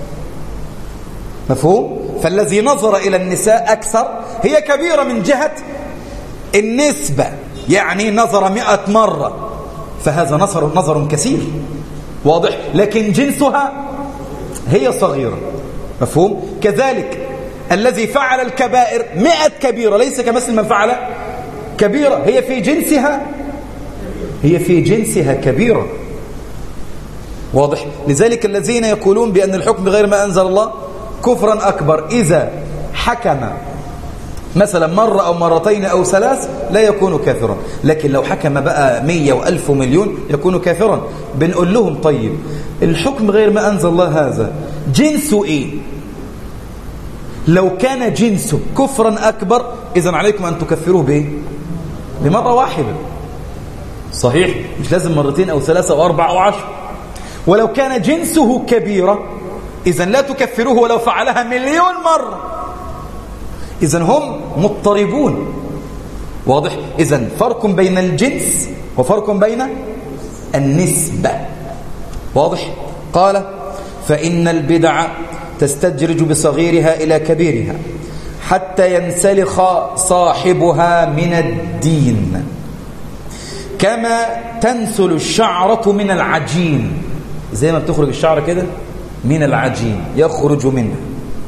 مفهوم؟ فالذي نظر إلى النساء أكثر هي كبيرة من جهة النسبة، يعني نظر مئة مرة، فهذا نظر نظر كثير. واضح؟ لكن جنسها هي صغيرة. مفهوم؟ كذلك الذي فعل الكبائر مئة كبيرة ليس كمثل من فعل كبيرة، هي في جنسها هي في جنسها كبيرة. واضح؟ لذلك الذين يقولون بأن الحكم بغير ما أنزل الله كفرا أكبر، إذا حكم مثلا مرة أو مرتين أو ثلاث لا يكون كافرا، لكن لو حكم بقى مية وألف ومليون يكون كافرا. بنقول لهم طيب الحكم غير ما أنزل الله هذا جنسه إيه؟ لو كان جنسه كفرا أكبر إذن عليكم أن تكفروه بإيه؟ بمرة واحدة. صحيح؟ مش لازم مرتين أو ثلاثة أو أربعة أو عشر. ولو كان جنسه كبيرة إذن لا تكفروه ولو فعلها مليون مرة. إذن هم مضطربون. واضح؟ إذن فرق بين الجنس وفرق بين النسبة. واضح؟ قال فإن البدع تستدرج بصغيرها إلى كبيرها حتى ينسلخ صاحبها من الدين كما تنسل الشعرة من العجين. زي ما بتخرج الشعرة كده من العجين يخرج منها.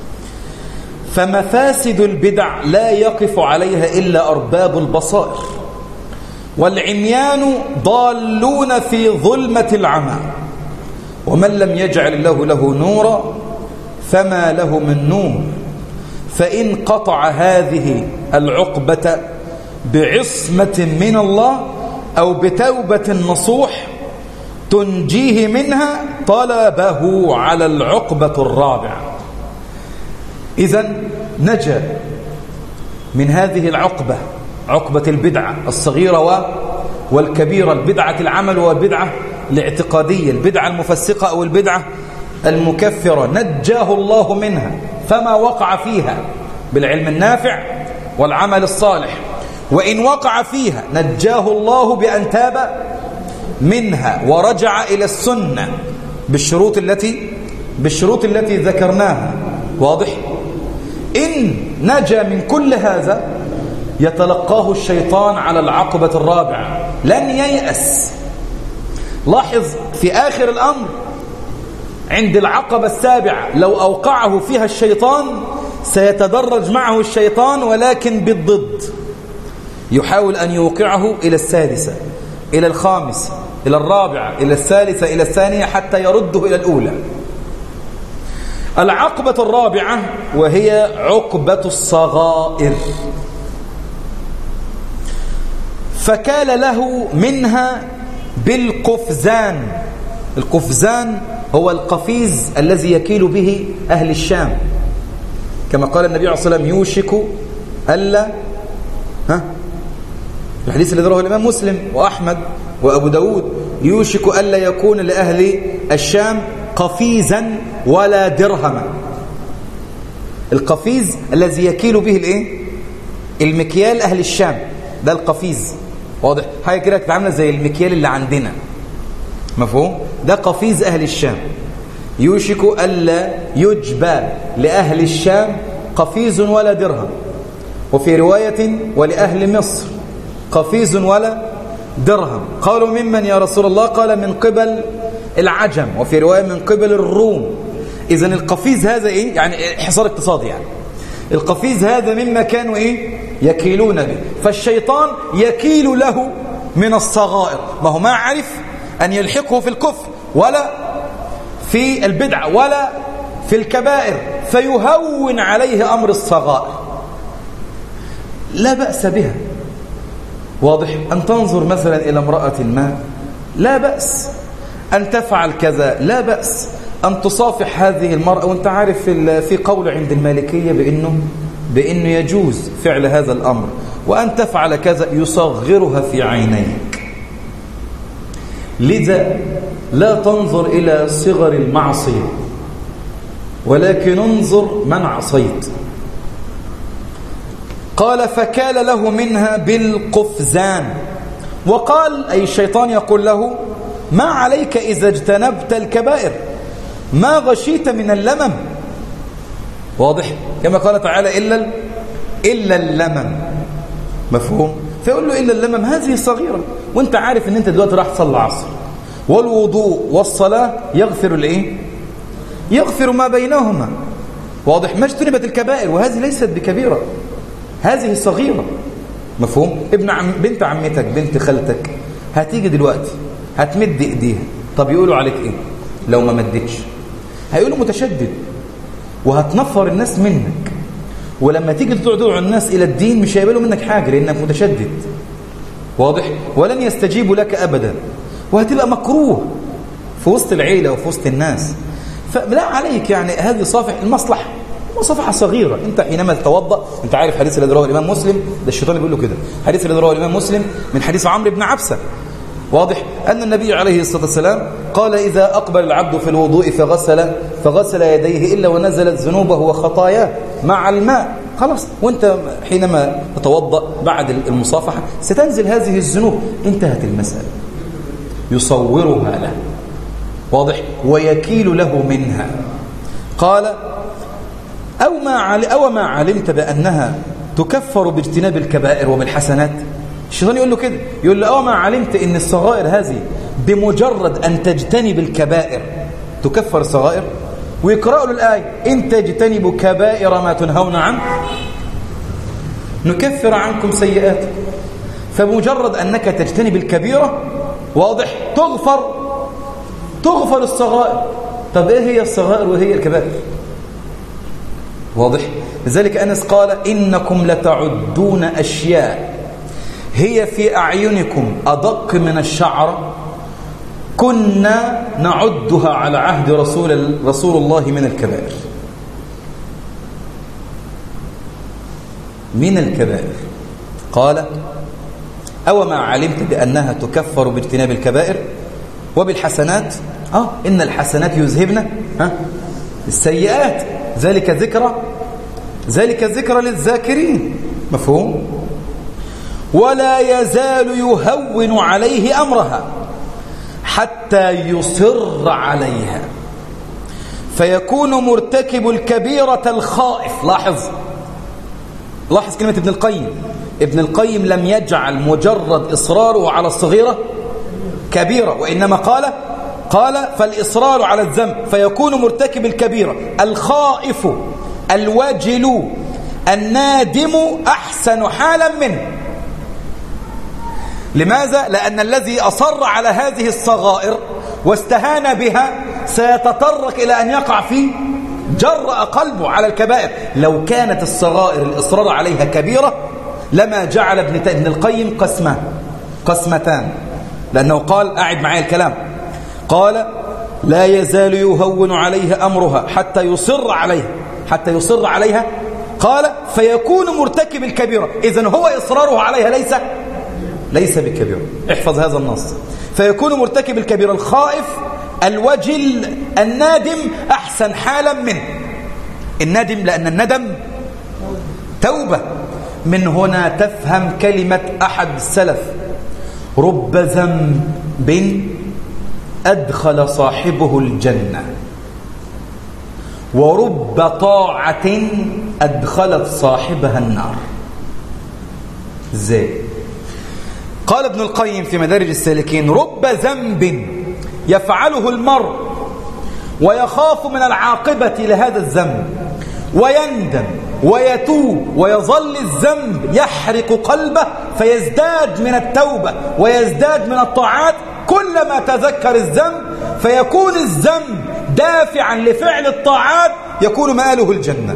فمفاسد البدع لا يقف عليها إلا أرباب البصائر، والعميان ضالون في ظلمة العمى، ومن لم يجعل الله له نورا فما له من نور. فإن قطع هذه العقبة بعصمة من الله أو بتوبة نصوح تنجيه منها طلبه على العقبة الرابعة. إذن نجا من هذه العقبة، عقبة البدعة الصغيرة والكبيرة، البدعة العمل والبدعة الاعتقادية، البدعة المفسقة أو البدعة المكفرة، نجاه الله منها فما وقع فيها بالعلم النافع والعمل الصالح. وإن وقع فيها نجاه الله بأن تاب منها ورجع إلى السنة بالشروط التي بالشروط التي ذكرناها. واضح؟ إن نجا من كل هذا يتلقاه الشيطان على العقبة الرابعة، لن ييأس. لاحظ في آخر الأمر عند العقبة السابعة لو أوقعه فيها الشيطان سيتدرج معه الشيطان ولكن بالضد، يحاول أن يوقعه إلى السادسة إلى الخامسة إلى الرابعة إلى الثالثة إلى الثانية حتى يرده إلى الأولى. العقبة الرابعة وهي عقبة الصغائر، فكال له منها بالقفزان. القفزان هو القفيز الذي يكيل به أهل الشام، كما قال النبي عليه الصلاة والسلام يوشك ألا ها الحديث الذي رواه الإمام مسلم وأحمد وأبو داود، يوشك ألا يكون لأهل الشام قفيزا ولا درهما. القفيز الذي يكيل به الايه؟ المكيال أهل الشام، ده القفيز. واضح؟ حاجة كده تتعامل زي المكيال اللي عندنا، مفهوم؟ ده قفيز أهل الشام. يوشك ألا يجبى لأهل الشام قفيز ولا درهم. وفي رواية ولأهل مصر قفيز ولا درهم. قالوا ممن يا رسول الله؟ قال من قبل العجم، وفي رواية من قبل الروم. إذن القفيز هذا إيه؟ يعني حصار اقتصادي. يعني القفيز هذا مما كانوا إيه؟ يكيلون به. فالشيطان يكيل له من الصغائر، ما هو ما عرف أن يلحقه في الكفر ولا في البدع ولا في الكبائر، فيهون عليه أمر الصغائر. لا بأس بها. واضح؟ أن تنظر مثلا إلى امرأة ما لا بأس، أن تفعل كذا لا بأس، أن تصافح هذه المرأة وأنت عارف في قول عند المالكية بأنه, بأنه يجوز فعل هذا الأمر، وأن تفعل كذا يصغرها في عينيك. لذا لا تنظر إلى صغر المعصية ولكن انظر من عصيت. قال فكال له منها بالقفزان. وقال أي الشيطان يقول له ما عليك إذا اجتنبت الكبائر، ما غشيت من اللمم. واضح؟ كما قال تعالى إلا إلا اللمم، مفهوم؟ فيقول له إلا اللمم هذه صغيرة، وانت عارف ان انت دلوقتي راح تصلي عصر، والوضوء والصلاة يغفر الايه؟ يغفر ما بينهما. واضح؟ ما اجتنبت الكبائر، وهذه ليست بكبيرة، هذه صغيرة، مفهوم؟ ابن عم بنت عمتك بنت خالتك هتيجي دلوقتي هتمد ايديها، طب يقولوا عليك ايه لو ما مدتش؟ هيقولوا متشدد وهتنفر الناس منك، ولما تيجي تدعو الناس الى الدين مش هيقبلوا منك حاجه لانك متشدد. واضح؟ ولن يستجيبوا لك ابدا، وهتبقى مكروه في وسط العيله وفي وسط الناس. فلا عليك يعني هذه صافح المصلحه، مصافحة صغيرة. أنت حينما تتوضأ، أنت عارف حديث الذي رواه الإمام مسلم، ده الشيطان بيقول له كده، حديث الذي رواه الإمام مسلم من حديث عمرو بن عبسة، واضح أن النبي عليه الصلاة والسلام قال: إذا أقبل العبد في الوضوء فغسل فغسل يديه إلا ونزلت ذنوبه وخطاياه مع الماء، خلاص. وأنت حينما تتوضأ بعد المصافحة ستنزل هذه الذنوب، انتهت المسألة. يصورها له، واضح، ويكيل له منها. قال: أو ما عل... أو ما علمت بأنها تكفر باجتناب الكبائر وبالحسنات. الشيطان يقول له كده، يقول له: أو ما علمت إن الصغائر هذه بمجرد أن تجتنب الكبائر تكفر الصغائر. ويقرأ له الآية: إن تجتنبوا كبائر ما تنهون عنه نكفر عنكم سيئات. فبمجرد أنك تجتنب الكبيرة، واضح، تغفر تغفر الصغائر. طب إيه هي الصغائر وهي الكبائر؟ واضح. لذلك أنس قال: إنكم لتعدون أشياء هي في أعينكم أدق من الشعر كنا نعدها على عهد رسول رسول الله من الكبائر. من الكبائر. قال: أو ما علمت بأنها تكفر باجتناب الكبائر وبالحسنات. آه إن الحسنات يذهبن ها السيئات، ذلك ذكرى ذلك ذكرى للذاكرين. مفهوم؟ ولا يزال يهون عليه أمرها حتى يصر عليها فيكون مرتكب الكبيرة الخائف. لاحظ لاحظ كلمة ابن القيم. ابن القيم لم يجعل مجرد إصراره على الصغيرة كبيرة، وإنما قال قال فالإصرار على الذنب فيكون مرتكب الكبيرة الخائف الوجل النادم أحسن حالا منه. لماذا؟ لأن الذي أصر على هذه الصغائر واستهان بها سيتطرق إلى أن يقع في جرأ قلبه على الكبائر. لو كانت الصغائر الإصرار عليها كبيرة لما جعل ابن ابن القيم قسمة قسمتان، لأنه قال، أعد معي الكلام، قال: لا يزال يهون عليها أمرها حتى يصر عليها حتى يصر عليها قال فيكون مرتكب الكبيرة. إذن هو إصراره عليها ليس ليس بكبيرة. احفظ هذا النص: فيكون مرتكب الكبيرة الخائف الوجل النادم أحسن حالا منه. الندم لأن الندم توبة. من هنا تفهم كلمة أحد السلف: رب ذنب أدخل صاحبه الجنة ورب طاعة أدخلت صاحبها النار. ازاي؟ قال ابن القيم في مدارج السالكين: رب ذنب يفعله المرء ويخاف من العاقبة لهذا الذنب ويندم ويتوب ويظل الذنب يحرق قلبه فيزداد من التوبة ويزداد من الطاعات كلما تذكر الذنب، فيكون الذنب دافعا لفعل الطاعات يكون مآله الجنة.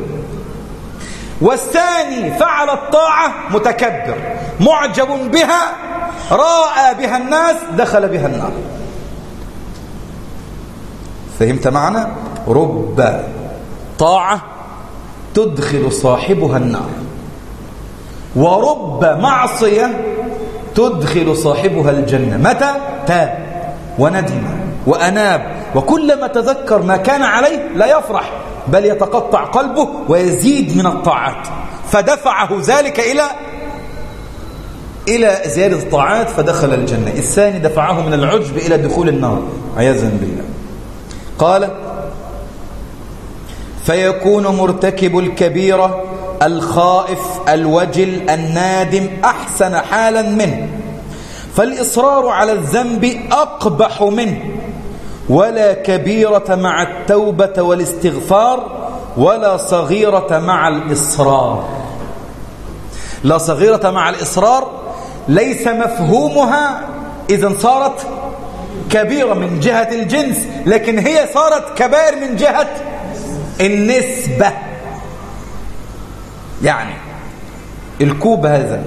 والثاني فعل الطاعة متكبر معجب بها راء بها الناس دخل بها النار. فهمت معنى؟ رب طاعة تدخل صاحبها النار ورب معصية تدخل صاحبها الجنة. متى؟ تاب وندم وأناب، وكلما تذكر ما كان عليه لا يفرح بل يتقطع قلبه ويزيد من الطاعات، فدفعه ذلك إلى إلى زيادة الطاعات فدخل الجنة. الثاني دفعه من العجب إلى دخول النار عياذا بالله. قال: فيكون مرتكب الكبيرة الخائف الوجل النادم أحسن حالا منه، فالإصرار على الذنب أقبح منه، ولا كبيرة مع التوبة والاستغفار ولا صغيرة مع الإصرار. لا صغيرة مع الإصرار ليس مفهومها إذن صارت كبيرة من جهة الجنس، لكن هي صارت كبائر من جهة النسبة. يعني الكوب هذا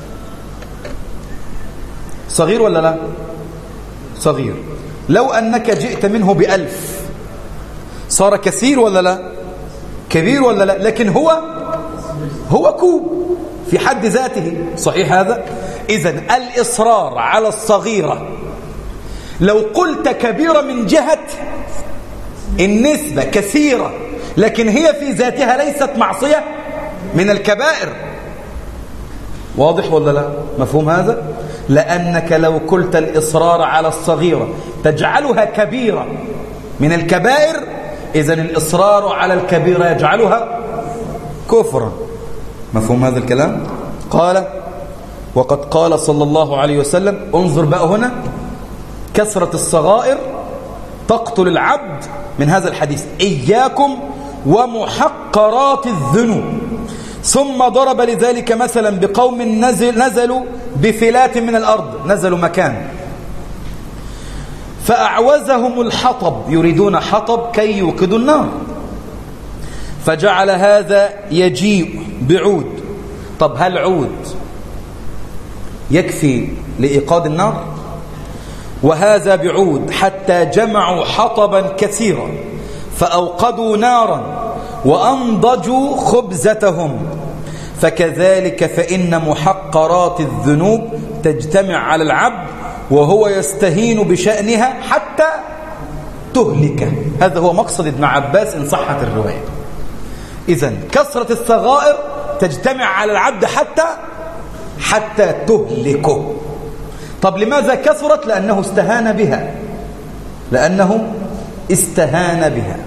صغير ولا لا؟ صغير. لو أنك جئت منه بألف صار كثير ولا لا؟ كبير ولا لا؟ لكن هو هو كوب في حد ذاته، صحيح هذا؟ إذن الإصرار على الصغيرة لو قلت كبيرة من جهة النسبة كثيرة، لكن هي في ذاتها ليست معصية من الكبائر. واضح ولا لا؟ مفهوم هذا؟ لأنك لو قلت الإصرار على الصغيرة تجعلها كبيرة من الكبائر، إذن الإصرار على الكبيرة يجعلها كفرا. مفهوم هذا الكلام؟ قال وقد قال صلى الله عليه وسلم، انظر بقى هنا، كثرة الصغائر تقتل العبد. من هذا الحديث إياكم ومحقرات الذنوب. ثم ضرب لذلك مثلا بقوم نزل نزلوا بفلات من الأرض، نزلوا مكان فأعوزهم الحطب، يريدون حطب كي يوقدوا النار، فجعل هذا يجيء بعود. طب هل عود يكفي لإيقاد النار؟ وهذا بعود، حتى جمعوا حطبا كثيرا فأوقدوا نارا وأنضجوا خبزتهم. فكذلك فإن محقرات الذنوب تجتمع على العبد وهو يستهين بشأنها حتى تهلكه. هذا هو مقصد ابن عباس إن صحت الرواية. إذن كثرة الصغائر تجتمع على العبد حتى حتى تهلكه. طب لماذا كثرت؟ لأنه استهان بها، لأنه استهان بها.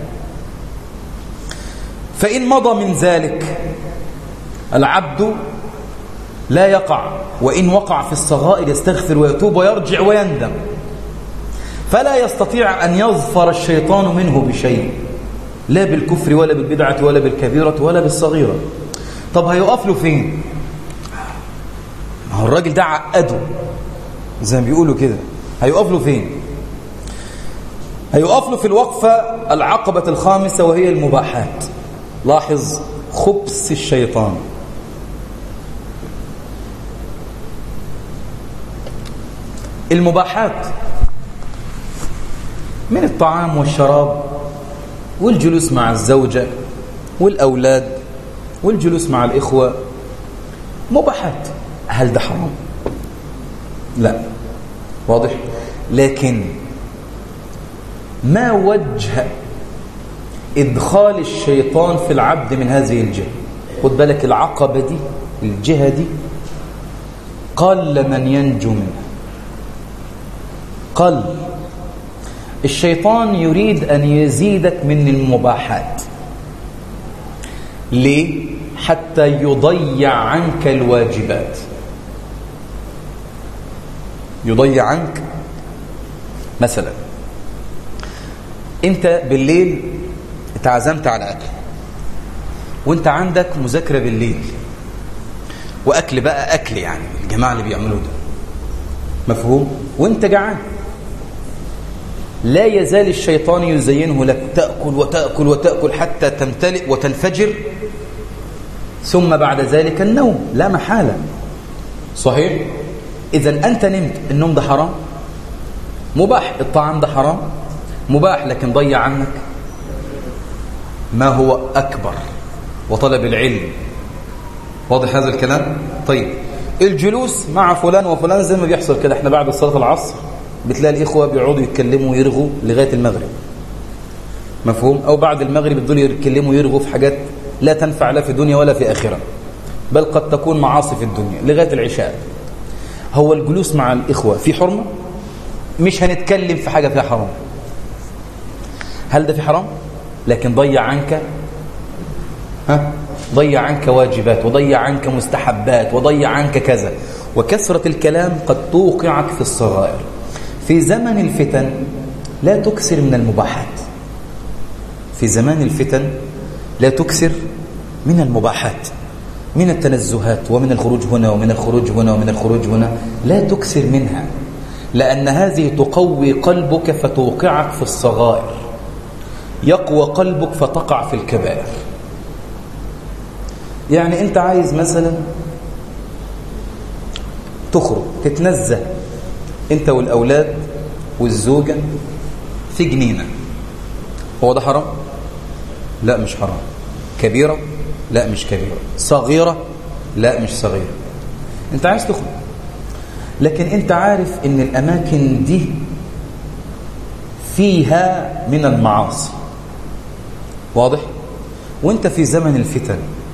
فإن مضى من ذلك العبد لا يقع، وإن وقع في الصغائر يستغفر ويتوب ويرجع ويندم، فلا يستطيع أن يظفر الشيطان منه بشيء، لا بالكفر ولا بالبدعة ولا بالكبيرة ولا بالصغيرة. طب هيقف له فين؟ ما هو الراجل ده عقده زي ما بيقولوا كده، هيقف له فين؟ هيقف له في الوقفة العقبة الخامسة وهي المباحات. لاحظ خبث الشيطان. المباحات من الطعام والشراب والجلوس مع الزوجة والأولاد والجلوس مع الإخوة، مباحات. هل ده حرام؟ لا، واضح. لكن ما وجه إدخال الشيطان في العبد من هذه الجهة؟ خد بالك، العقبة دي، الجهة دي قل من ينجو منها، قل. الشيطان يريد أن يزيدك من المباحات. ليه؟ حتى يضيع عنك الواجبات، يضيع عنك. مثلا انت بالليل اتعزمت على اكل، وانت عندك مذاكره بالليل، واكل بقى اكل يعني الجماعه اللي بيعملوا ده، مفهوم؟ وانت جعان، لا يزال الشيطان يزينه لك، تاكل وتاكل وتاكل حتى تمتلئ وتنفجر، ثم بعد ذلك النوم لا محاله. صحيح؟ إذن أنت نمت، النوم ده حرام؟ مباح. الطعام ده حرام؟ مباح، لكن ضيع عنك ما هو أكبر، وطلب العلم. واضح هذا الكلام؟ طيب، الجلوس مع فلان وفلان زي ما بيحصل كده، احنا بعد صلاة العصر بتلاقي الإخوة بيقعدوا يتكلموا ويرغوا لغاية المغرب، مفهوم؟ أو بعد المغرب بدول يتكلموا ويرغوا في حاجات لا تنفع لا في دنيا ولا في آخرة، بل قد تكون معاصي في الدنيا لغاية العشاء. هو الجلوس مع الإخوة في حرمة؟ مش هنتكلم في حاجة فيها حرام. هل ده في حرام؟ لكن ضيع عنك، ها؟ ضيع عنك واجبات، وضيع عنك مستحبات، وضيع عنك كذا. وكثرة الكلام قد توقعك في الصغائر. في زمن الفتن لا تكثر من المباحات، في زمان الفتن لا تكثر من المباحات، من التنزهات ومن الخروج هنا ومن الخروج هنا ومن الخروج هنا، لا تكثر منها، لأن هذه تقوي قلبك فتوقعك في الصغائر، يقوى قلبك فتقع في الكبائر. يعني أنت عايز مثلا تخرج تتنزه أنت والأولاد والزوجة في جنينة، هو ده حرام؟ لا، مش حرام. كبيرة؟ لا مش كبيرة. صغيرة؟ لا مش صغيرة. انت عايز تخرج، لكن انت عارف ان الاماكن دي فيها من المعاصي، واضح؟ وانت في زمن الفتن،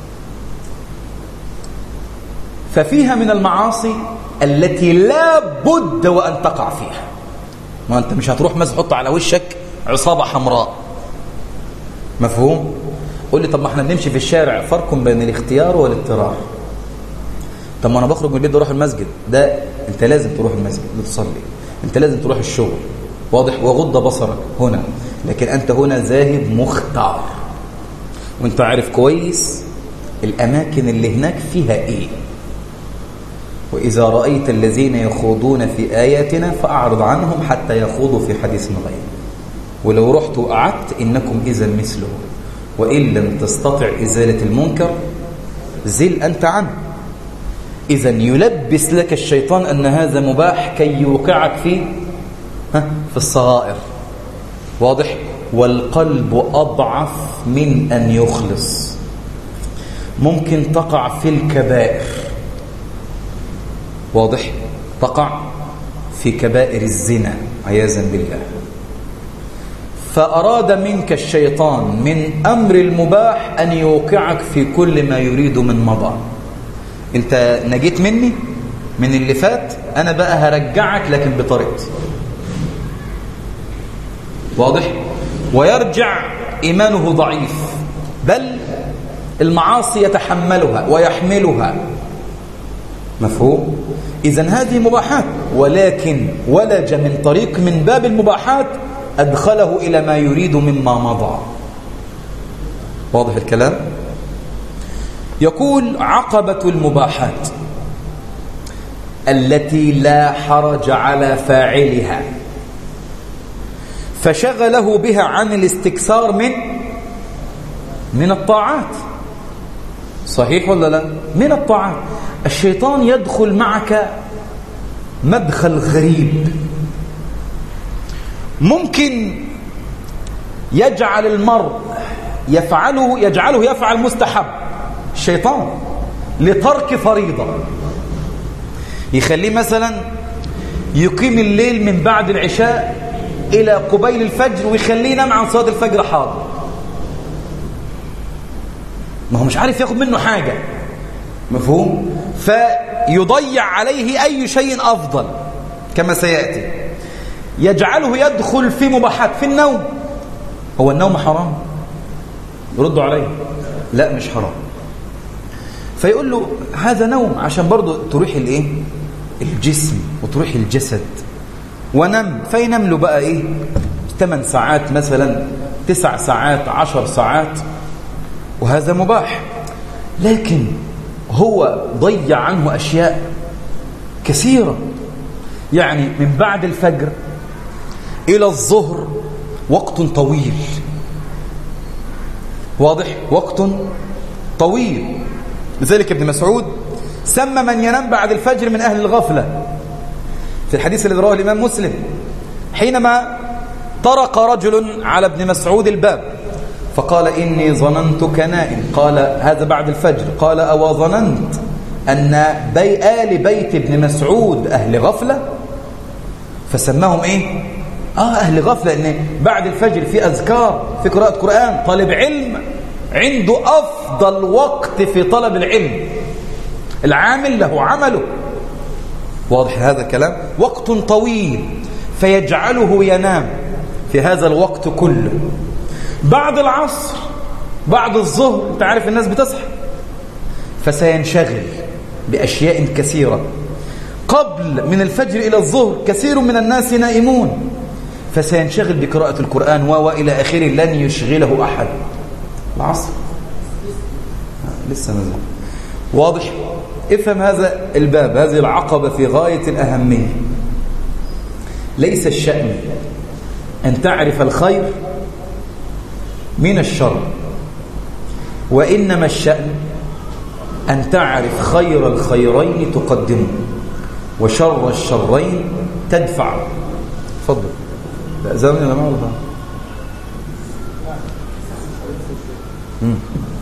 ففيها من المعاصي التي لا بد وان تقع فيها. ما انت مش هتروح مثلا تحط على وشك عصابة حمراء، مفهوم؟ قول لي طب ما احنا بنمشي في الشارع، فرق بين الاختيار والاضطرار. طب ما انا بخرج من البيت اروح المسجد، ده انت لازم تروح المسجد لتصلي، انت لازم تروح الشغل، واضح؟ وغض بصرك هنا، لكن انت هنا ذاهب مختار، وانت عارف كويس الاماكن اللي هناك فيها ايه. واذا رايت الذين يخوضون في اياتنا فاعرض عنهم حتى يخوضوا في حديث غيره، ولو رحت وقعدت انكم اذا مثلهم، وان لم تستطع ازاله المنكر زل انت عنه. إذا يلبس لك الشيطان أن هذا مباح كي يوقعك فيه في الصغائر، واضح؟ والقلب أضعف من أن يخلص، ممكن تقع في الكبائر، واضح؟ تقع في كبائر الزنا عياذا بالله. فأراد منك الشيطان من أمر المباح أن يوقعك في كل ما يريد من مضى. انت نجيت مني من اللي فات، انا بقى هرجعك لكن بطريقتي، واضح؟ ويرجع ايمانه ضعيف، بل المعاصي يتحملها ويحملها، مفهوم؟ اذن هذه مباحات، ولكن ولج من طريق من باب المباحات ادخله الى ما يريد مما مضى، واضح الكلام؟ يقول عقبة المباحات التي لا حرج على فاعلها فشغله بها عن الاستكثار من من الطاعات. صحيح ولا لا؟ من الطاعات. الشيطان يدخل معك مدخل غريب، ممكن يجعل المرء يفعله يجعله يفعل مستحب، الشيطان لترك فريضة، يخليه مثلا يقيم الليل من بعد العشاء إلى قبيل الفجر، ويخليه ينام عن صلاة الفجر حاضر، ما هو مش عارف ياخد منه حاجة، مفهوم؟ فيضيع عليه أي شيء أفضل كما سيأتي. يجعله يدخل في مباحات، في النوم. هو النوم حرام؟ يردوا عليه لا مش حرام، فيقول له هذا نوم عشان برضو تروح الايه الجسم وتروح الجسد، ونم. فينام له بقى ايه ثمان ساعات مثلا، تسع ساعات، عشر ساعات، وهذا مباح، لكن هو ضيع عنه أشياء كثيرة. يعني من بعد الفجر إلى الظهر وقت طويل، واضح؟ وقت طويل. لذلك ابن مسعود سمى من ينام بعد الفجر من أهل الغفلة، في الحديث الذي رواه الإمام مسلم، حينما طرق رجل على ابن مسعود الباب فقال إني ظننتك نائم، قال هذا بعد الفجر، قال أو ظننت أن بي آل بيت ابن مسعود أهل غفلة؟ فسماهم إيه؟ آه أهل غفلة، إن بعد الفجر في أذكار، في قراءة قرآن، طالب علم عنده أفضل وقت في طلب العلم، العامل له عمله، واضح هذا الكلام؟ وقت طويل، فيجعله ينام في هذا الوقت كله. بعد العصر، بعد الظهر، انت عارف الناس بتصحى، فسينشغل بأشياء كثيرة. قبل من الفجر إلى الظهر كثير من الناس نائمون، فسينشغل بقراءة القرآن وإلى آخره، لن يشغله أحد. العصر لسه نزل، واضح؟ افهم هذا الباب، هذه العقبة في غاية الأهمية. ليس الشأن أن تعرف الخير من الشر، وإنما الشأن أن تعرف خير الخيرين تقدمه وشر الشرين تدفعه. تفضل. لا زالني أنا ما أعرف.